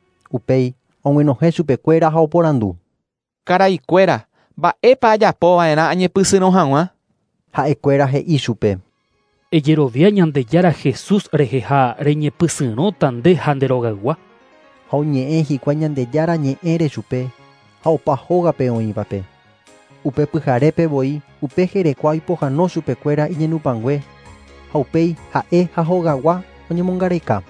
Upéi og̃uenohẽ chupekuéra ha oporandu. Karaikuéra, mba'épa ajapova'erã añepysyrõ hag̃ua. Ha'ekuéra he'i chupe. Ejerovia Ñandejára Jesús rehe ha reñepysyrõta nde ha nderogaygua. Ha oñe'ẽ hikuái Ñandejára ñe'ẽre chupe ha opa hógape oĩvape. Upe pyharépe voi upe herekua oipohãno chupekuéra iñenupãngue ha upéi ha'e ha hogagua oñemongareika.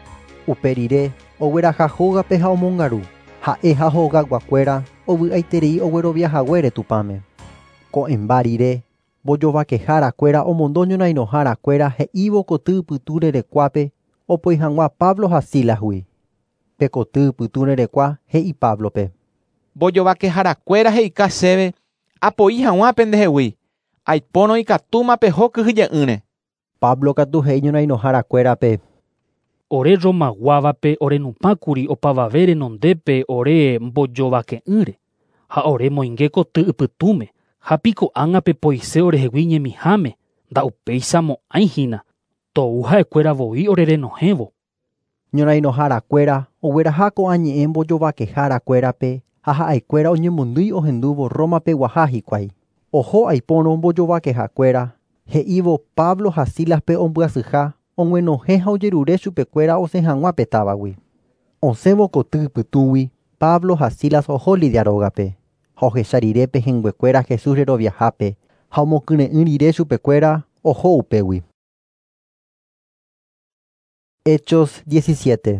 Upe rire ogueraha hógape ha omongaru. Ha'e ha hogaguakuéra ovy'aiterei ogueroviahaguére tupãme. Ko'ẽmba rire mbojovakehárakuéra omondo ñorairõharakuéra he'ívo koty ypytũ rerekuápe opoi hag̃ua Pablo ha Sílasgui. Pe koty ypytũ rerekua he'i Pablope. Mbojovakehárakuéra he'ika chéve apoi hag̃uápe ndehegui. Aipórõ ikatúma peho kyhyje'ỹre. Pablo katu he'i ñorairõharakuérape. Ore romaguávape orenupãkuri opavave renondépe ore mbojovake'ỹre ha ore moinge koty ypytũme ha piko ágape poise orehegui ñemiháme nda'upéichamo'ãihína tou ha'ekuéra voi orerenohévo. Ñorairõharakuéra ogueraha ko'ã ñe'ẽ mbojovakehárakuérape ha ha'ekuéra oñemondýi ohendúvo Rómape guaha hikuái. Oho aipórõ mbojovakehakuéra he'ívo Pablo ha Sílaspe ombyasyha og̃uenohẽ ha ojerure chupekuéra osẽ hag̃ua pe távagui. Osẽvo koty ypytũgui Pablo ha Silas oho Lidia rógape ha ohecha rire pe hemguekuéra Jesús reroviahápe ha omokyre'ỹ rire chupekuéra oho upégui. Hechos diecisiete.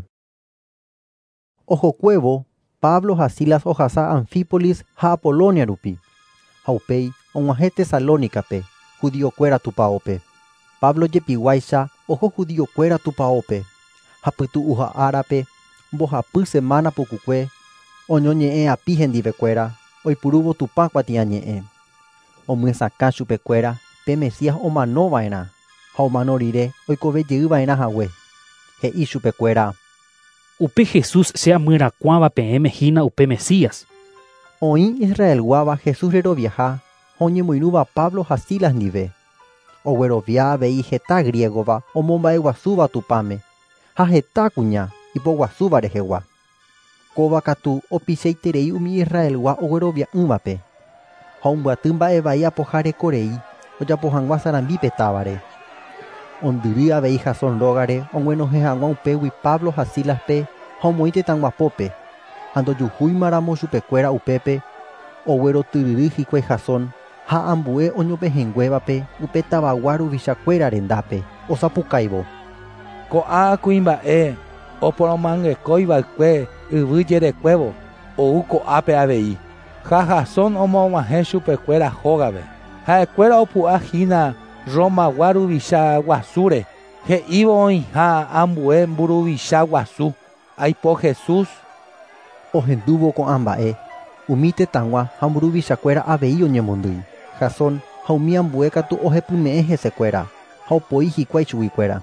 Ohokuévo Pablo ha Silas ohasa Anfípolis ha Apolonia rupi ha upéi og̃uahẽ Tesalónicape judiokuéra tupãópe. Pablo jepiguáicha oho judiokuéra tupãópe ha pytu'u ha árape mbohapy semana pukukue oñoñe'ẽ api hendivekuéra oipurúvo tupã kuatiã ñe'ẽ. Omyesãka chupekuéra pe Mesías omanova'erã ha omano rire oikovejeyva'erã hague. He'i chupekuéra: upe Jesús sea myrakuãva peẽme hína upe Mesías. Oĩ Israelguáva Jesús reroviaha oñemoirũva Pablo ha Silas ndive. Oguerovia avei heta griegova omomba'eguasúva tupáme ha heta kuña ipoguasúva rehegua. Kóva katu opichaiterei umi Israelgua oguerovia'ỹvape. Ha ombyaty mba'evai apoharekorei ojapohag̃ua sarambípe távare. Ondyry avei Jasón rógare og̃uenohẽ upégui Pablo ha Silaspe ha omoĩ tetãnguapópe ha ndojuhúimaramo chupekuéra upépe oguerotyryry hikuái Jasón ha ambue oñopehenguévape upe tavagua ruvichakuéra rendápe osapukáivo. Ko'ã kuimba'e oporomangekóiva'ekue yvy jerekuévo ou ko'ápe avei. Ha Jasón omoguãhẽ chupekuéra hógave. Ha'ekuéra opu'ã hína Romagua ruvicha guasúre. He'ívo oĩha ambue mburuvicha guasu. Aipo Jesús. Ohendúvo ko'ã mba'e umi tetãgua ha mburuvichakuéra avei oñemondýi. Jasón ha umi ambue katu ohepyme'ẽ hesekuéra ha opoi hikuái chuguikuéra.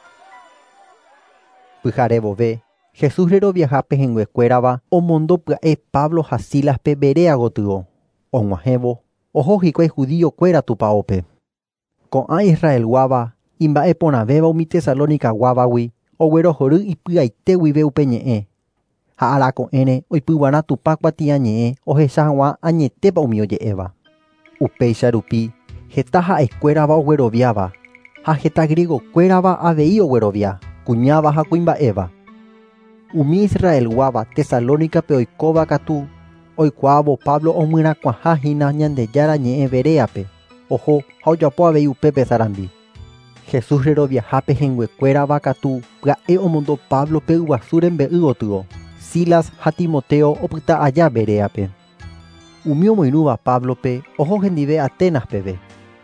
Pyhare vove Jesús reroviaha pehẽnguekuérava omondo pya'e Pablo ha Silaspe Berea gotyo. Og̃uahẽvo oho hikuái judíokuéra tupãópe. Ko'ã Israelguáva imba'e porãvéva umi Tesalónicaguávagui oguerohory ipy'aite guive upe ñe'ẽ. Ha arako'ẽre oipyguara tupa kuatia ñe'ẽ ohecha hag̃ua añetépa umi oje'éva. Upéicha rupi heta ha'ekuérava ogueroviáva ha heta griegokuérava avei oguerovia, kuñáva ha kuimba'éva. Umi Israelguáva Tesalónicape oikóva katu oikuaávo Pablo omyrakuãhahína Ñandejára ñe'ẽ Beréape. Oho ha ojapo avei upépe sarambi. Jesús reroviaha pehẽnguekuérava katu pya'e omondo Pablo pe yguasu rembe'y gotyo. Silas ha Timoteo opyta aja Beréape. Umi omoirũva Pablope oho hendive Atenas peve.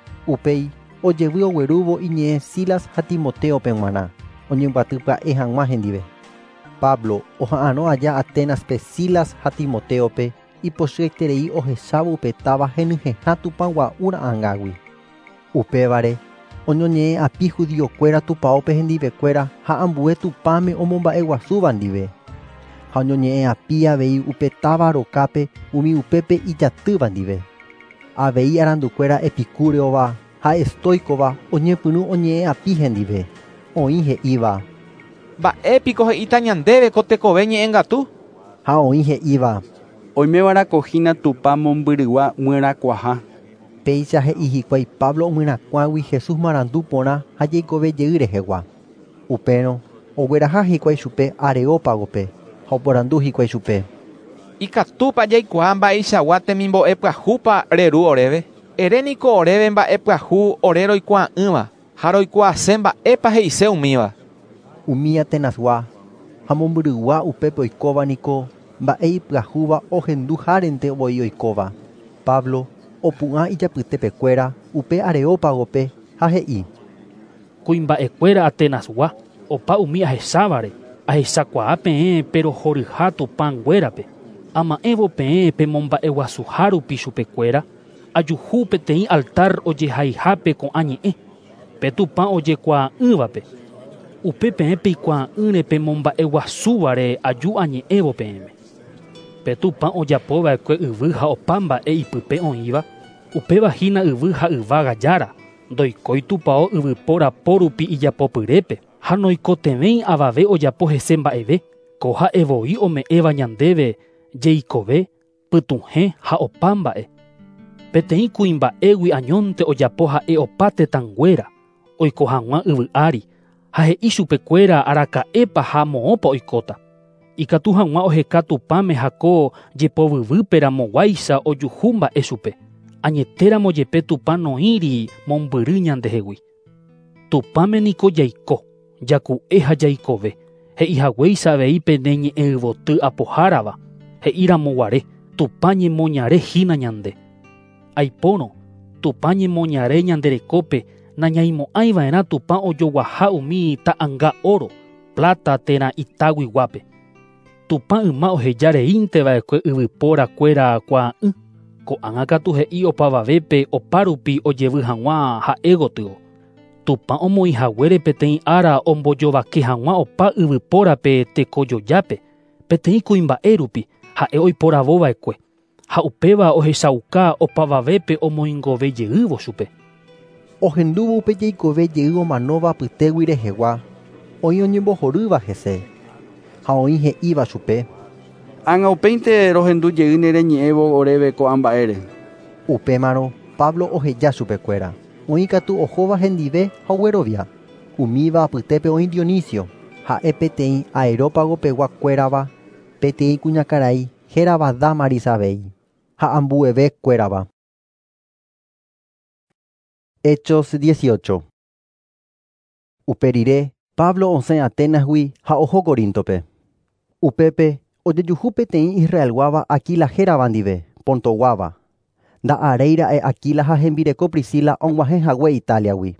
Upéi ojevy oguerúvo iñe'ẽ Silas ha Timoteope g̃uarã oñemboaty pya'e hag̃ua hendive. Pablo oha'ãrõ aja Atenaspe Silas ha Timoteope ipochyaiterei ohechávo upe táva henyhẽhã tupãgua'u ra'ãngágui. Upévare oñoñe'ẽ api judíokuéra tupãópe hendivekuéra ha ambue tupãme omomba'eguasúva ndive. Ha oñoñe'ẽ api avei upe táva rokápe umi upépe ijatýva ndive. Avei arandukuéra Epicúreova ha Estoicova oñepyrũ oñe'ẽ api hendive. Oĩ he'íva: Mba'épiko he'íta ñandéve ko tekove ñe'ẽngatu. Ha oĩ he'íva: Oimévarakóhína tupa mombyrygua myrakuaha. Péicha he'i hikuái Pablo omyrakuãgui Jesús marandu porã ha jaikovejey rehegua. Upérõ ogueraha hikuái chupe Areópagope ha oporandu hikuái chupe: Ikatúpa jaikuaa mba'eichagua temimbo'e pyahúpa reru oréve. Eréniko oréve mba'e pyahu ore roikuaa'ỹva ha roikuaase mba'épa he'ise umíva. Umi Atenasgua ha mombyrygua upépe oikóvaniko mba'e ipyahúva ohendúharente voi oikóva. Pablo opu'ã ijapytepekuéra upe Areópagope ha he'i: Kuimba'ekuéra Atenasgua opa umi ahechavare ahechakuaa peẽ pe rohoryha tupãnguérape. Ama'ẽvo peẽ pe momba'eguasuha rupi chupekuéra ajuhu peteĩ altar ojehaihápe ko'ã ñe'ẽ pe tupã ojekuaa'ỹvape. Upe peẽ peikuaa'ỹre pe momba'eguasúvare aju añe'ẽvo peẽme. Pe tupã ojapova'ekue yvy ha opa mba'e ipype oĩva upevahína yvy ha yvága jára. Ndoikói tupão yvypórapo rupi ijapopyrépe ha noikotevẽi avave ojapo hese mba'eve ko ha'evoi ome'ẽva ñandéve jeikove, pytuhẽ ha opa mba'e. Peteĩ kuimba'égui añónte ojapo ha'e opa tetãnguéra oiko hag̃ua yvy ári ha he'i chupekuéra araka'épa ha moõpa oikóta. Ikatu hag̃ua oheka tupãme ha ko jepovyvýperamoguáicha ojuhu mba'e chupe. Añetéramo jepe tupã noĩri mombyry ñandehegui. Tupãme niko jaiko, jaku'e ha jaikove, he'ihaguéicha avei pene ñe'ẽ yvoty apohárava, he'iramoguare, tupã ñemoñare hína ñande. Aipórõ, tupã ñemoñare ñanderekópe nañaimo'ãiva'erã tupã ojoguaha umi ta'ãnga oro, plata térã itáguiguápe. Tupã yma ohejareínteva'ekue yvypórakuéra kuaa'ỹ. Ko'ág̃a katu he'i opavavépe opa rupi ojevy hag̃ua ha'e gotyo. Tupa omoihaguére peteĩ ára ombojovake hag̃ua opa yvypórape tekojojápe peteĩ kuimba'e rupi ha'e oiporavova'ekue ha upéva ohechauka opavavépe omoingove jeývo chupe. Ohendúvo upe jeikove jeý omanóva pytégui rehegua oĩ oñembohorýva hese ha oĩ he'íva chupe: Ág̃a upéinte rohendu jeý nereñe'ẽvo oréve ko'ãmba'ére. Upémarõ Pablo oheja chupekuéra. Oĩ katu ohóva hendive ha oguerovia. Umíva apytépe oĩ Dionisio, ha'e peteĩ aerópagopegua kuérava, peteĩ kuñakarai hérava Damarisavei ha ambueve kuérava. Hechos dieciocho. Uperire Pablo osẽ Atenasgui ha oho Coríntope. Upépe ojejuhu peteĩ Israelguáva Aquila hérava ndive, Pontoguáva. Nda'areíra'e Aquila ha hembireko Priscila og̃uahẽhague Italiagui.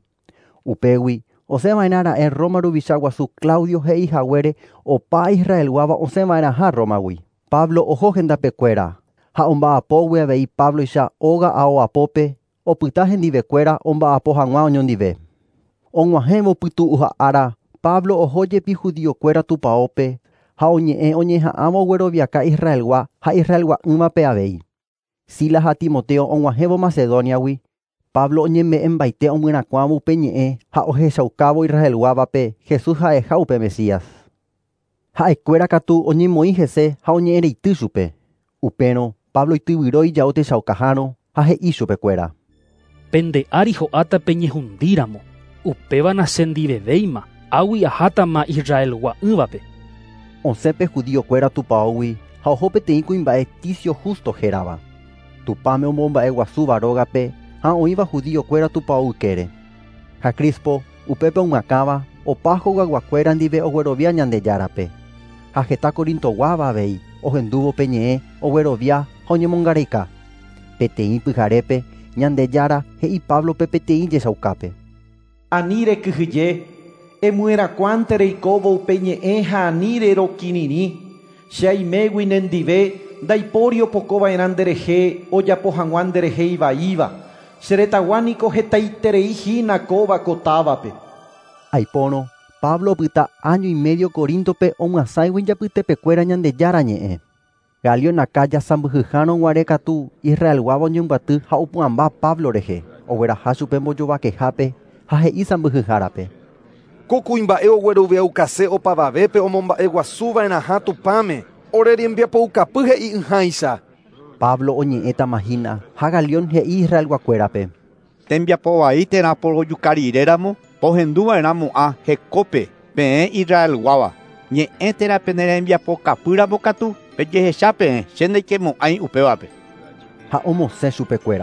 Upégui osẽva'erãra'e Roma ruvicha guasu Claudio he'ihaguére opa Israelguáva osẽva'erãha Romagui. Pablo oho hendapekuéra ha omba'apógui avei Pablo icha óga ao apópe opyta hendivekuéra omba'apo hag̃ua oñondive. Og̃uahẽvo pytu'u ha ára Pablo ohójepi judíokuéra tupãópe ha oñe'ẽ oñeha'ãvo gueroviaka Israelgua ha Israelgua'ỹvape avei. Silas ha Timoteo og̃uahẽvo Macedoniagui. Pablo oñeme'ẽ mbaite omyrakuãvo upe ñe'ẽ ha ohechaukávo Israelguávape Jesús ha'eha upe Mesías. Ha'ekuéra katu oñemoĩ hese ha oñe'ẽreity chupe. Upérõ Pablo ityvyrõ ijao techaukaháro ha he'i chupekuéra: Pende'ári ho'áta peñehundíramo, upéva nacendivevéima, águi ahátama Israelgua'ỹvape. Osẽpe judíokuéra tupãógui ha oho peteĩ kuimba'e Ticio Justo hérava. Tupãme omomba'e guasu varógape ha oĩva judíokuéra tupãó ykére. Ha Crispo upépe oguakáva opa hogaguakuéra ndive oguerovia Ñandejárape. Ha heta Korintoguáva avei ohendúvo peñe'ẽ oguerovia ha oñemongareika. Peteĩ pyharépe Ñandejára he'i Pablope peteĩ jechaukápe: Ani rekyhyje, emyerakuánte reikóvo upe ñe'ẽ ha ani rerokirirĩ. Che aimégui nendive ndaipóri opokova'erã nderehe ojapo hag̃ua nderehe ivaíva. Che retagua niko hetaiterei hína kóva ko távape. Aipórõ Pablo opyta año y medio Coríntope omyasáigui japytepekuéra Ñandejára ñe'ẽ. Galio naka jasambyhyhárõ guare katu Israelguáva oñemboaty ha opu'ãmba Pablo rehe ogueraha chupe mbojovakehápe ha he'i sambyhyhárape: Ko kuimba'e oguerovia ukase opavavépe omomba'e guasuva'erãha tupãme ore rembiapo'ukapy he'i ýhãicha. Pablo oñe'ẽta mahína ha Galión he'i Israelguakuérape: Tembiapovai térã porojukariréramo pohenduva'erã mo'ã hekópe peẽ Israelguáva. Ñe'ẽ térã penerembiapokapýramo katu pejehecha peẽ che ndaikemo'ãi upévape. Ha omosẽ chupekuéra.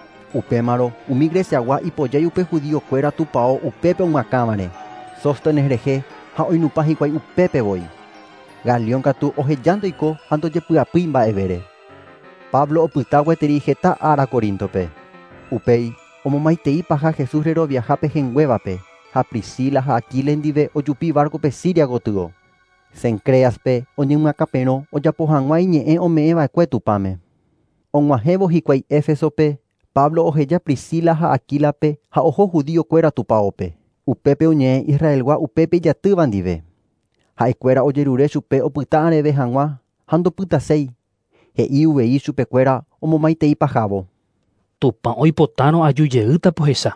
Upémarõ umi Greciagua ipojái upe judíokuéra tupãó upépe og̃uakãvare. Sóstenes rehe ha oinupa hikuái upépevoi. Galión katu ohejándoiko ha ndojepy'apýi mba'evére. Pablo opyta gueteri heta ára Coríntope. Upéi omomaitei paha Jesús reroviahápe henguévape ha Priscila ha Aquila ndive ojupi barcope Siria gotyo. Cencreaspe oñemyakapérõ ojapo hag̃ua iñe'ẽ ome'ẽva'ekue tupãme. Og̃uahẽvo hikuái Éfesope Pablo oheja Priscila ha Aquilape ha oho judíokuéra tupãópe. Upépe oñe'ẽ Israelgua upépe ijatýva ndive. Ha'ekuéra ojerure chupe opyta areve hag̃ua ha ndopytaséi. He'i uvei chupekuéra omomaitei pahávo: Tupã oipotárõ ajujeýta pohecha.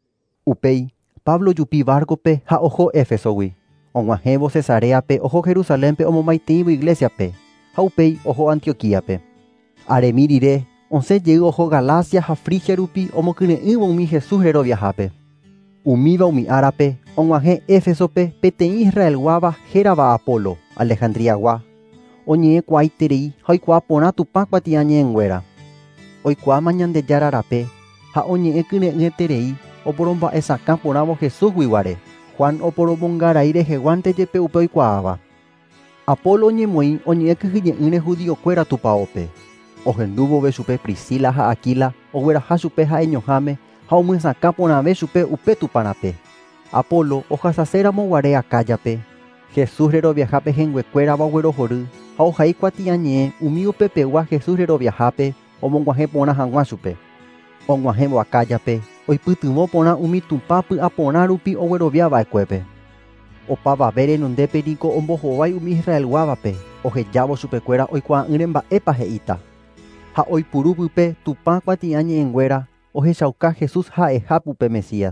Upéi Pablo jupi barcope ha oho Éfesogui. Og̃uahẽvo Cesareape oho Jerusalénpe omomaiteĩvo iglesiape ha upéi oho Antioquíape. Aremi rire osẽ jey oho Galacia ha Frigia rupi omokyre'ỹvo umi Jesús reroviahápe. Umíva umi árape og̃uahẽ Éfesope peteĩ Israelguáva hérava Apolo Alejandriagua. Oñe'ẽkuaaiterei ha oikuaa porã tupã kuatia ñe'ẽnguéra. Oikuaáma Ñandejára rape ha oñe'ẽkyre'ỹeterei oporomba'esakã porãvo Jesús guiguare. Juan oporomongarai reheguánte jepe upe oikuaáva. Apolo oñemoĩ oñe'ẽkyhyje'ỹre judíokuéra tupãópe. Ohendúvove chupe Priscila ha Aquila ogueraha chupe ha'eñoháme ha omyasakã porãve chupe upe tupãrape. Apolo ohasaséramo guare Akájape. Jesús reroviahápe henguekuérava oguerohory ha ohai kuatia ñe'ẽ umi upepegua Jesús reroviahápe omongguahẽ porã hag̃ua chupe. Og̃uahẽvo akájape, oipytyvõ porã umi tupã py'aporã rupi ogueroviava'ekuépe. Opavave renondépe niko ombohovái umi Israelguávape, ohejávo chupekuéra oikuaa'ỹre mba'épa he'íta. Ha oipuru pype Tupã kuati'ã ñe'ẽnguéra ohechauka Jesús ha'ehápe upe Mesías.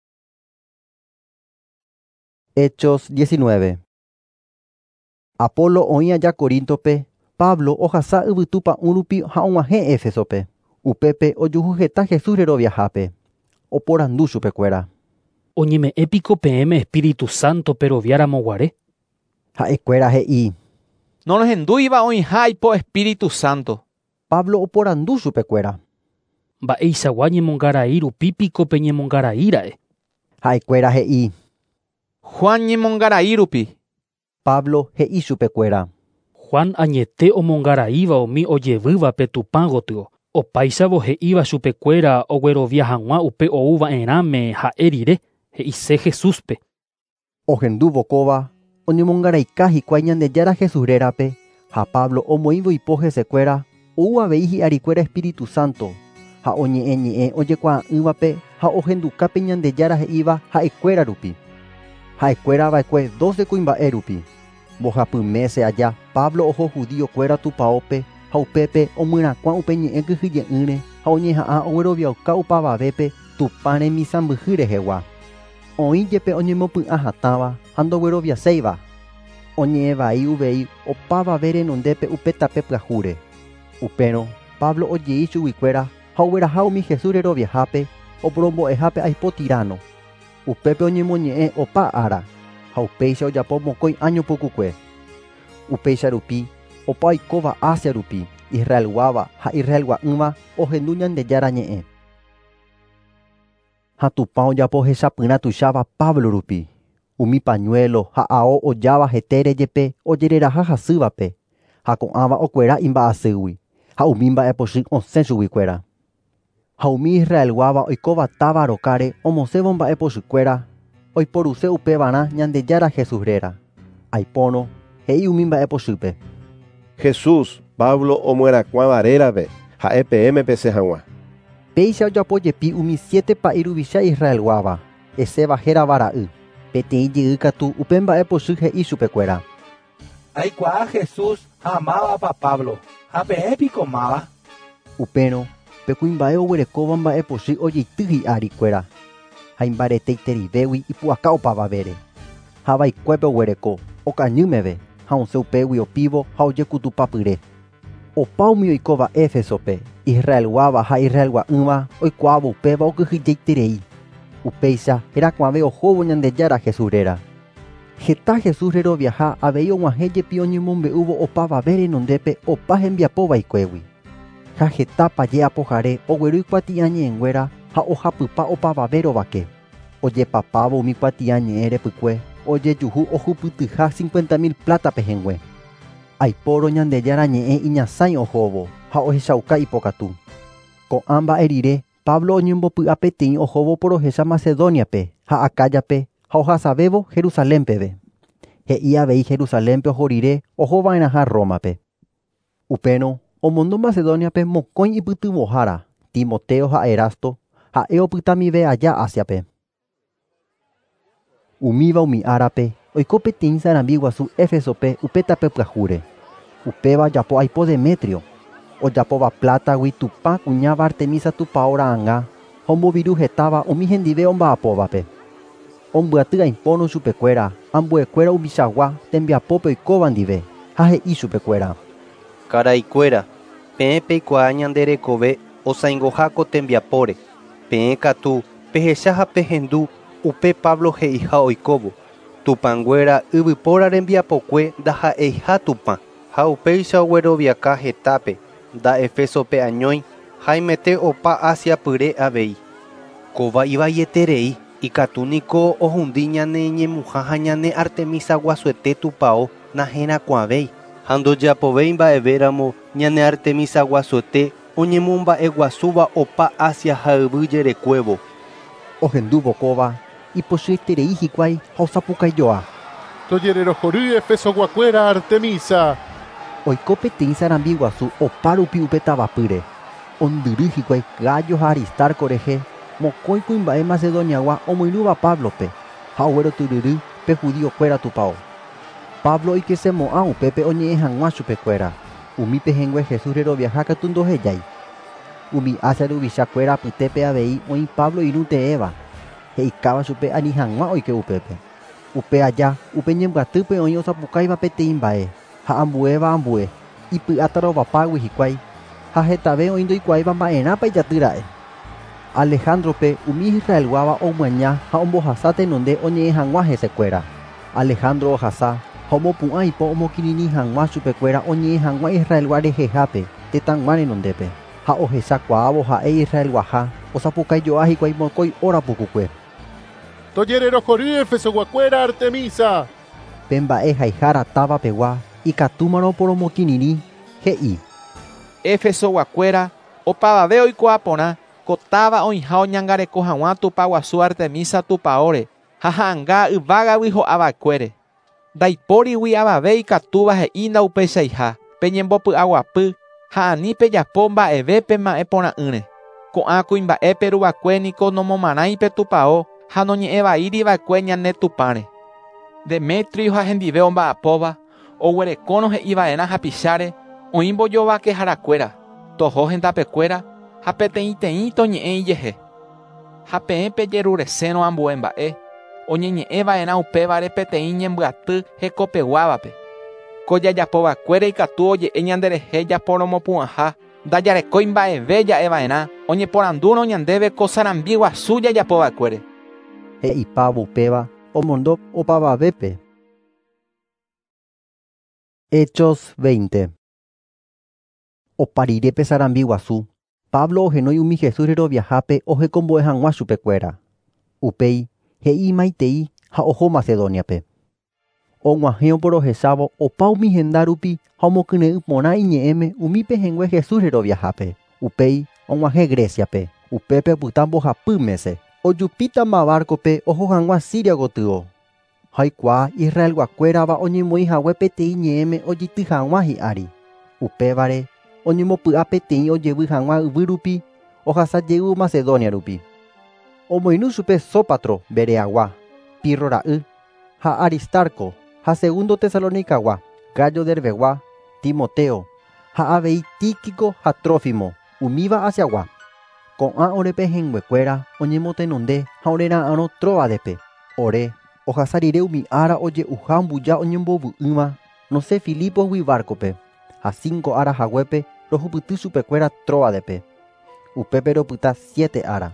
Hechos diecinueve. Apolo oĩ aja Koríntope, Pablo ohasa yvytupa'ũ rupi ha og̃uahẽ Éfesope. Upépe ojuhu heta Jesús reroviahápe. Oporandu chupekuéra. Oñeme'ẽpiko peẽme Espíritu Santope roviáramoguare. Ha'ekuéra he'i. Norehendúiva oĩha aipo Espíritu Santo. Pablo oporandu chupekuéra. Mba'eichagua ñemongarai rupípiko pe ñemongaraíra'e. Ha'ekuéra he'i. Juan ñemongarai rupi. Pablo he'i chupekuéra. Juan añete omongaraíva umi ojevývape Tupã gotyo. Opáichavo he'íva chupekuéra oguerovia hag̃ua upe ouva'erãme ha'e rire, he'ise Jesúspe. Ohendu vokóva oñemongaraika hikuái Ñandejára Jesurérape ha Pablo omoĩvo ipo hesekuéra ou avei hi'arikuéra Espíritu Santo ha oñe'ẽñe'ẽ ojekuaa'ỹvape ha ohendukápe Ñandejára he'íva ha'ekuéra rupi. Ha'ekuérava'ekue doce kuimba'e rupi. Mbohapymése aja Pablo oho judíokuéra tupãópe ha upépe omyrakuã upe ñe'ẽ kyhyje'ỹre ha oñeha'ã ogueroviauka upavavépe Tupã remisãmbyhy rehegua. Oĩjepe oñemopy'ã hatãva ha ndogueroviaséiva. Oñe'ẽvai uvei opavave renondépe upe tape pyahúre. Upérõ Pablo ojei chuguikuéra ha ogueraha umi Jesús reroviahápe oporombo'ehápe aipo Tirano. Upépe oñemoñe'ẽ opa ára ha upéicha ojapo mokõi año pukukue. Upéicha rupi opa oikóva Asia rupi Israelguáva ha Israelgua'ỹva ohendu Ñandejára ñe'ẽ. Ha Tupã ojapo hechapyrã tuicháva Pablo rupi. Umi pañuelo ha ao ojáva hetére jepe ojereraha hasývape ha ko'ãva okuera imba'asýgui ha umi mba'epochy osẽ chuguikuéra. Ha umi Israelguáva oikóva táva rokáre omosẽvo mba'epochykuéra oiporuse upevarã Ñandejára Jesusréra. Aipórõ he'i umi mba'epochýpe. Jesús, Pablo omuerakuãvarérave ha'e peẽme pese hag̃ua. Péicha ojapojepi umi siete pa'i ruvicha Israelguáva, eséva hérava ra'y. Peteĩ jey katu upe mba'epochy he'i chupekuéra. Aikuaa Jesús ha mávapa Pablo. Ha peẽpiko máva. Upérõ pe kuimba'e oguerekóva mba'epochy ojeity hi'arikuéra. Ha imbareteiterivégui ipu'aka opavavére. Ha vaikuépe oguereko, okañýmeve, ha osẽ upégui opívo ha ojekutupapyre. Opa umi oikóva Éfesope, Israelguáva ha Israelgua'ỹva oikuaávo upéva okyhyjeiterei. Upéicha herakuãve ohóvo Ñandejára Jesuréra. Heta Jesús reroviaha avei og̃uahẽjepi oñemombe'úvo opavave renondépe opa hembiapo vaikuégui. Ha hetápaje apohare oguerýi kuati'ã ñe'ẽnguéra ha ohapypa opavave rovake. Ojepapávo umi kuati'ã ñe'ẽ repykue, ojejuhu ohupytyha cincuenta mil plátape hẽngue. Aipóro Ñandejára ñe'ẽ iñasãi ohóvo ha ohechauka ipokatu. Ko'ã mba'e rire Pablo oñembopy'a peteĩ ohóvo porohecha Macedoniape ha Akájape ha ohasavévo Jerusalémpeve. He'i avei Jerusalémpe oho rire ohova'erãha Rómape. Upérõ omondo Macedoniape mokõi ipytyvõhára Timoteo ha Erasto ha'e opytamive aja Asiape. Umíva umi árape oiko peteĩ sarambi guasu Éfesope upe tape pyahúre. Upéva ojapo aipo Demetrio. Ojapóva plátagui Tupã kuñáva Artemisa tupãóra'ãnga ha omboviru hetáva umi hendive omba'apóvape. Ombyaty aipóno chupekuéra ambuekuéra umichagua tembiapópe oikóva ndive ha he'i chupekuéra. Karaikuéra, peẽ peikuaa ñande rekove osãingoháko tembiapóre. Peẽ katu pehecha ha pehendu upe Pablo he'iha oikóvo. Tupãnguéra yvypóra rembiapokue ndaha'eiha Tupã. Ha upéicha ogueroviaka hetápe nda Efesope añói ha imete opa Asia pyre avei. Kóva ivaieterei ikatu niko ohundi ñane ñemuha ha ñane Artemisa guasuete tupão nahẽrakuãvéi. Ha ndojapovéi mba'evéramo ñane Artemisa guasuete oñemomba'e guasúva opa Asia ha yvyjerekuévo. Ohendu vokóva ipochyterei hikuái ha osapukaijoa. Tojererohory Efesoguakuéra Artemisa. Oiko peteĩ sarambi guasu opa rupi upe tavapýre. ondyry hikuái Gayo ha Aristarco rehe mokõi kuimba'e Macedoniagua omoirũva Pablope ha oguerotyryry pe judíokuéra tupão. Pablo oikesemo'ã upépe oñe'ẽ hag̃ua chupekuéra. Umi pehengue Jesús reroviaha katu ndohejái. Umi Asia ruvichakuéra apytépe avei oĩ Pablo irũte'ẽva. He'ikáva chupe ani hag̃ua oike upépe. Upe aja upe ñembyatýpe oĩ osapukáiva peteĩ mba'e ha ambuéva ambue ipy'a tarovapágui hikuái ha hetave oĩ ndoikuaáiva mba'erãpa ijatýra'e. Alejandrope umi Israelguáva omuaña ha ombohasa tenonde oñe'ẽ hag̃ua hesekuéra. Alejandro ohasa ha omopu'ã ipo omokirirĩ hag̃ua chupekuéra oñe'ẽ hag̃ua Israelgua rehehápe tetãgua renondépe ha ohechakuaávo ha'e Israelguaha osapukaijoa hikuái mokõi óra pukukue. Tojererohory Efesoguakuéra Artemisa. Pe mba'e haihára távapegua ikatúmarõ poromokirirĩ he'i. Efesoguakuéra opavave oikuaa porã ko táva oĩha oñangareko hag̃ua tupa guasu Artemisa tupaóre ha ha'anga yvágagui ho'ava'ekuére. Ndaipórigui avave ikatúva he'índa upeichaiha pe ñembopy'aguapy ha ani pejapo mba'eve pe ma'ẽ porã'ỹre. Ko'ã kuimba'épe ruvakuéniko nomomarãi pe tupao ha noñe'ẽvairiva'ekue ñane tupãre. Demetrio ha hendive omba'apóva oguerekórõ he'iva'erã hapicháre oĩ mbojovake harakuéra toho hendapekuéra ha peteĩteĩ toñe'ẽ ijehe. Ha peẽ pejeruresérõ ambue mba'e oñeñe'ẽva'erã upévare peteĩ ñembyaty hekopeguávape. Ko jajapovakuére ikatu oje'e ñanderehe japoromopu'ãha ndajarekói mba'eve ja'eva'erã oñeporandúrõ ñandéve ko sarambi guasu jajapovakuére. He'i Pablo upéva omondo opavavépe. Hechos veinte. Oparirépe sarambi guasu Pablo ohenói umi Jesús reroviahápe ohekombo'e hag̃ua chupekuéra. Upéi he'i maitei ha oho Macedoniape. Og̃uahẽ oporohechávo opa umi henda rupi ha omokyne'ỹ porã iñe'ẽme umi pehengue Jesús reroviahápe. Upéi og̃uahẽ Greciape. Upépe opyta mbohapy mese. Ojupítama barcope oho hag̃ua Siria gotyo. Haikuaa Israelguakuérava oñemoĩhague peteĩ ñe'ẽme ojity hag̃ua hi'ári. Upévare oñemopy'a peteĩ ojevy hag̃ua yvy rupi ohasajey Macedonia rupi. Omoirũ chupe Sópatro Bereagua, Pirro ra'y, ha Aristarco, ha Segundo Tesalónicagua, Gayo Derbegua, Timoteo, ha avei Tíquico ha Trófimo, umíva Asiagua. Ko'ã orépe hengüekuéra oñemotenonde ha orera'ãrõ Tróadepe. Ore ohasa rire umi ára oje'uha mbuja oñembovy'ỹva Nosé Filipogui barcope ha cinco ára haguépe rohupyty chupekuéra Tróadepe. Upépe ropyta siete ára.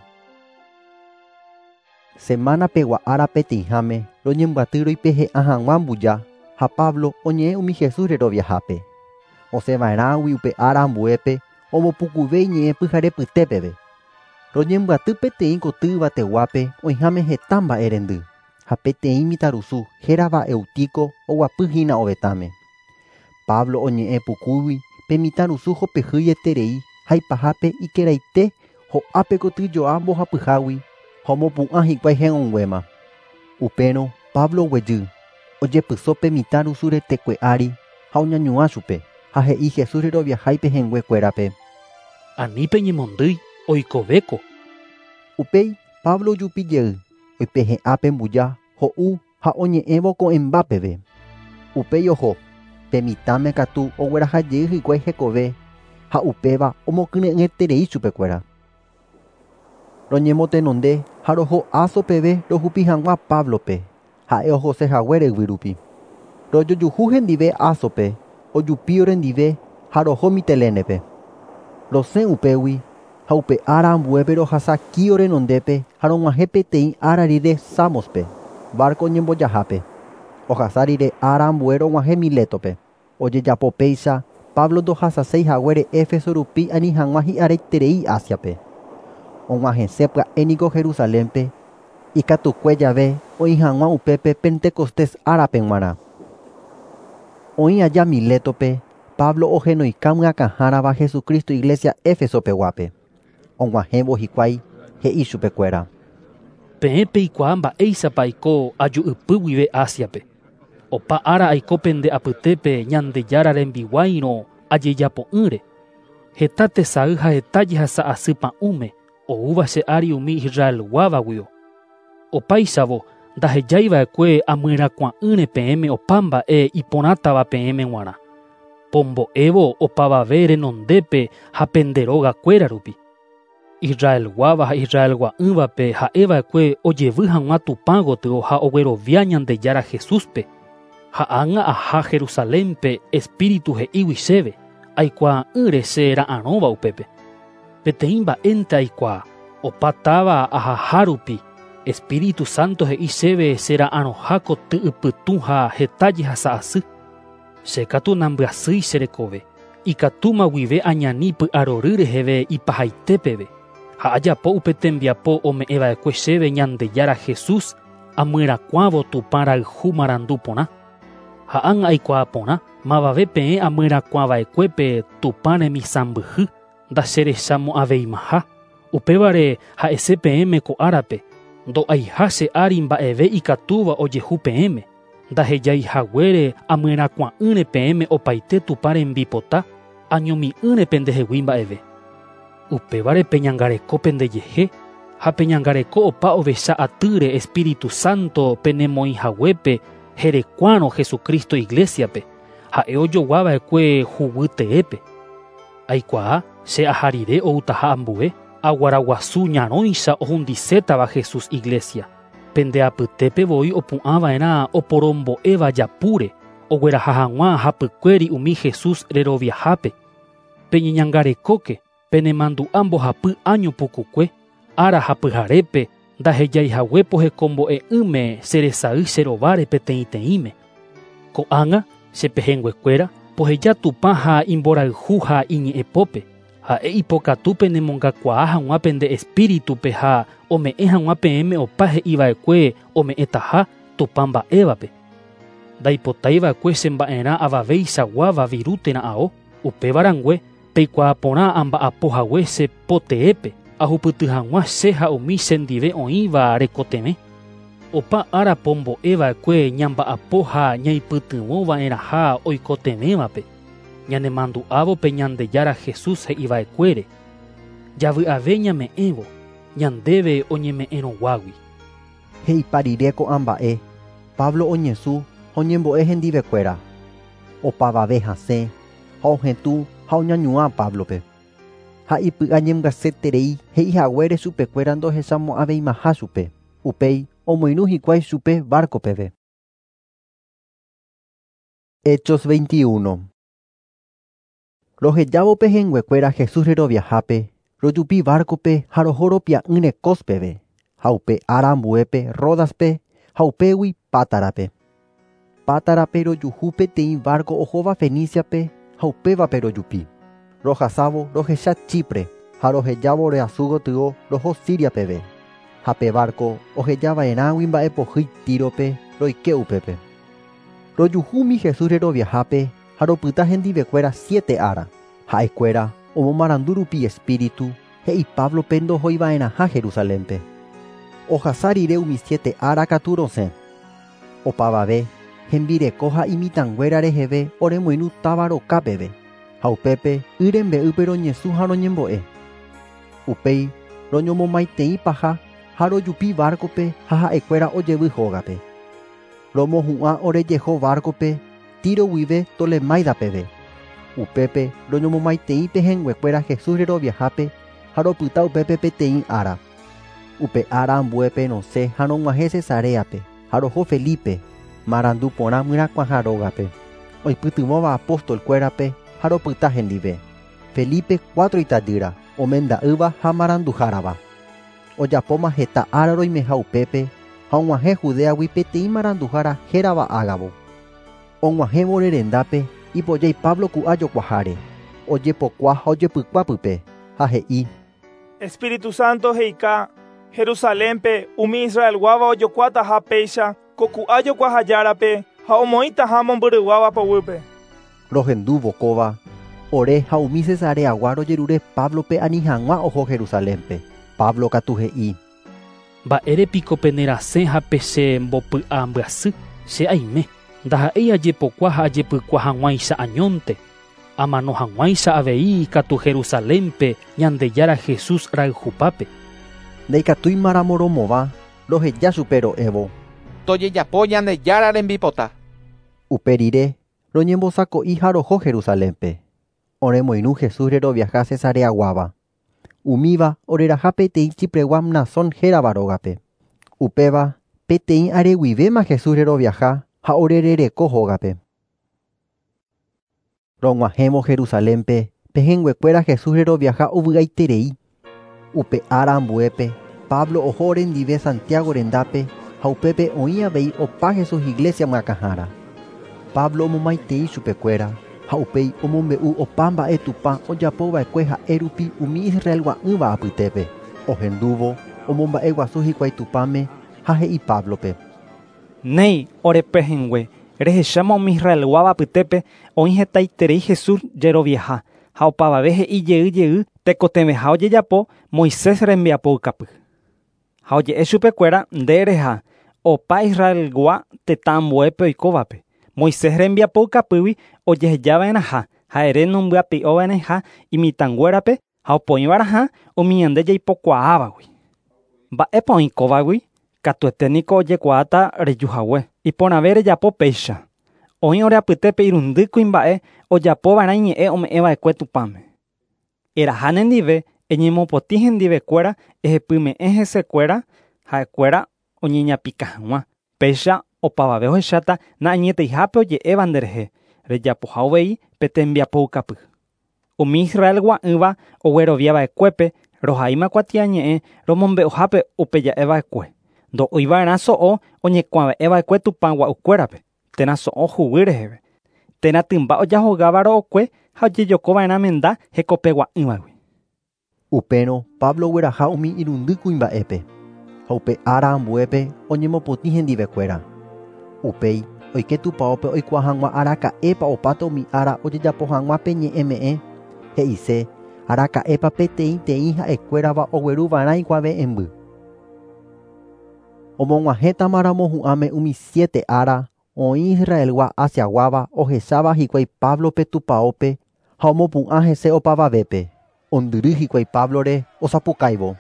Semana pegua ára peteĩháme roñembyaty roipehe'ã hag̃ua mbuja ha Pablo oñe'ẽ umi Jesús reroviahápe. Osẽva'erãgui upe ára ambuépe omopukuvéi ñe'ẽ pyhare pytépeve. Roñembyaty peteĩ koty yvateguápe oĩháme heta mba'e rendy. Ha peteĩ mitãrusu hérava Eutico oguapyhína ovetãme. Pablo oñe'ẽ pukúgui pe mitãrusu hopehýi eterei ha ipahápe ikeraite ho'ápe kotyjoa mbohapyhágui ha omopu'ã hikuái heg̃uẽma. Upérõ Pablo oguejy ojepysó pe mitãrusu retekue ári ha oñañuã chupe ha he'i Jesús reroviahái pehẽnguekuérape. Anípe ñemondýi oikovéko. Upéi Pablo ojupijey oipehe'ã pe mbuja ho'u ha oñe'ẽvo ko'ẽmbápeve. Upéi oho pe mitãme katu oguerahajey hikuái hekove ha upéva omokyne'ẽterei chupekuéra. Roñemotenonde ha roho Aso peve rohupi hag̃ua Pablope ha'e ohosehaguére yvy rupi. Rojojuhu hendive Asope ojupío rendive ha roho Mitelénepe. Rosẽ upégui ha upe ára ambuépe rohasa Kío renondépe ha rog̃uahẽ peteĩ ára rire Samospe, barco oñembojahápe. Ohasa rire ára ambue rog̃uahẽ Milétope. Ojejapo péicha Pablo ndohasaséihaguére Éfeso rupi ani hag̃ua hi'areiterei Asiape. Og̃uahẽse pya'éniko Jerusalénpe ikatukue jave oĩ hag̃ua upépe Pentecostés árape g̃uarã. Oĩ aja Milétope Pablo ohenoiká myakãhárava Jesucristo Iglesia Éfeso peguápe. Og̃uahẽvo hikuái he'i chupekuéra. Peẽ peikuaa mba'éichapa aiko aju'ypy guive Asiape. Opa ára aiko pende apytépe Ñandejára rembiguáirõ ajejapo'ỹre. heta tesay ha hetaje hasa'asy pa'ũme oúva che ári umi Israel guávagui. Opáichavo ndahejaiva'ekue amyrakua'ỹre peẽme opa mba'e iporãtava peẽme g̃uarã. Pombo'évo opavave renondépe ha penderogakuéra rupi. Israel guáva ha Israel gua'ỹvape ha'eva'ekue ojevy hag̃ua Tupã gotyo ha oguerovia Ñandejára Jesúspe. Ha ág̃a aha Jerusalénpe espíritu he'ígui chéve, aikuaa'ỹre che ra'ãrõva upépe. Peteĩ mba'énte aikuaa, opa táva ahaha rupi, Espíritu Santo he'i chéve che ra'ãrõha koty ipytũ ha hetaje hasa'asy. Che katu nambyasýi cherekove, ikatúma guive añani py'arory reheve ipahaitépeve, ha ajapo upe tembiapo ome'ẽva'ekue chéve Ñandejára Jesús amyrakuãvo Tupã rayhu marandu porã. Ha ág̃a aikuaa porã, mavave peẽ amyrakuãva'ekuépe Tupã remisambyhy ndacherechamo'ãveimaha. Upévare ha'ese peẽme ko árape, ndo'aiha che ári mba'eve ikatúva ojehu peẽme, ndahejaihaguére amyrakuã'ỹre peẽme opaite Tupã rembipota, añomi'ỹre pendehegui mba'eve. Upévare peñangareko pendejehe, ha peñangareko opa ovecha atýre Espíritu Santo penemoĩhaguépe herekuárõ Jesucristo Iglesiape, ha'e ojoguáva'ekue huguy teépe. Aikuaa che aha rire outaha ambue, aguaraguasu ñarõicha ohundisétava Jesús Iglesia. Pendeapytépe voi opu'ãva'erã oporombo'éva japúre, ogueraha hag̃ua hapykuéri umi Jesús reroviahápe. Peñeñangarekóke, penemandu'a mbohapy año pukukue, ára hapyharépe, ndahejaihague pohekombo'e'ỹme cheresay cherováre peteĩteĩme. Ko'ág̃a chepehenguekuéra poheja Tupã ha imborayhu ha iñe'ẽpópe, ha'e ipokatu penemongakuaa hag̃ua pende espíritupe ha ome'ẽ hag̃ua peẽme opa he'iva'ekue ome'ẽtaha Tupã mba'évape. Ndaipotáiva'ekue che mba'erã avaveichaguáva virútera'ã'o, upévarangue peikuaa porã amba'apohague che poteépe, ahupyty hag̃ua che ha umi chendive oĩva rekoteme. Opa ára pombo'éva'ekue ñamba'apo ha ñaipytyvõva'erãha oikotemévape, ñanemandu'ávo pe Ñandejára Jesús he'iva'ekuére. Javy'ave ñame'ẽvo, ñandéve oñeme'ẽrõguágui. He'iparire ko'ã mba'e, Pablo oñesũ ha oñembo'e hendivekuéra. Opavave hasẽ, ha ohetũ ha oñañuã Pablope. Ha ipy'a ñembyasyeterei he'ihaguére chupekuéra ndohechamo'ãveimaha chupe, upéi omoirũ hikuái chupe barcopeve. Hechos veintiuno. Rohejávo pehenguekuéra Jesús reroviahápe, rojupi barcope ha roho pia'ỹre Cospeve, ha upe ára ambuépe Rodaspe, ha upégui Pátárape. Pátárape rojuhu peteĩ barco ohóva Feníciape, ha upévape rojupi. Rohasávo rohecha Chipre, ha rohejávo reasũ gotyo roho Siriapeve. Ha pe barco ohejava'erãgui mba'epohýi Tírope roike upépe. Rojuhúmi Jesús reroviahápe ha ropyta hendivekuéra siete ára. Ha'ekuéra omomarandu rupi espíritu he'i Pablope ndohoiva'erãha Jerusalénpe. Ohasa rire umi siete ára katu rosẽ. Opavave hembireko ha imitãnguéra reheve oremoirũ táva rokápeve, ha upépe y rembe'ýpe roñesũ ha roñembo'e. Upéi roñomomaiteĩ paha ha rojupi barcope ha ha'ekuéra ojevy hógape. Romohu'ã orejeho barcope Tiro guive Tolemaidapeve. Upépe roñomomaiteĩ pehenguekuéra Jesús reroviahápe ha ropyta upépe peteĩ ára. Upe ára ambuépe nosẽ ha rog̃uahẽ Cesareape ha roho Felipe, marandu porã myrakuãha-rógape. Oipytyvõva apóstolkuérape ha ropyta hendive. Felipe cuatro itajýra, omenda'ýva ha maranduhárava. Ojapóma heta ára roimeha upépe ha og̃uahẽ Judeagui peteĩ maranduhára hérava Ágabo. Og̃uahẽvo rerendápe ipojái Pablo ku'a jokuaháre, ojepokua ha ojepykua pype, ha he'i: Espíritu Santo he'ika Jerusalénpe umi Israel guáva ojokuaataha péicha ko ku'a jokuahajárape ha omoĩtaha mombyryguáva poguýpe. Rohendu vokóva, ore ha umi Cesareagua rojerure Pablope ani hag̃ua oho Jerusalénpe. Pablo katu he'i: Mba'érepiko penerasẽ ha peche mbopy'a mbyasy che aime. Ndaha'éi ajepokua ha ajepykua hag̃uáicha añónte. Amano hag̃uáicha avei ikatu Jerusalénpe ñandejára Jesús rayhupápe. Ndaikatúimaramo romova roheja chupe ro'évo. Tojejapo ñandejára rembipota. Uperire roñembosako'i ha roho Jerusalénpe. Oremoirũ Jesús reroviaha Cesareaguáva. Umíva oreraha peteĩ Chipregua Mnasón hérava rógape. Upéva peteĩ areguivéma Jesús reroviaha ha orerereko hógape. Rog̃uahẽvo Jerusalénpe pehẽnguekuéra Jesús reroviaha ovy'aiterei. Upe ára ambuépe Pablo oho orendive Santiago rendápe ha upépe oĩ avei opa Jesús iglesia mykãhára. Pablo omomaitei chupekuéra ha upéi omombe'u opa mba'e tupa ojapova'ekue ha'e rupi umi Israel gua'ỹva apytépe. Ohendúvo omomba'e guasu hikuái tupáme ha he'i Pablope. Néi orepehẽngue rehecháma umi Israel guáva apytépe oĩ hetaiterei Jesús jerovieha ha opavave he'i jey jey tekotevẽha ojejapo Moisés rembiapo ykapy. Ha oje'e chupekuéra ndereha opa Israelgua tetã ambuépe oikóvape. Moisés rembiapo ykapýgui ojehejava'erãha ha ere nombyapei'ova'erãha imitãnguérape ha opoĩva'erãha umi ñande jaipokuaávagui. Mba'épa oikóvagui katueténiko ojekuaáta rejuhague. Iporãve rejapo péicha. Oĩ ore apytépe irundy kuimba'e ojapova'erã iñe'ẽ ome'ẽva'ekue tupãme. Eraha nendive eñemopotĩ hendivekuéra ehepyme'ẽ hesekuéra ha'ekuéra oñeñapikãhag̃ua. Péicha opavave ohecháta na'añeteihápe oje'éva nderehe rejapoha ovei pe tembiapo ykapy. Umi Israel gua'ỹva ogueroviava'ekuépe rohaíma kuatia ñe'ẽ romombe'uhápe upe ja'eva'ekue. Ndo'úiva'erã so'o oñekuãve'ẽva'ekue tupã gua'ukuérape. Térã so'o huguy reheve. Térã tymba ojahogáva ro'okue ha ojejokova'erã menda hekope gua'ỹvagui. Upérõ Pablo ogueraha umi irundy kuimba'épe ha upe ára ambuépe oñemopotĩ hendivekuéra. Upéi oike tupãópe oikuaa hag̃ua araka'épa opáta umi ára ojejapo hag̃ua peñe'ẽme'ẽ he'ise araka'épa peteĩ teĩ ha'ekuérava ogueruva'erã ikuave emby. Omog̃uahẽtamaramo hu'ãme umi siete ára oĩ Israelgua Asiaguáva ohecháva hikuái Pablope tupãópe ha omopu'ã hese opavavépe. Ondyry hikuái Pablore osapukáivo.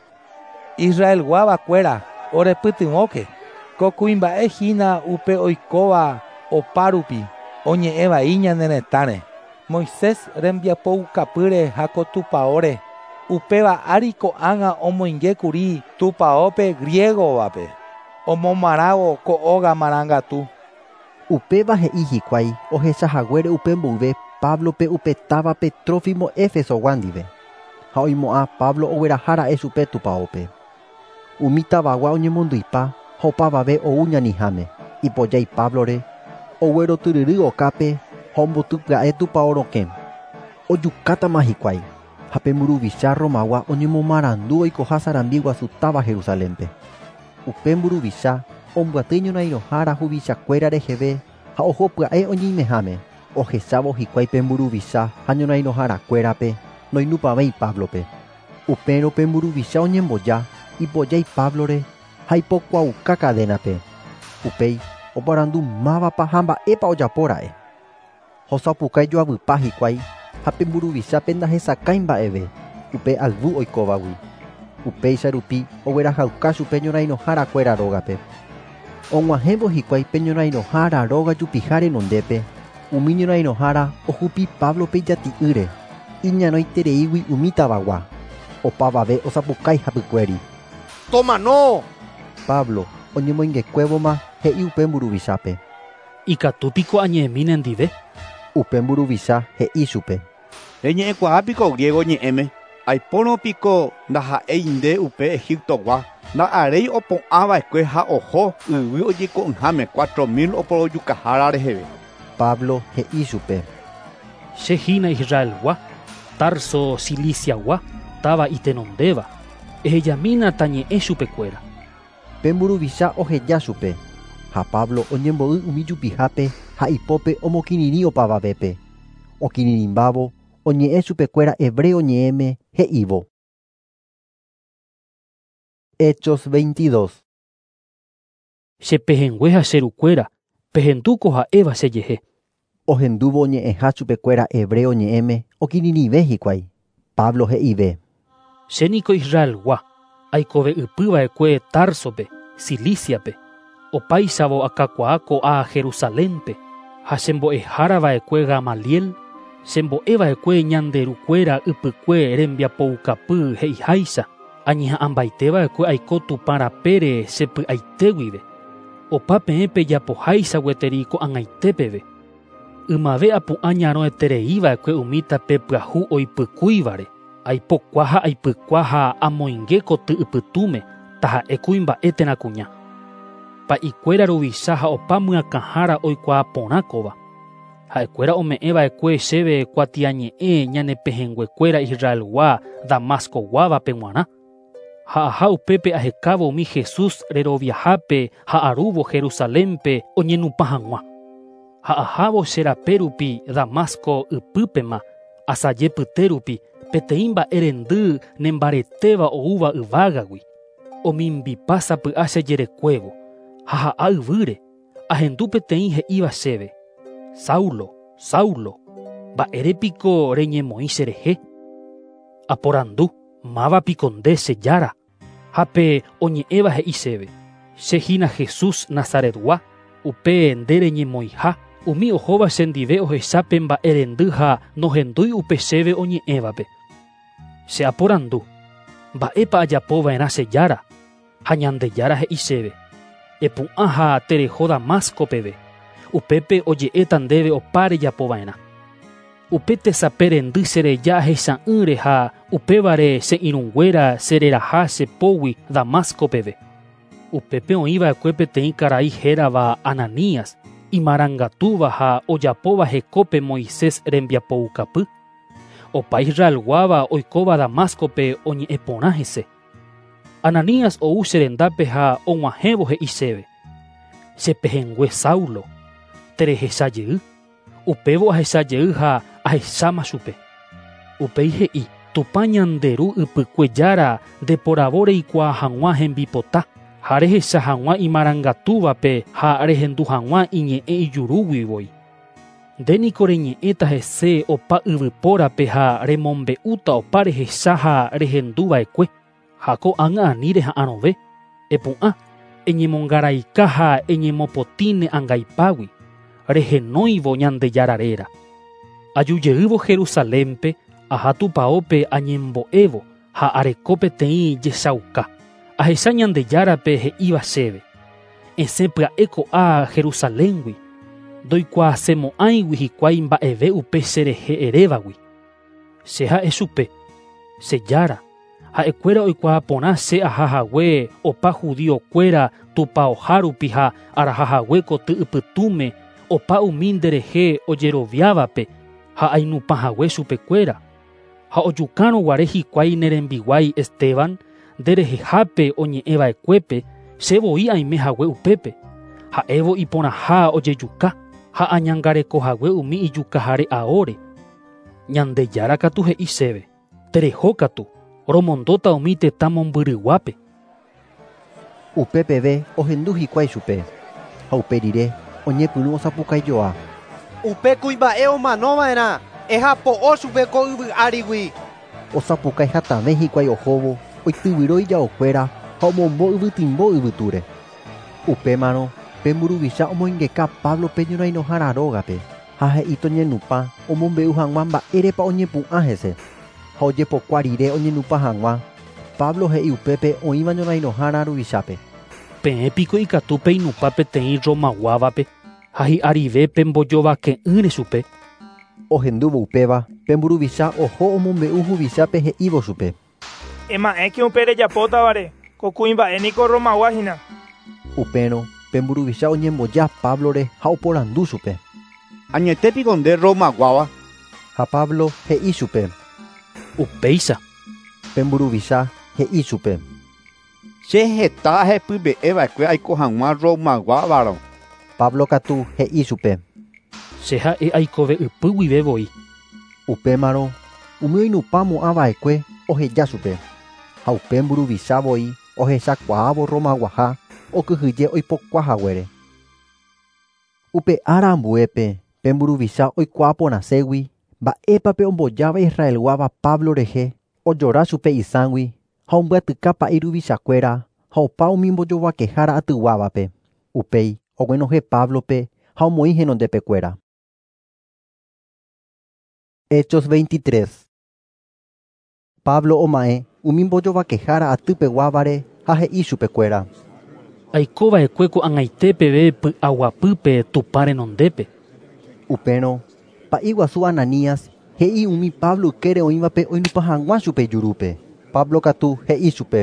Israelguávakuéra orepytyvõke ko kuimba'ehína upe oikóva opárupi oñe'ẽvai ñane retãre. Moisés rembiapo ykapýre ha ko tupãóre upéva ári ko'ág̃a omoingékuri tupãópe griegovape. Omomarãvo ko óga marãngatu. Upéva he'i hikuái ohechahaguére upe mboyve Pablope upe távape Trófimo Éfesogua ndive. Ha oimo'ã Pablo oguerahára'e chupe tupãópe. Umi tavagua oñemondýipa ha opavave ou ñaniháme. Ipojái Pablore oguerotyryry okápe ha ombotupya'e tupão rokẽ. Ojukátama hikuái ha pe mburuvicha Romágua oñemomarandu oikoha sarambi guasu táva Jerusalénpe. Upe mburuvicha ombyaty ñorairõhára huvichakuéra reheve ha ohopya'e oñeimeháme. Ohechávo hikuái pe mburuvicha ha ñorairõharakuérape noinupãvéi Pablope. Upérõ pe mburuvicha oñemboja ipojái Pablore ha ipokuauka kadenape. Upéi oparandu mávapa ha mba'épa ojapóra'e. Hosapukái joavypa hikuái ha pe mburuvicha ndahesakãi mba'eve upe alvu oikóvagui. Upéicha rupi oguerahauka chupe ñorairõharakuéra rógape. Og̃uahẽvo hikuái pe ñorairõhára róga jupiha renondépe. Umi ñorairõhára ohupi Pablope ijati'ýre iñanoitereígui umi tavagua. Opavave osapukái hapykuéri. Toma no! Pablo oñemoingekuévoma he'i upe mburuvichápe. Ikatúpiko añe'ẽmína ndive. Upe mburuvicha he'i chupe. Reñe'ẽkuaápiko griego ñe'ẽme. Aipórõpiko ndaha'einde upe Egiptogua. Nda'aréi opo'ãva'ekue ha oho yvy ojiko'ỹháme cuatro mil oporojukahára reheve. Pablo he'i chupe. Chehína Israelgua, Tarso Ciliciagua, táva itenondéva. Ehejamína tañe'ẽ chupekuéra. Pe mburuvicha oheja chupe. Ha Pablo oñembo'y umi jupihápe ha ipópe omokirirĩ opavavépe. Okinirimbávo oñe'ẽ chupekuéra hebreo ñe'ẽme he'ívo. Hechos veintidós. Chepehẽngue ha cherukuéra, pehendúko ha'éva chejehe. Ohendúvo ñe'ẽha chupekuéra hebreo ñe'ẽme okininive hikuái. Pablo he'ive. Chéniko Israelgua, aikove ypyva'ekue Tarsope, Ciliciape, opáichavo akakuaa ko'ã Jerusalénpe, ha chembo'ehárava'ekue Gamaliel, chembo'eva'ekue ñanderukuéra ypykue rembiapoukapy he'iháicha, añeha'ãmbaiteva'ekue aiko Tupã rapére chepy'aitéguive. Opa peẽpe japoháicha gueteri ko'ag̃aitépeve. Ymave apu'ã ñaro'etereíva'ekue umi tape pyahu oipykúivare. Aipokua ha aipykua ha amoinge koty ypytũme taha'e kuimba'e térã kuña. Pa'ikuéra ruvicha ha opa myakãhára oikuaa porãkova. Ha'ekuéra ome'ẽva'ekue chéve kuatiañe'ẽ ñanepehẽnguekuéra Israelgua Damascoguávape g̃uarã. Ha aha upépe ahekávo umi Jesús reroviahápe ha arúvo Jerusalénpe oñenupa hag̃ua. Ha ahávo che rape rupi Damasco ypýpema asajepyte rupi peteĩ mba'e rendy nembaretéva oúva yvágagui. Omimbipa sapy'a chejerekuévo ha ha'a yvýre ahendu peteĩ he'íva chéve: Saulo, Saulo, mba'érepiko reñemoĩ cherehe? Aporandu, mávapiko nde chejára? Hape oñe'ẽva he'i chéve: chehína Jesús Nazaretgua, upe nde reñemoĩha, umi ohóva chendive ohechápe mba'e rendy ha nohendúi upe chéve oñe'ẽvape. Che aporandu, mba'épa ajapova'erã chejára? Ha ñandejára he'i chéve: epu'ã ha tereho Damasco peve, upépe oje'éta ndéve opa rejapova'erã. Upe tesape rendy chereja ahecha'ỹre ha upévare che irũnguéra chereraha chepógui Damasco peve. Upépe oĩva'ekue peteĩ karai hérava Ananías, imarangatúva ha ojapóva hekópe Moisés rembiapoukapy. Opa Israelguáva oikóva Damascope oñe'ẽporã hese. Ananías ou che rendápe ha og̃uahẽvo he'i chéve: chepehẽngue Saulo, terehechajey. Upévo ahechajey ha ahecháma chupe. Upéi he'i: Tupã ñanderu ypykuejára ndeporavo reikuaa hag̃ua hembipota, ha rehecha hag̃ua imarangatúvape ha rehendu hag̃ua iñe'ẽ ijurúguivoi. Ndéniko reñe'ẽta hese opa yvypórape ha remombe'úta opa rehecha ha rehenduva'ekue. Ha ko'ág̃a ani reha'ãrõve. Epu'ã, eñemongaraika ha eñemopotĩne angaipágui. Rehenóivo ñandejáraréra. Ajujeývo Jerusalénpe, aha tupãópe añembo'évo ha areko peteĩ jechauka. Ahecha ñandejárape he'íva chéve: esẽ pya'e ko'ã Jerusaléngui. Ndoikuaasemo'ãigui hikuái mba'eve upe cherehe erévagui. Che ha'e chupe: chejára. Ha'ekuéra oikuaa porã che ahahague opa judíokuéra tupãoha rupi ha arahahague koty ypytũme opa umi nderehe ojeroviávape ha ainupãhague chupekuéra. Ha ojukárõ guare hikuái nerembiguái Esteban nderehehápe oñe'ẽva'ekuépe chevoi aimehague upépe. Ha'évo iporãha ojejuka ha añangarekohague umi ijukaháre aóre. Ñandejára katu he'i chéve: tereho katu, romondóta umi tetã mombyryguápe. Upépeve ohendu hikuái chupe ha upe rire oñepyrũ osapukaijoa: Upe kuimba'e omanova'erã ehapo'o chupe ko yvy'árigui. Osapukai hatãve hikuái ohóvo oityvyrõ ijaokuéra ha omombo yvytĩmbo yvytúre. Upémarõ pemburuvicha omoingeka Pablo pe ñorairõhára rógape ha he'i toñenupã omombe'u hag̃ua mba'érepa oñepu'ã hese. Ha ojepokua rire oñenupa hag̃ua. Pablo he'i upépe oĩva ñorairõhára ruvichápe: peẽpiko ikatu peinupa peteĩ Romaguávape ha hi'arive pembojovake'ỹre chupe. Ohendúvo upéva pemburuvicha oho omombe'u huvichápe he'ívo chupe: ema'ẽke upe rejapótavare ko kuimba'éniko Romaguáhína. Upérõ pemburuvicha oñemboja Pablore ha oporandu chupe: añetépiko nde Romaguáva? Ha Pablo he'i chupe: upéicha. Pemburuvicha he'i chupe: che heta ahepyme'ẽva'ekue aiko hag̃ua Romaguávaro. Pablo katu he'i chupe: che ha'e aikove ypy guivevoi. Upémarõ umi oinupãmo'ãva'ekue oheja chupe ha upe mburuvichavoi ohechakuaávo Romaguaha okyhyje oipokuaahaguére. Upe ára ambuépe Pemburuvicha oikuaa porãségui, mba'épape ombojáva Israelguáva Pablo rehe, ojora chupe isángui, ha ombyatyka pa'i ruvichakuéra, ha opa umi mbojovakehára atyguávape. Upéi oguenohẽ Pablope ha omoĩ henondepekuéra. Hechos veintitrés. Pablo oma'ẽ umi mbojovakehára atypeguávare ha he'i chupekuéra: Aikóva'ekue ko'ag̃aite peve py'aguapýpe Tupã renondépe. Upérõ pa'i guasu Ananías he'i umi Pablo ykére oĩvape oinupã hag̃ua chupe ijurúpe. Pablo katu he'i chupe: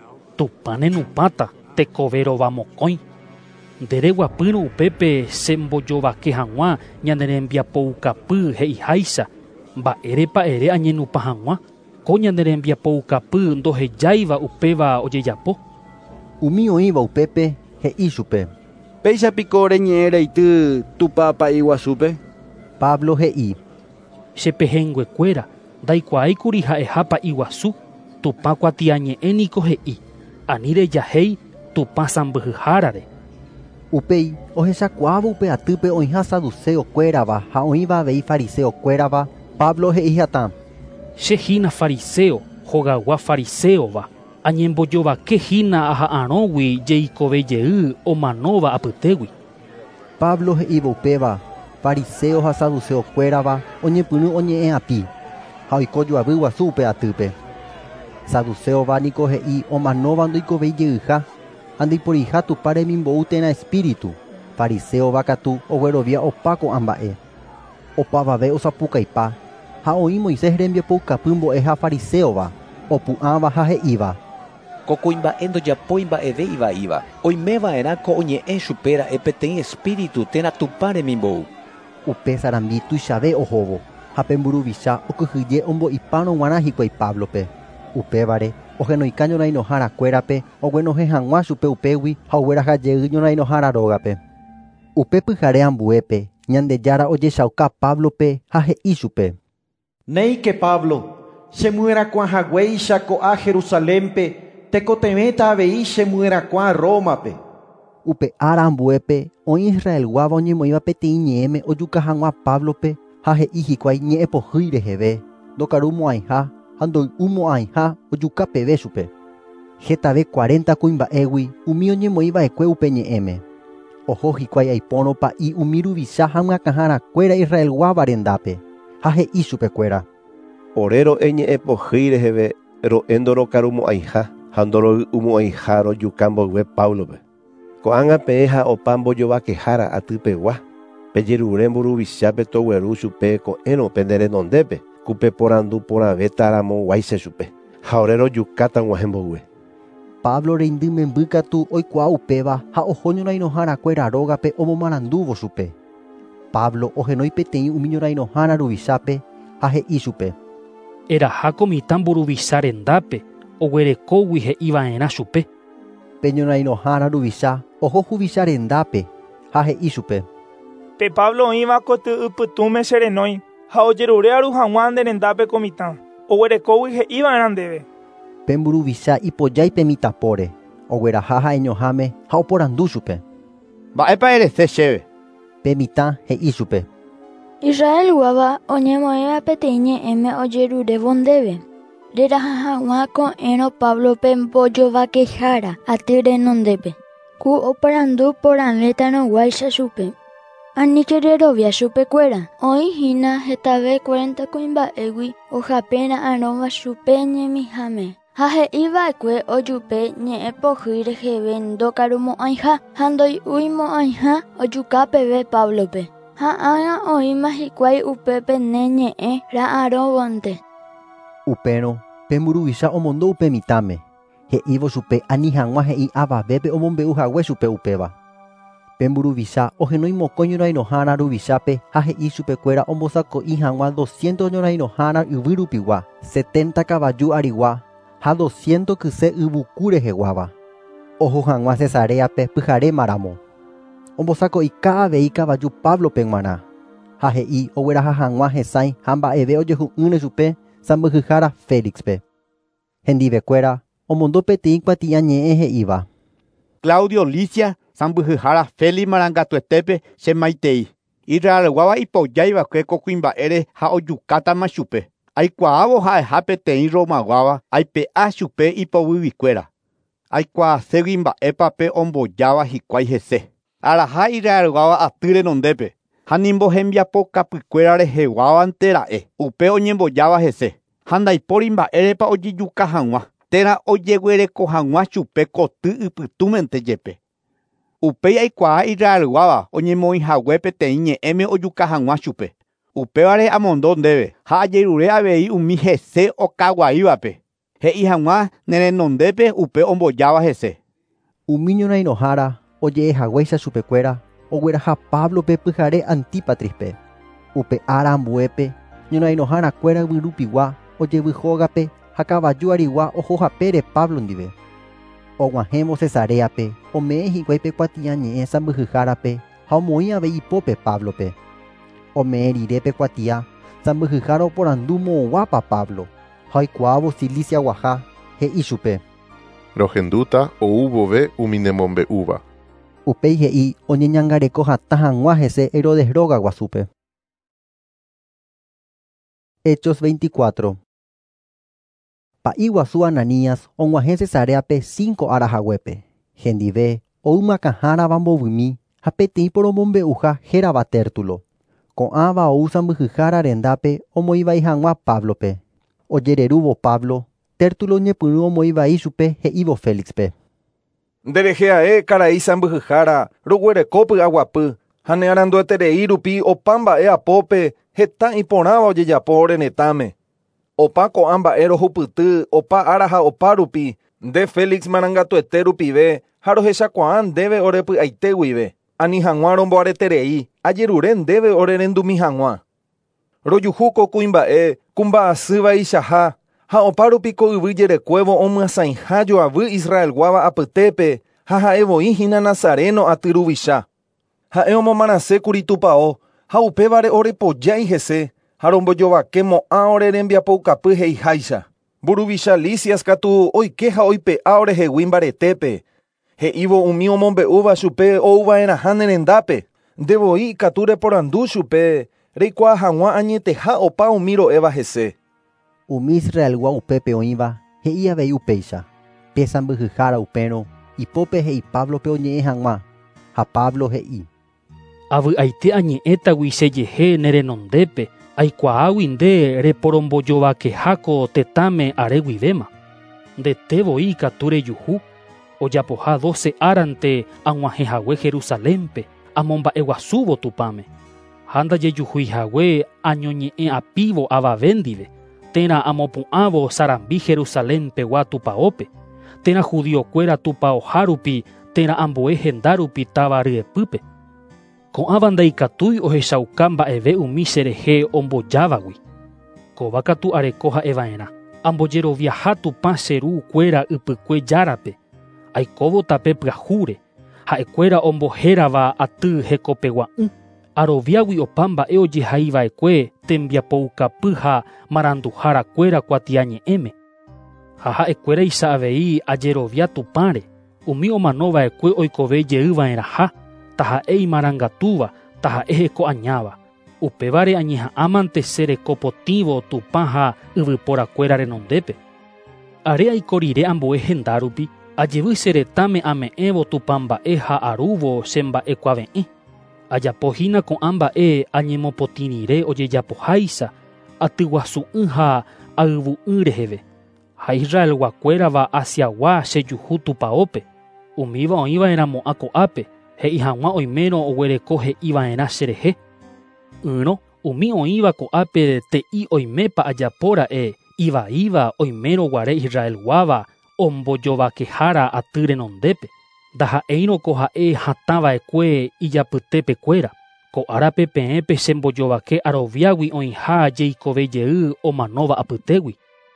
Tupã nenupáta tekove rova mokõi. Ndereguapýrõ upépe che mbojovake hag̃ua ñane rembiapoukapy he'iháicha. Mba'érepa ere añenupa hag̃ua ko ñane rembiapoukapy ndohejáiva upéva ojejapo. Umi oĩva upépe he'i chupe: Péichapiko reñe'ẽ reity Tupã pa'i guasúpe? Pablo he'i: Chepehenguekuéra ndaikuaáikuri ha'eha pa'i guasu. Tupã kuatiañe'ẽniko he'i. Ani rejahéi Tupã sãmbyhyhárare. Upéi ohechakuaávo upe atýpe oĩha saduceokuérava ha oĩva avei fariseokuérava. Pablo he'i hatã: Chehína fariseo, hogagua fariseóva. Añembojovake hína aha'ãrõgui jeikove omanóva apytégui. Pablo he'ívo upéva fariseo ha saduceokuérava oñepyrũ oñe'ẽ'api ha oikojoavy guasu upe atýpe. Saduceóva niko he'i omanóva ndoikovéi jeyha ha ndoiporiha Tupã remimbo'u térã espíritu. Fariseóva katu oguerovia opa ko'ã mba'e. Opavave osapukaipa ha oĩ Moisés rembiapoukapy mbo'e ha fariseóva. Opu'ãva ha he'íva: Ko kuimba'e ndojapói mba'eve iva'íva. Oimeva'erã ko oñe'ẽ chupéra'e peteĩ espíritu térã Tupã remimbo'u. Upe sarambi tuichave ohóvo ha pemburuvicha okyhyje ombo'ipárõ g̃uarã hikuái Pablope. Upévare ohenoika ñorainoharakuérape oguenohẽ hag̃ua chupe upégui ha oguerahajey ñorainohára rógape. Upe pyhare ambuépe Ñandejára ojechauka Pablope ha he'i chupe: Néike Pablo, chemy'erakuãhaguéicha ko'ã Jerusalénpe, tekotevẽta avei chemy'erakuã Rómape. Upe ára ambuépe oĩ Israelguáva oñemoĩva peteĩ ñe'ẽme ojuka hag̃ua Pablope ha he'i hikuái ñe'ẽpohýi reheve, ndokaru mo'ãiha ha ndoy'u mo'ãiha ojuka peve chupe. Hetave cuarenta kuimba'égui umi oñemoĩva'ekue upe ñe'ẽme. Oho hikuái aipórõ pa'i umi ruvicha ha myakãharakuéra Israelguáva rendápe ha he'i chupekuéra: Ore ro'e ñe'ẽpohýi reheve ro'e ndorokaru mo'ãiha ha ndoroy'u mo'ãiha rojuka mboyve Paulope. Ko'ág̃a peẽ ha opa mbojovakehára atypegua. Pejerure mburuvichápe togueru chupe ko'ẽrõ pende renondépe ku peporandu porãve taramoguáicha chupe. Ha ore rojukáta g̃uahẽ mboyve. Pablo reindy memby katu oikuaa upéva ha oho ñorainoharakuéra rógape omomarandúvo chupe. Pablo ohenói peteĩ umi ñorainohára ruvichápe ha he'i chupe: Eraha mitã mburuvicha rendápe oguerekógui he'iva'erã chupe. Pe ñorainohára ruvicha oho huvicha rendápe ha he'i chupe: Pe Pablo oĩva koty'ypytũme che renói ha ojerure aru hag̃ua nde rendápe ko mitã. Oguerekógui he'íva'erã ndéve. Pe mburuvicha ipojái pe mitãpóre ogueraha ha eñoháme ha oporandu chupe: Mba'épa erese chéve. Pe mitã he'i chupe: Israelguáva oñemoĩva peteĩ ñe'ẽme ojerurévo ndéve. Reraha hag̃ua ko'ẽrõ Pablope mbojovakehára aty renondépe. Ku oparandu porãve tarõguáicha chupe. Aníke rerovia chupekuéra. Oĩhína hetave cuarenta kuimba'égui ohapérã arõva chupe ñemihãme. Ha he'íva'ekue ojupe ñe'ẽpohýi reheve ndokaru mo'ãiha ha ndoy'úi mo'ãiha ojuka peve Pablope. Ha ág̃a oĩma hikuái upépe ne ñe'ẽ ra'ãrõvonte. Upérõ pe mburuvicha omondo upe mitãme. He'ívo chupe ani hag̃ua he'i avavépe omombe'uhague chupe upéva. Pe mburuvicha ohenói mokõi ñorainohára ruvichápe ha he'i chupekuéra ombosako'i hag̃ua doscientos ñorainohára yvy rupigua, setenta kavaju arigua ha doscientos kyse yvuku reheguáva. Oho hag̃ua Cesareape pyharémaramo. Ombosako'i ka'avei kavaju Pablope g̃uarã ha he'i ogueraha hag̃ua hesãi ha mba'eve ojehu'ỹre chupe sãmbyhyhára Félixpe. Hendivekuéra omondo peteĩ kuati'ã ñe'ẽ he'íva: Claudio Licia sãmbyhyhára Félix marangatuetépe che maitei. Israel guava ipoyaiva que cocuimba'ere ha ojukátama chupe. Aikuaávo ha'eha peteĩ Roma guava aipe'a chupe ipovyvikuéra. Aikuaaségui mba'épa pe ombojáva hikuái hese. Araha Israel guava aty renondépe. Ha nimbohembiapokapykuéra reheguávante upe oñembojáva hese. Ha ndaipóri mba'érepa ojejuka hag̃ua. Térã ojeguereko hag̃ua chupe koty ipytũmente jepe. Upéi aikuaa Israel guava oñemoĩhague peteĩ ñe'ẽme ojuka hag̃ua chupe. Upévare amondo ndéve ha ajerure avei umi hese okaguaívape. He'i hag̃ua nerenondépe upe ombojáva hese. Umi ñorairõhára oje'ehaguéicha chupekuéra ogueraha Pablope pyhare Antípatrispe. Upe ára ambuépe ñorairõharakuéra yvyrupigua ojevyhógape ha kavaju arigua ohohapére Pablo ndive. Og̃uahẽvo Cesareape ome'ẽ hikuái pe kuatia ñe'ẽ sãmbyhyhárape ha omoĩ avei ipópe Pablope. Ome'ẽ rire pe kuatia sãmbyhyhára oporandu moõguápa Pablo ha oikuaávo Cilicia guaha he'i chupe. Rohendúta oúvove umi nemombe'úva. Upéi he'i oñeñangareko hatã hag̃ua hese Herodes róga guasúpe. Hechos veinticuatro. Pa'i guasu Ananías og̃uahẽ Cesareape cinco arahaguépe. Hendive oymakãhárava mbovymi ha peteĩ poromombe'uha hérava Tértulo. Ko'ãva ou sãmbyhyhára rendápe omoĩ hag̃ua Pablope. Ojererúvo Pablo. Tértulo ñepyrũ omoĩ vai chupe he'ívo Félixpe. Nderehe ae karai sãmbyhyhára roguerekópy aguapy ha nearandueterei rupi opa mba'e apópe heta iporãva ojejapo renetãme. Opa ko'ã mba'e rohupyty opa ára ha opa rupi nde Félix marangatuete rupive ha rohechakuaa ndéve orepy'aite guive. Ani hag̃ua romboareterei ajerure ndéve orerendumi hag̃ua. Rojuhúko kuimba'e kumba'asy vaichaha ha opa rupi ko yvy jerekuévo omyasãiha joavy Israel guava apytépe ha ha'evoíhina Nazareno aty ruvicha. Ha'e omomarãsékuri tupão ha upévare orepojái hese ha rombojovake mo'ã ore rembiapoukapy heiháicha. Mburuvicha Lícias katu oike ha oipe'a orehegui mbaretépe. He'ívo umi omombe'úva chupe ouva'erãha nerendápe. Ndevoi ikatu reporandu chupe reikuaa hag̃ua añeteha opa umi ro'éva hese. Umi Israelgua upépe oĩva he'i avei upéicha. Pe sãmbyhyhára upérõ ipópe he'i Pablope oñe'ẽ hag̃ua. Ha Pablo he'i: avy'aite añe'ẽtagui chejehe nerenondépe aikuaágui nde reporombojovakeháko tetãme are guivéma. Ndetevoi ikatu rejuhu ojapoha doce árante ag̃uahẽhague Jerusalémpe amomba'eguasúvo tupãme. Ha ndajejuhuihague añoñe'ẽ'apívo avave ndive. Térã amopu'ãvo sarambi Jerusalémpegua tupãópe. Térã judiokuéra tupãoha rupi térã ambue henda rupi táva ryepýpe. Ko'ãva ndaikatúi ohechauka mba'eve umi cherehe ombojávagui. Kóva katu areko ha'eva'erã. Ambojeroviaha tupã cherukuéra ypykue járape. Aikóvo tape pyahúre. Ha'ekuéra ombohérava aty hekopegua'ỹ. Aroviágui opa mba'e ojehaiva'ekue tembiapoukapy ha maranduhárakuéra kuatia ñe'ẽme. Ha ha'ekuéra icha avei ajerovia tupãre. Umi omanova'ekue oikove jeýva'erãha. Taha'e imarangatúva, taha'e heko'añáva. Upévare añeha'ãmante cherekopotĩvo tupã ha yvyporakuéra renondépe. Are aiko rire ambue henda rupi, ajevy cheretãme ame'ẽvo tupã mba'e ha arúvo che mba'ekuave'ẽ. Ajapohína ko'ã mba'e añemopotĩ rire ojejapoháicha atyguasu'ỹ ha ayvu'ỹ reheve. Ha Israel guakuérava asiagua chejuhu tupãópe. Umíva oĩva'erã mo'ã ko'ápe. He'i hag̃ua oimérõ oguereko he'iva'erã cherehe. Yrõ umi oĩva ko'ápe te'i oimépa ajapóra'e ivaíva oimérõ guare Israel guáva ombojovakehára aty renondépe. Ndaha'éirõko ha'e hatãva'ekue ijapytépekuéra. Ko árape peẽpe chembojovake aroviágui oĩha jeikove jey omanóva apytégui.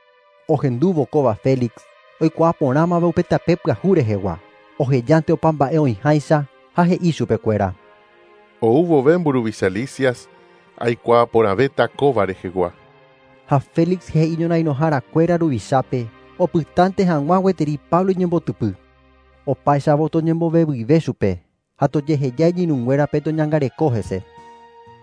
Ohendúvo kóva Félix oikuaa porãmave upe tape pyahu rehegua. Ohejánte opa mba'e oĩháicha ha he'i chupekuéra: oúvove mburuvicha Lícias aikuaa porãve takóva rehegua. Ha Félix he'i ñorairõharakuéra ruvichápe opytánte hag̃ua gueteri Pablo ñembotypy. Opáichávo toñembovevyve chupe ha tojehejái jirũnguérape toñangareko hese.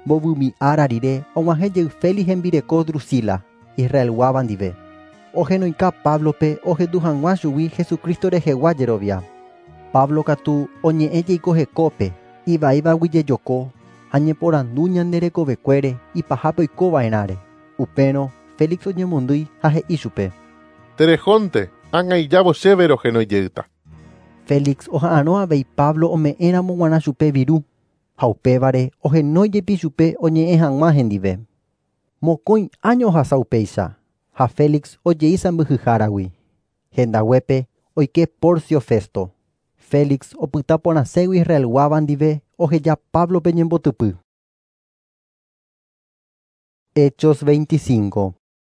Mbovumi ára rire og̃uahẽjey Félix hembireko Drusila, Israel guava ndive. Ohenoika Pablope ohendu hag̃ua chugui Jesucristo rehegua jerovia. Pablo katu oñe'ẽjeiko hekópe, ivaívagui jejoko, ha ñeporandu ñande rekovekuére ipahápe oikova'erãre. Upérõ Félix oñemondýi ha he'i chupe: Terejónte, ag̃aijávo chéve rohenoijeyta. Félix oha'ãrõ avei Pablo ome'ẽramo g̃uarã chupe viru, ha upévare ohenóijepi chupe oñe'ẽ hag̃ua hendive. Mokõi año ohasa upéicha, ha Félix ojei sãmbyhyháragui. Hendaguépe oike Porcio Festo. Félix opyta porãségui Israel guava ndive oheja Pablope ñembotypy. Hechos veinticinco.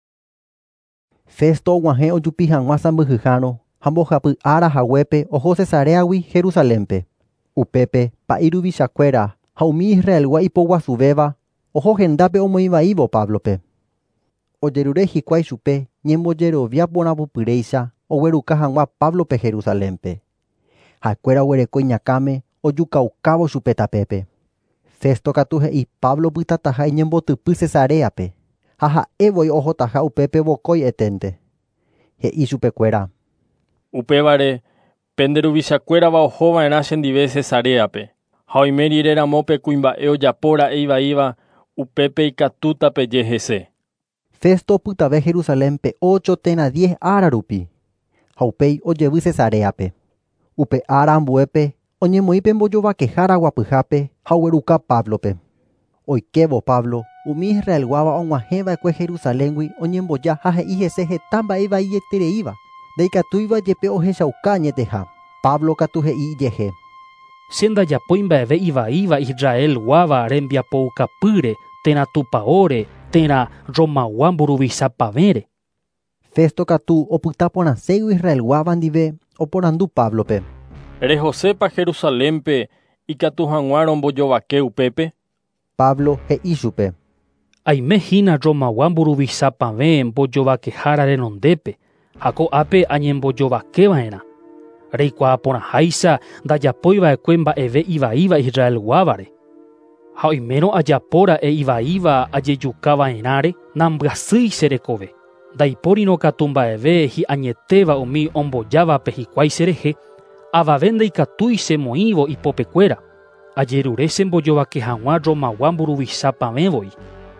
Festo og̃uahẽ ojupi hag̃ua sãmbyhyhárõ ha mbohapy árahaguépe oho Cesareagui Jerusalénpe. Upépe pa'iruvichakuéra ha umi Israelgua ipoguasuvéva oho hendápe omoĩvaívo Pablope. Ojerure hikuái chupe ñembojerovia porãpopyréicha ogueruka hag̃ua Pablope Jerusalénpe. Ha'ekuéra oguereko iñakãme ojukaukávo chupe tapépe. Festo katu he'i Pablo pytatahái ñembotypy Cesareape, ha ha'évoi ohotaha upépe vokói eténte. He'i chupekuéra: Upévare penderuvichakuérava ohova'erã chendive Cesareape, ha oime rireramope kuimba'e ojapóra'e ivaíva upépe ikatúta peje hese. Festo opytave Jerusalénpe ocho térã diez ára rupi, ha upéi ojevy Cesareape. Upe ára ambuépe oñemoĩ mbojovakehára guapyhápe ha ogueruka Pablope. Oikevo Pablo umi Israel guava og̃uahẽva'ekue Jerusaléngui oñemboja ha he'i hese heta mba'e vaietereíva. Ndaikatúiva jepe ohechauka añeteha. Pablo katu he'i ijehe: Che ndajapói mba'eve ivaíva Israel guava rembiapoukapýre térã tupaóre térã romagua mburuvichapavére. Festo katu opyta porãségui Israel guava ndive oporandu Pablope: Rehosépa Jerusalénpe ikatu hag̃ua rombojovake upépe. Pablo he'i chupe: Aimehína romagua mburuvichapave mbojovakehára renondépe ha ko'ápe añembojovakeva'erã. Reikuaa porãháicha ndajapóiva'ekue mba'eve ivaíva Israel guávare. Ha oimérõ ajapóra'e ivaíva ajejukava'erãre nambyasýi cherekove. Ndaipórino katu mba'eve hi'añetéva umi ombojávape hikuái cherehe, avave ndaikatúi chemoĩvo ipopekuéra. Ajerure chembojovake hag̃ua romagua mburuvichapavẽvoi.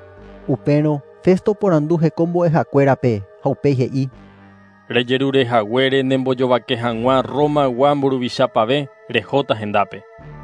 Upérõ Festo porandu heko mbo'ehakuérape ha upéi he'i: Rejerurehaguére nembojovake hag̃ua romagua mburuvichapave rehóta hendápe.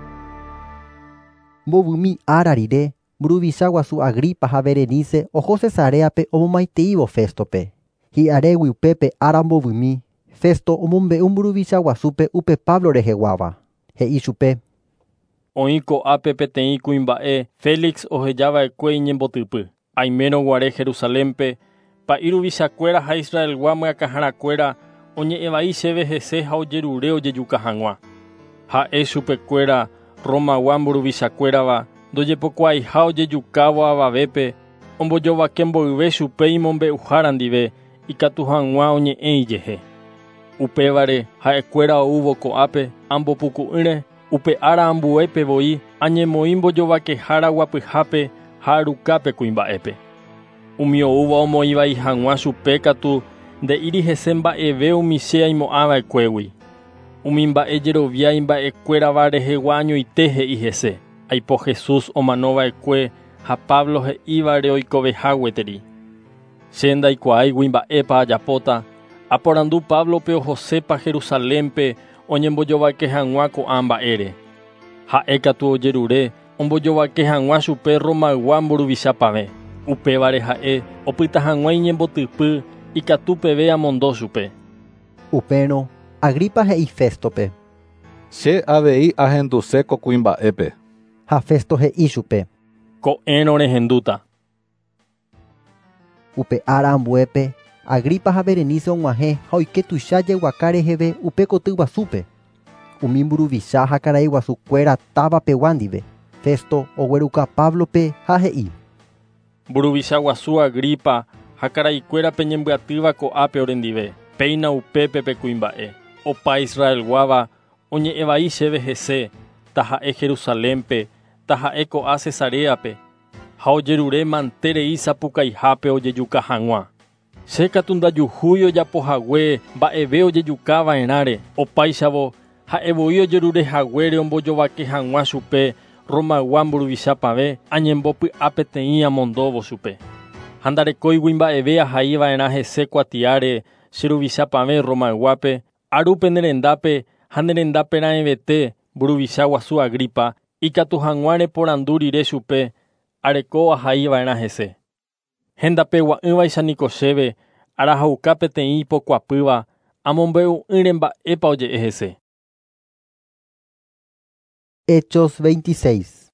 Mbovymi ára rire mburuvicha guasu Agripa ha Berenice oho Cesareape omomaiteívo Festope. Hi'arégui upépe ára mbovymi, Festo omombe'u mburuvicha guasúpe upe Pablo reheguáva. He'i chupe: Oĩ ko'ápe peteĩ kuimba'e Félix ohejava'ekue iñembotypy. Aimérõ guare Jerusalénpe pa'iruvichakuéra ha Israelgua myakahãrakuéra oñe'ẽvai chéve hese ha ojerure ojejuka hag̃ua. Ha'e chupekuéra romagua mburuvichakuérava ndojepokuaaha ojejukávo avavépe ombojovake mboyve chupe imombe'uhára ndive ikatu hag̃ua oñe'ẽ ijehe. Upévare ha'ekuéra oúvo ko'ápe ambopuku'ỹre upe ára ambuépe voi añemoĩ mbojovakehára guapyhápe ha arukápe kuimba'épe. Umi oúva omoĩvai hag̃ua chupe katu nde'íri hese mba'eve umi che aimo'ãva'ekuégui. Umi mba'e jerovia imba'ekuérava rehegua añoite he'i hese. Aipo Jesús omanova'ekue ha Pablo he'ívare oikovehágueteri. Che ndaikuaáigui mba'épa ajapóta, aporandu Pablope ohosépa Jerusalénpe oñembojovake hag̃ua ko'ã mba'ére. Ha'e katu ojerure ombojovake hag̃ua chupe romagua mburuvichapave. Upévare ha'e opyta hag̃ua iñembotypy ikatu peve amondo chupe. Upérõ Agripa he'i Festope: Che avei ahenduse ko kuimba'épe. Ha Festo he'i chupe: Ko'ẽrõ rehendúta. Upe ára ambuépe Agripa ha Berenice og̃uahẽ ha oike tuicha jeguaka reheve upe koty guasúpe. Umi mburuvicha ha karai guasukuéra távapegua ndive. Festo ogueruka Pablope ha he'i: Mburuvicha guasu Agripa ha karaikuéra peñembyatýva ko'ápe orendive. Péina upépe pe kuimba'e. Opa Israel guava oñe'ẽvai chéve hese taha'e Jerusalénpe taha'e ko'a Cesareape ha ojerure manterei sapukaihápe ojejuka hag̃ua. Che katu ndajuhúi ojapohague mba'eve ojejukava'erãre opáichavo ha'evoi ojerurehaguére ombojovake hag̃ua chupe romaygua mburuvichápave añembopy'a peteĩ amondóvo chupe. Ha ndarekóigui mba'eve ahaíva'erã hese kuatiáre cheruvichápave romayguápe arúpe nerendápe ha nerendápera'ẽvete mburuvicha guasu Agripa ikatu hag̃ua reporandu rire chupe areko ahaíva'erã hese. Hendapegua'ỹvaicha chéve arahauka peteĩ ipokuapýva amombe'u'ỹre mba'épa oje'e hese. Hechos veintiséis.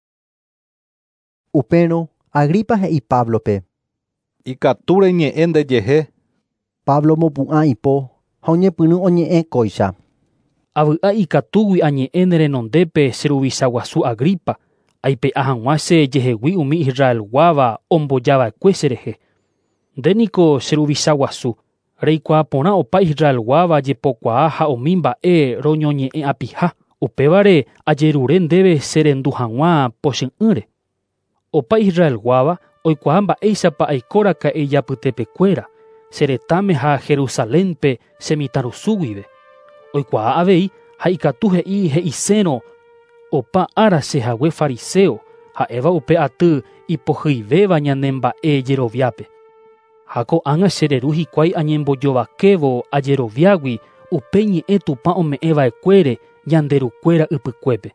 Upérõ Agripa he'i Pablope. Ikatúre ñe'ẽ ndejehe. Pablo mopu'ã ipo ha oñepyrũ oñe'ẽ kóicha. Avy'a ikatúgui añe'ẽ nerenondépe cheruvicha guasu Agripa, aipe'a hag̃ua che jehegui umi Israelguáva ombojava'ekue cherehe. Ndéniko cheruvicha guasu, reikuaa porã opa Israelguáva jepokuaa ha umi mba'e roñoñe'ẽ apiha, upévare ajerure ndéve cherendu hag̃ua pochy'ỹre. Opa Israelguáva oikuaa mba'éichapa aikóraka'e ijapytepekuéra, cheretãme ha Jerusalénpe chemitãrusúguive. Oikuaa avei ha ikatu he'i he'isérõ opa ára chehague fariseo ha'éva upe aty ipohyivéva ñane mba'e jeroviápe. Ha ko'ág̃a chereru hikuái añembojovakévo ajeroviágui upe ñe'ẽ Tupã ome'ẽva'ekuére ñanderukuéra ypykuépe.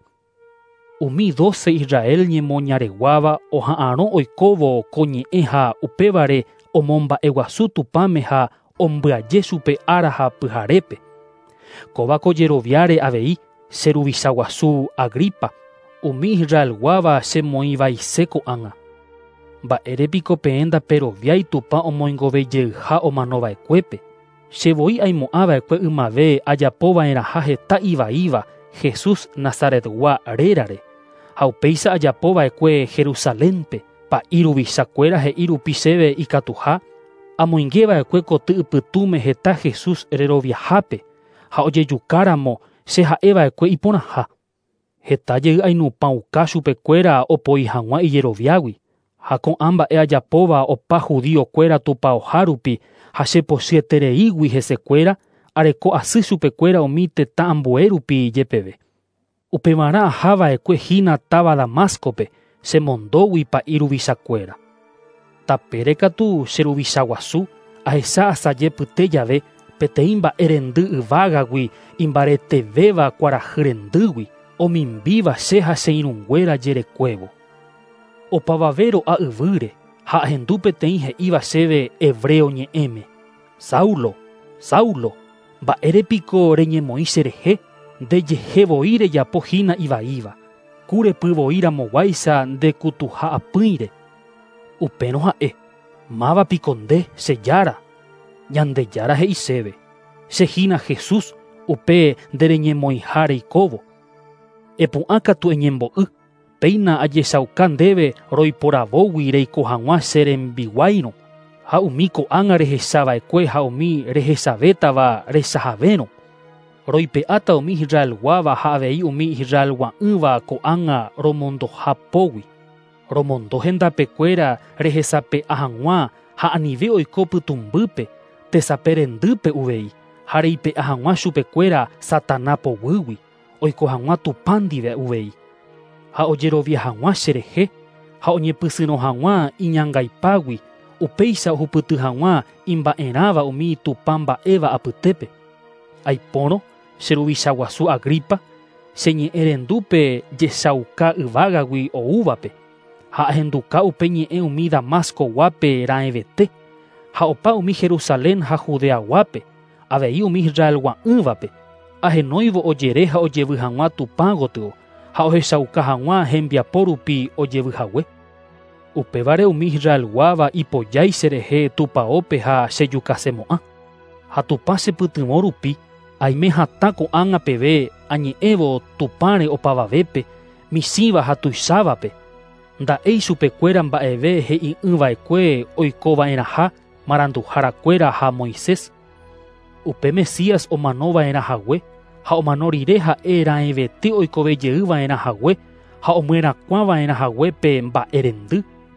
Umi doce Israel ñemoñareguáva oha'ãrõ oikóvo ko ñe'ẽ ha upévare omomba'eguasu Tupãme ha ombyaje chupe ára ha pyharépe. Kóva ko jeroviáre avei cheruvicha guasu Agripa, umi Israelguáva chemoĩvaiche ko'ág̃a. Mba'érepiko peẽ ndaperoviái Tupã omoingovejeyha omanova'ekuépe. Chevoi aimo'ãva'ekue ymave ajapova'erãha heta ivaíva Jesús Nazaretgua rérare, ha upéicha ajapova'ekue Jerusalénpe pa'i ruvichakuéra he'i rupi chéve ikatuha amoingeva'ekue koty ipytũme heta Jesús reroviahápe ha ojejukáramo che ha'eva'ekue iporãha. Heta jey ainupãuka chupekuéra opoi hag̃ua ijeroviágui, ha ko'ã mba'e ajapóva opa judíokuéra tupãoha rupi ha chepochyetereígui hesekuéra areko asy chupekuéra umi tetã ambue rupi jepeve. Upevarã ahava'ekue hína táva Damascope chemondógui pa'i ruvichakuéra. Tapére katu cheruvicha guasu ahecha asaje pyte jave peteĩ mba'e rendy yvágagui imbaretevéva kuarahy rendýgui omimbíva che ha che irũnguéra jerekuévo. Opavave ro'a yvýre ha ahendu peteĩ he'íva chéve hebreo ñe'ẽme: Saulo, Saulo, mba'érepiko reñemoĩ cherehe, ndejehevoi rejapohína ivaíva, kurepyvoíramoguáicha ndekutuha'apýire. Upérõ ha'e: mávapiko nde chejára. Ñandejára he'i chéve: chehína Jesús upe ndereñemoĩha reikóvo. Epu'ã katu eñembo'y, péina ajechauka ndéve roiporavógui reiko hag̃ua che rembiguairõ, ha umi ko'ág̃a rehechava'ekue ha umi rehechavétava rechahavérõ. Roipe'áta umi Israelguáva ha avei umi Israelgua'ỹva ko'ág̃a romondohapógui. Romondo hendapekuéra rehechape'a hag̃ua ha anive oiko pytumbýpe, tesaperendýpe uvei, ha reipe'a hag̃ua chupekuéra Satanás poguýgui, oiko hag̃ua Tupã ndive uvei. Ha ojerovia hag̃ua cherehe, ha oñepysyrõ hag̃ua iñangaipágui, upéicha ohupyty hag̃ua imba'eráva umi Tupã mba'éva apytépe. Aipórõ, cheruvicha guasu Agripa, cheñe'ẽrendúpe jechauka yvágagui oúvape, ha ahenduka upe ñe'ẽ umi Damascoguápe ra'ẽvete, ha opa umi Jerusalén ha Judeaguápe, avei umi Israelgua'ỹvape, ahenóivo ojere ha ojevy hag̃ua Tupã gotyo, ha ohechauka hag̃ua hembiapo rupi ojevyhague. Upévare umi Israelguáva ipojái cherehe tupãópe ha chejukasemo'ã. Ha Tupã chepytyvõ rupi, aime hatã ko'ág̃a peve añe'ẽvo Tupãre opavavépe, misĩva ha tuichávape. Nda'éi chupekuéra mba'eve he'i'ỹva'ekue oikova'erãha maranduhárakuéra ha Moisés. Upe Mesías omanova'erãhague, ha omano rire ha'e ra'ẽvete oikovejeýva'erãhague ha omyrakuãva'erãhaguépe mba'e rendy,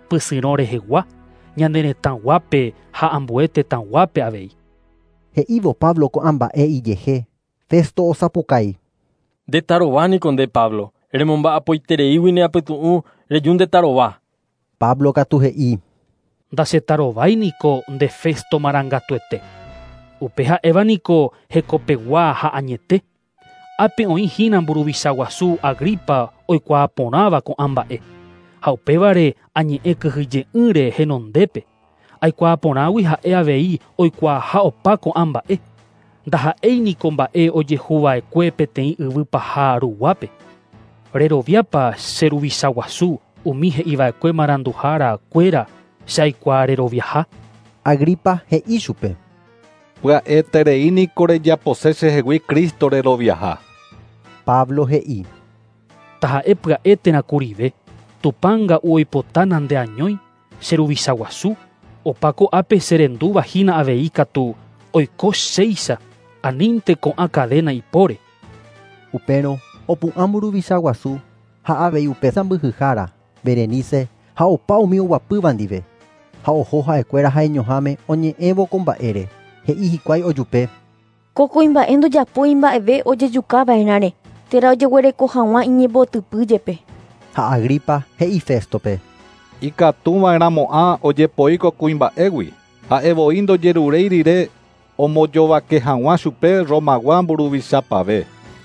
pysyro rehegua ñane retãguápe ha ambue tetãguápe avei. He'ívo Pablo ko'ã mba'e ijehe. Festo osapukái. Ndetarovániko nde Pablo. Remomba'apoitereígui ne apytu'ũ reju ndetarova. Pablo katu he'i. Ndachetarovaíniko nde Festo marangatuete. Upe ha'évaniko hekopegua ha añete. Ápe oĩ hína mburuvicha guasu Agripa oikuaa porãva ko'ã mba'e. Ha upévare añe'ẽ kyhyje'ỹre henondépe. Aikuaa porãgui ha'e avei oikuaa ha opa ko'ã mba'e. Ndaha'éiniko mba'e ojehuva'ekue peteĩ yvy paha ruguápe. Reroviápa che ruvicha guasu umi he'iva'ekue maranduhára kuéra che aikuaa reroviaha. Agripa he'i chupe. Pya'etereíniko rejapose chehegui Kristo reroviaha. Pablo he'i. Taha'e pya'étena kurive. Tupãnga oipota nde añói che ruvicha guasu. Opa ko'ápe che rendu vahína avei katu oiko chéicha anínte ko'ã cadena ipóre. Upérõ opu'ã mburuvicha guasu ha avei upe sãmbyhyhára Berenice ha opa umi oguapýva ndive. Ha oho ha'ekuéra ha'eñoháme oñe'ẽvo ko mba'ére. He'i hikuái ojupe. Ko kuimba'e ndojapói mba'eve ojejukava'erãre. Térã ojeguereko hag̃ua iñembotypýjepe. Ha Agripa he'i Festope. Ikatuva'erãmo'ã ojepoíko kuimba'égui. Ha'evoi ndojeruréi rire omojovake hag̃ua chupe romagua mburuvicha pave.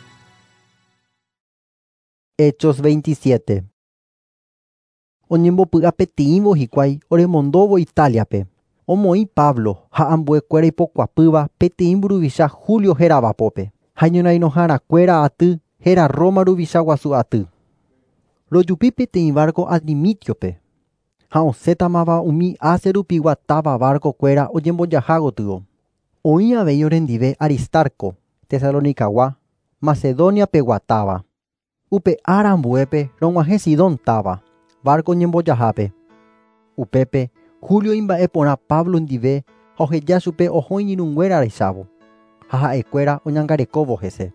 Hechos veintisiete. Oñembopy'a peteĩvo hikuái oremondóvo Italiape. Omoĩ Pablo ha ambuekuéra ipokuapýva peteĩ mburuvicha Julio heravapópe. Ha ñorairõharakuéra aty héra Roma ruvicha guasu aty. Rojupi peteĩ barco Admimitiope. Ha osẽtamava umi Asia rupi guatáva barcokuéra ojembojaha gotyo. Oĩ avei orendive Aristarco, Tesalónicagua, Macedoniape guatáva. Upe ára ambuépe rog̃uahẽ Sidón táva, barco ñembojahápe. Upépe Julio imba'e porã Pablo ndive ha oheja chupe oho iñirũnguéra rechávo. Ha ha'ekuéra oñangarekóvo hese.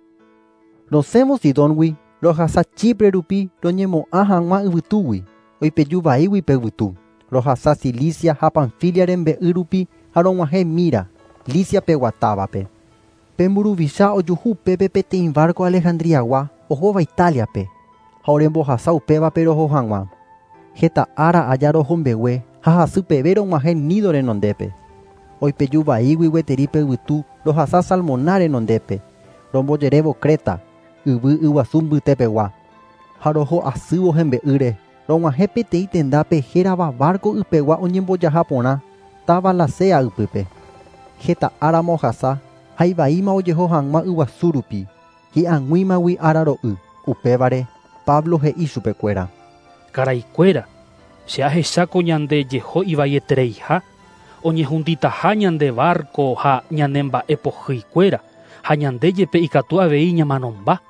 Rosẽvo Sidóngui rohasa Chipre rupi roñemo'ã hag̃ua yvytúgui. Oipeju vaígui pe yvytu. Rohasa Cilicia ha Panfilia rembe'y rupi ha rog̃uahẽ Mira, Licia-pe guatávape. Pe mburuvicha ojuhu upépe peteĩ barco Alejandriagua ohóva Italiape. Ha orembohasa upévape roho hag̃ua. Heta ára aja roho mbegue ha hasy peve rog̃uahẽ Nido renondépe. Oipeju vaígui gueteri pe yvytu rohasa Salmona renondépe. Rombojerévo Creta, yvy yguasu mbytépegua. Ha roho asývo hembe'ýre. Rog̃uahẽ peteĩ tendápe hérava barco ypegua oñembojaha porã táva Lasea ypýpe. Heta ára ohasa ha ivaíma ojeho hag̃ua yguasu rupi. Hi'ag̃uímagui ára ro'y. Upévare Pablo he'i chupekuéra. Karaikuéra, che ahecháko ñande jeho ivaietereiha, oñehunditaha ñande barco ha ñane mba'epohýikuéra, ha ñande jepe ikatu avei ñamanomba.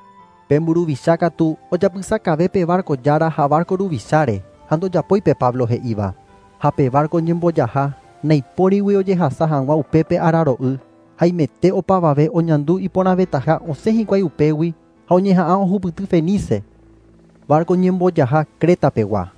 Pe mburuvicha katu ojapysakave pe barco jára ha barco ruvicháre ha ndojapói pe Pablo he'íva. Ha pe barco ñembojaha naipórigui ojehasa hag̃ua upépe ára ro'y ha imete opavave oñandu iporãvetaha osẽ hikuái upégui ha oñeha'ã ohupyty Fenice. Barco ñembojaha Crétapegua.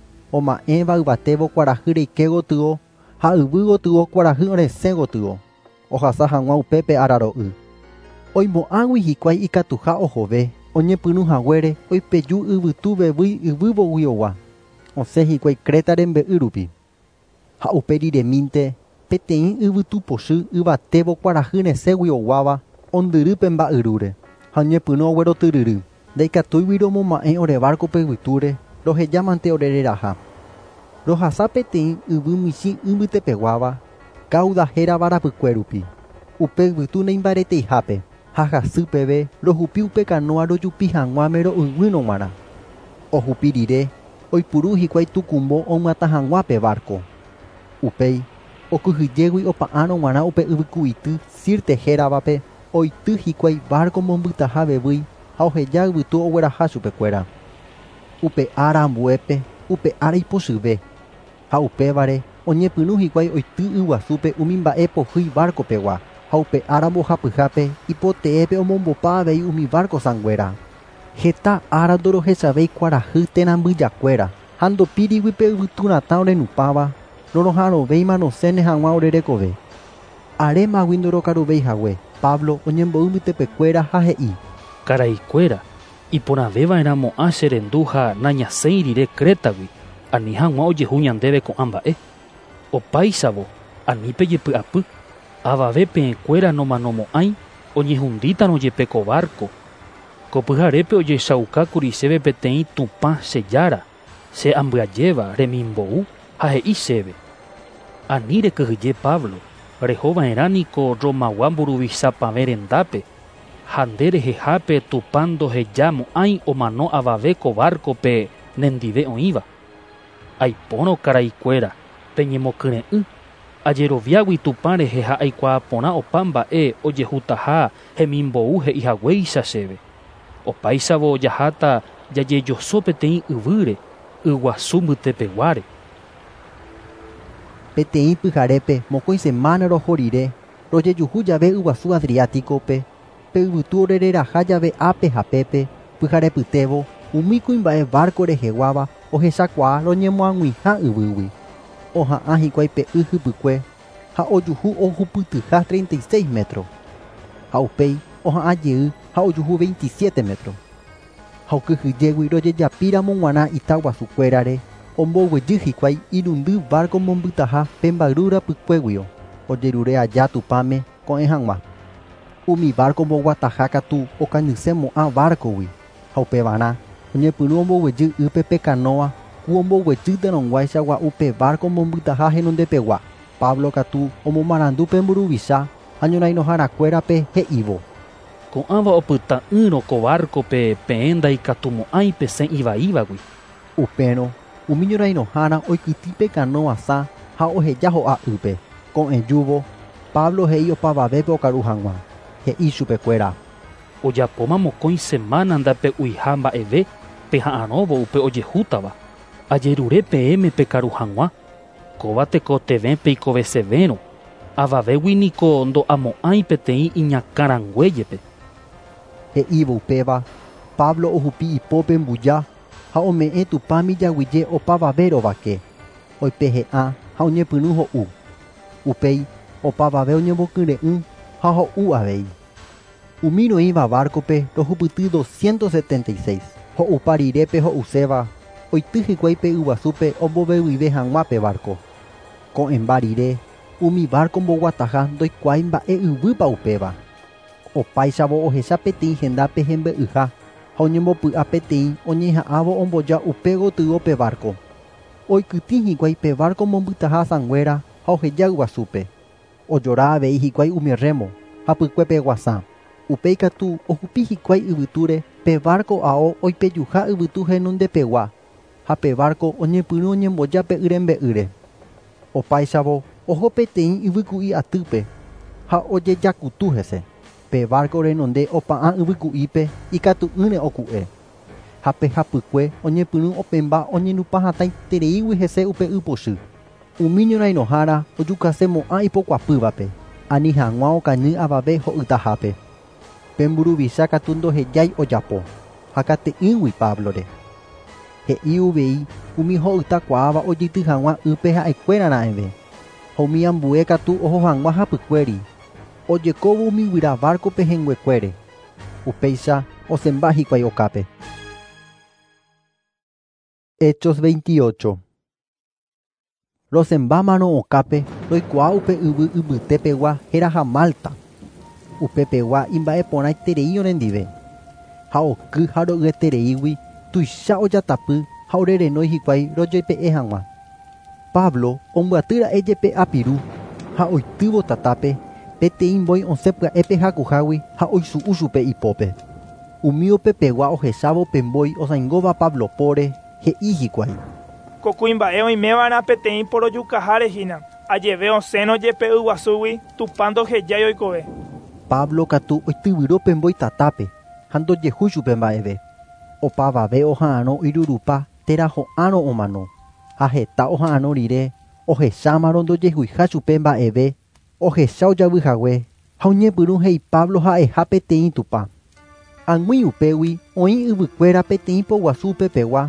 Oma'ẽva yvatévo kuarahy reike gotyo ha yvy gotyo kuarahy oresẽ gotyo. Ohasa hag̃ua upépe ára ro'y. Oimo'ãgui hikuái ikatuha ohove. Oñepyrũhaguére oipeju yvytuvevýi yvývogui ogua. Osẽ hikuái Creta rembe'y rupi. Ha uperiremínte peteĩ yvytupochy yvatévo kuarahy resẽgui oguáva ondyry pe mba'yrúre ha oñepyrũ oguerotyryry. Ndaikatúigui romoma'ẽ ore barcope yvytúre rohejámante ore reraha. Rohasa peteĩ yvy michĩ ymbytepeguáva Cauda héra varapykue rupi. Upe yvytu neimbareteihápe. Ha hasy peve rohupi upe canoa rojupi hag̃uáme ro'yvýno g̃uarã. Ohupi rire oipuru hikuái tukumbo oguata hag̃uápe barco. Upéi okyhyjégui opa'ãrõ g̃uarã upe yvyku'ity Sirte héravape oity hikuái barco mombytahavevýi ha oheja yvytu ogueraha chupekuéra. Upe ára ambuépe upe ára ipochyve. Ha upévare oñepyrũ hikuái oity yguasúpe umi mba'e pohýi barcopegua. Ha upe ára mbohapyhápe ipote'épe omombopa avei umi barco sanguéra. Heta ára ndorohechavéi kuarahy térã mbyjakuéra Hando pirigui pe yvytunatã orenupáva, rorohãrovéima nosẽne hag̃ua orerekove. Arémagui ndorokaruveihague, Pablo oñembo'y ha he'i: Karaikuéra, iporaveva'erãmo'ã che rendu ha nañasẽi rire Crétagui, ani hag̃ua ojehu ñandéve ko'ã mba'e. Opáichavo, ani pejepy'apy. Avave peẽkuéra nomanomo'ãi, oñehundítarõ jepe ko barco. Ko pyharépe ojechaukákuri chéve peteĩ tupã che jára, che ambyajéva remimbou ha he'i chéve: Ani rekyhyje Pablo, rehova'erãniko romagua mburuvichapave rendápe, ha nde rehehápe Tupã ndohejamo'ãi omano avave ko barcope nendive oĩva. Aipórõ karaikuéra, peñemokyre'ỹ. Ajeroviágui Tupã rehe ha aikuaa porã opa mba'e ojehutaha hemimbou he'ihaguéicha chéve. Opáichavo jaháta jajejoso peteĩ yvýre, yguasu mbytepeguáre. Peteĩ pyharépe mokõi semana roho rire, rojejuhu jave yguasu Adriáticope, pe yvytu orereraha jave ápe ha pépe, pyharepytévo, umi kuimba'e barco reheguáva ohechakuaa roñemoãg̃uihã yvýgui. Oha'ã hikuái pe y hypykue ha ojuhu ohupytyha treinta y seis metros. Ha upéi oha'ã jey ha ojuhu veintisiete metros. Ha okyhyjégui rojejapíramo g̃uarã Itaguasukuérare, omboguejy hikuái irundy barco mombytaha pe mba'yru rapykuéguio, ojerure aja Tupãme ko'ẽ hag̃ua. Umi barco omboguataha katu okañysemo'ã barcogui, ha upevarã oñepyrũ omboguejy ype pe canoa ku omboguejýtarõguáicha gua'u barco mombytaha henondepegua. Pablo katu omomarandu pe mburuvicha ha ñorairõharakuérape he'ívo: Ko'ãva opyta ỹro ko barcope peẽ ndaikatumo'ãi pesẽ ivaívagui. Upérõ umi ñorairõhára oikytĩ pe canoa-sã ha oheja ho'a ype. Ko'ẽjúvo, Pablo he'i opavavépe okaru hag̃ua. He'i chupekuéra: Ojapóma mokõi semana ndape'ũiha mba'eve pe ha'ãróvo upe ojehútava. Ajerure peẽme pe karu hag̃ua. Kóva tekotevẽ peikove sevérõ. Avavégui niko ndo'amo'ãi peteĩ iñakãranguéjepe. He'ívo upéva, Pablo ohupi ipópe mbuja ha ome'ẽ Tupãmi jaguije opavavérõvake. Oipehe'ã ha oñepyrũ ho'u. Upéi opavave oñembokyre'ỹ ha ho'u avei. Umíroĩva barcope rohupyty doscientos setenta y seis. Ho'upa rirépe ho'uséva oity hikuái pe yguasúpe ombovevyve hag̃ua pe barco. Ko'ẽmba rire, umi barco mboguataha ndoikuaái mba'e yvýpa upéva. Opáichavo ohecha peteĩ hendápe hembe'yha ha oñembopy'a peteĩ oñeha'ãvo omboja upe gotyo pe barco. Oikytĩ hikuái pe barco mombytaha sãnguéra ha oheja yguasúpe. Ojora avei hikuái umi remo ha pykuepe guasã. Upéi katu ohupi hikuái yvytúre pe barco ao oipejuha yvytu henondepegua ha pe barco oñepyrũ oñemboja pe yrembe'ýre. Opáichavo oho peteĩ yvyku'i atýpe ha ojejakutu hese. Pe barco renonde opa'ã yvyku'ípe ikatu'ỹre oku'e. Ha pe hapykue oñepyrũ opemba oñenupãhatãitereígui hese upe ypochy. Umi ñorairõhára ojukasemo'ã ipokuapývape, ani hag̃ua okañy avave ho'ytahápe. Pe mburuvicha katu ndohejái ojapo ha kate'ỹgui Pablore. He'i uvei umi ho'ytakuaáva ojity hag̃ua ype ha'ekuérara'ẽve. Ha umi ambue katu oho hag̃ua hapykuéri. Ojekóvo umi guyra barcope hẽnguekuére. Upéicha osemba hikuái okápe. Hechos veintiocho. Rosembámarõ okápe roikuaa upe yvy yvytépegua héraha Malta. Upepegua imba'eporãiterei orendive. Ha oky ha ro'yetereígui tuicha ojatapy ha orerenói hikuái rojoipe'e hag̃ua. Pablo ombyaty jepe apiru ha oitývo tatápe peteĩ mbói osẽpya'e pe hakuhágui ha oisu'u chupe ipópe. Umi opepegua ohechávo pe mbói osãingóva Pablo póre he'i hikuái: Ko kuimba'e oimévarã peteĩ porojukaha rehína. Ajeve osẽno jepe yguasúgui Tupã ndohejái oikove. Pablo katu oityvyro pe mbói tatápe ha ndojehu chupe mba'eve. Opavave oha'ãrõ yrurupa térã ho'árõ omano. Ha heta oha'ãrõ rire ohechámarõ ndojehuiha chupe mba'eve, ohecha ojavyhague ha oñepyrũ he'i Pablo ha'eha peteĩ Tupã. Ag̃uĩ upégui oĩ yvykuéra peteĩ poguasu upepegua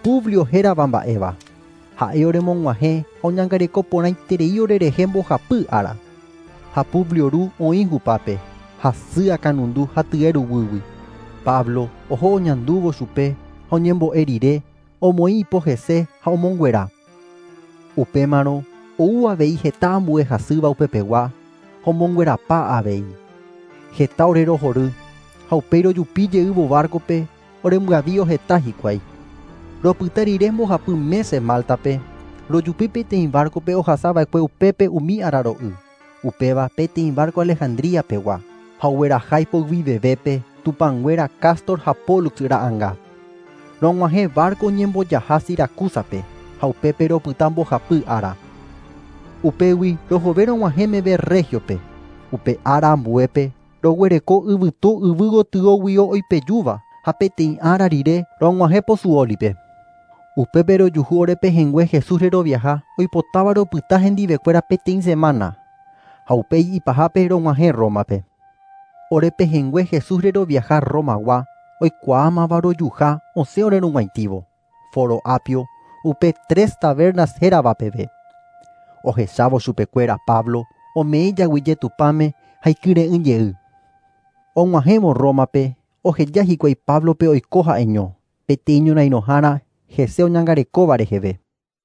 Publio hérava mba'éva. Ha'e oremog̃uahẽ ha oñangareko porãiterei orerehe mbohapy ára. Ha Publio ru oĩ hupápe, hasy akanundu ha tyeruvýgui. Pablo oho oñandúvo chupe ha oñembo'e rire, omoĩ ipohese ha omonguera. Upémarõ ou avei heta ambue hasýva upepegua, ha omonguerapa avei. Heta ore rohory, ha upéi rojupi jeývo barcope orembyavi oheta hikuái. Ropyta rire mbohapy mése Maltape, rojupi peteĩ barcope ohasava'ekue upépe umi araro'y. Upéva peteĩ barco Alejandríapegua, ha oguerahái poyvivevépe tupanguéra Cástor ha Pólux ra'ãnga. Rog̃uahẽ barco oñembojaha Siracúsape, ha upépe ropyta mbohapy ára. Upégui rohove rog̃uahẽmeve Regiope, upe ára ambuépe roguereko yvytu yvy gotyo oipejúva ha peteĩ ára rire rog̃uahẽ Pozuolipe. Upépe rojuhu orepehẽngue Jesús reroviaha oipotáva ropyta hendivekuéra peteĩ semana, ha upéi ipahápe rog̃uahẽ Rómape. Orepehẽngue Jesús reroviaha Rómagua oikuaámava rojuha osẽ orerõguaitĩvo, Foro Apio, upe Tres Tabernas héravapeve. Ohechávo chupekuéra Pablo ome'ẽ jaguyje tupãme ha ikyre'ỹjey. Og̃uahẽvo Rómape, oheja hikuái Pablope oiko ha'eño, peteĩ ñorairõhára hese oñangarekóva reheve.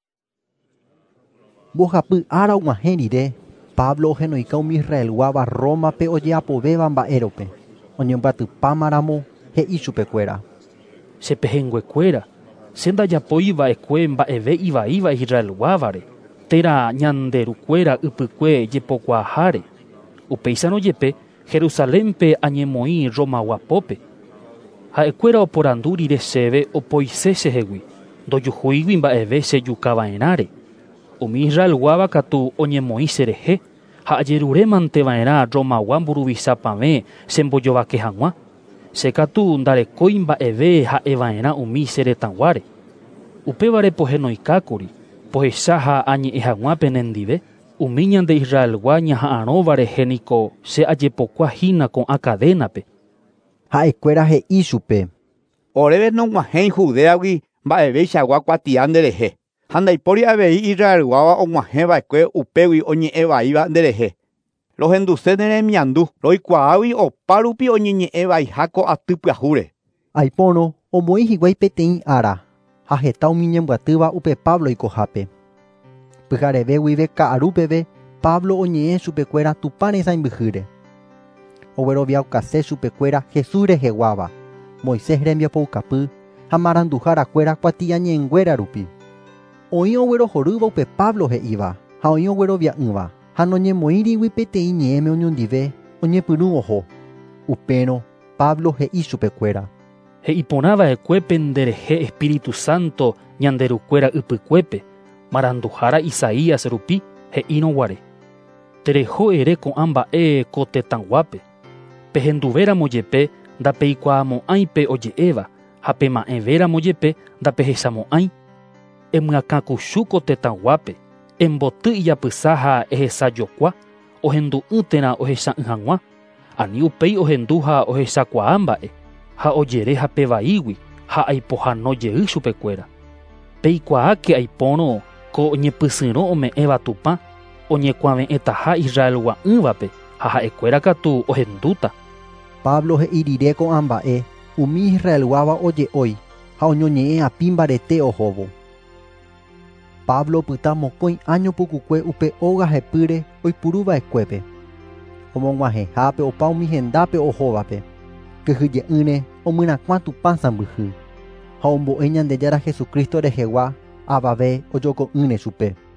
Mbohapy ára og̃uahẽ rire, Pablo ohenoika umi Israelguáva Rómape ojeapovéva mba'érope. Oñembyatypámaramo he'i chupekuéra: Chepehẽnguekuéra, che ndajapói va'ekue mba'eve ivaíva Israelguávare, térã ñanderukuéra ypykue jepokuaaháre. Upéicharõ jepe Jerusalénpe añemoĩ Romaguapópe. Ha'ekuéra oporandu rire chéve opoise chehegui, ndojuhúigui mba'eve chejukava'erãre. Umi Israelguáva katu oñemoĩ cherehe ha ajerurémanteva'erã Romagua mburuvichapave chembojovake hag̃ua. Che katu ndarekói mba'eve ha'eva'erã umi cheretãguáre. Upévare pohenoikákuri, pohecha ha añe'ẽ hag̃uápe nendive. Umi ñande Israelgua ñaha'ãróva rehe niko che ajepokuahína ko'ã kadénape. Ha'ekuéra he'i chupe: Oréve nog̃uahẽi Judeagui mba'evéichagua kuatia nderehe. Ha ndaipóri avei Israelguáva og̃uahẽva'ekue upégui oñe'ẽvaíva nderehe. Rohenduse ne remiandu roikuaágui opa rupi oñeñe'ẽvaiha ko aty pyahúre. Aipórõ omoĩ hikuái peteĩ ára ha heta umi ñembyatýva upe Pablo oikohápe. Pyhareve guive ka'arupeve Pablo oñe'ẽ chupekuéra Tupã resãimbyhýre. Ogueroviaukase chupekuéra Jesús reheguáva, Moisés rembiapoukapy ha maranduharakuéra kuatia ñe'ẽnguéra rupi. Oĩ oguerohorýva upe Pablo he'íva ha oĩ oguerovia'ỹva ha noñemoĩrigui peteĩ ñe'ẽme oñondive oñepyrũ oho. Upérõ Pablo he'i chupekuéra: He'iporãva'ekuépe nderehe Espíritu Santo ñanderukuéra ypykuépe, maranduhára Isaías rupi he'írõguare: Tereho ere ko'ã mba'e ko tetãguápe. Pehenduvéramo jepe ndapeikuaamo'ãipe oje'éva ha pema'ẽvéramo jepe ndapehechamo'ãi. Emyakãkuchu ko tetãguápe, emboty ijapysa ha ehechajokua, ohendu'ỹtérã ohecha'ỹ hag̃ua, ani upéi ohendu ha ohechakuaa mba'e, ha ojere ha pevaígui ha aipohanojey chupekuéra. Peikuaáke aipórõ ko oñepysyrõ ome'ẽva Tupã, oñekuaave'ẽtaha Israelgua'ỹvape ha ha'ekuéra katu ohendúta. Pablo he'i rire ko'ã mba'e umi Israelguáva oje'ói ha oñoñe'ẽ api mbarete ohóvo. Pablo opyta mokõi año pukukue upe óga hepýre oipuruva'ekuépe. Omog̃uahẽhápe opa umi hendápe ohóvape. Kyhyje'ỹre omyrakuã Tupã sãmbyhy ha ombo'e Ñandejára Jesukristo rehegua avave ojoko'ỹre chupe.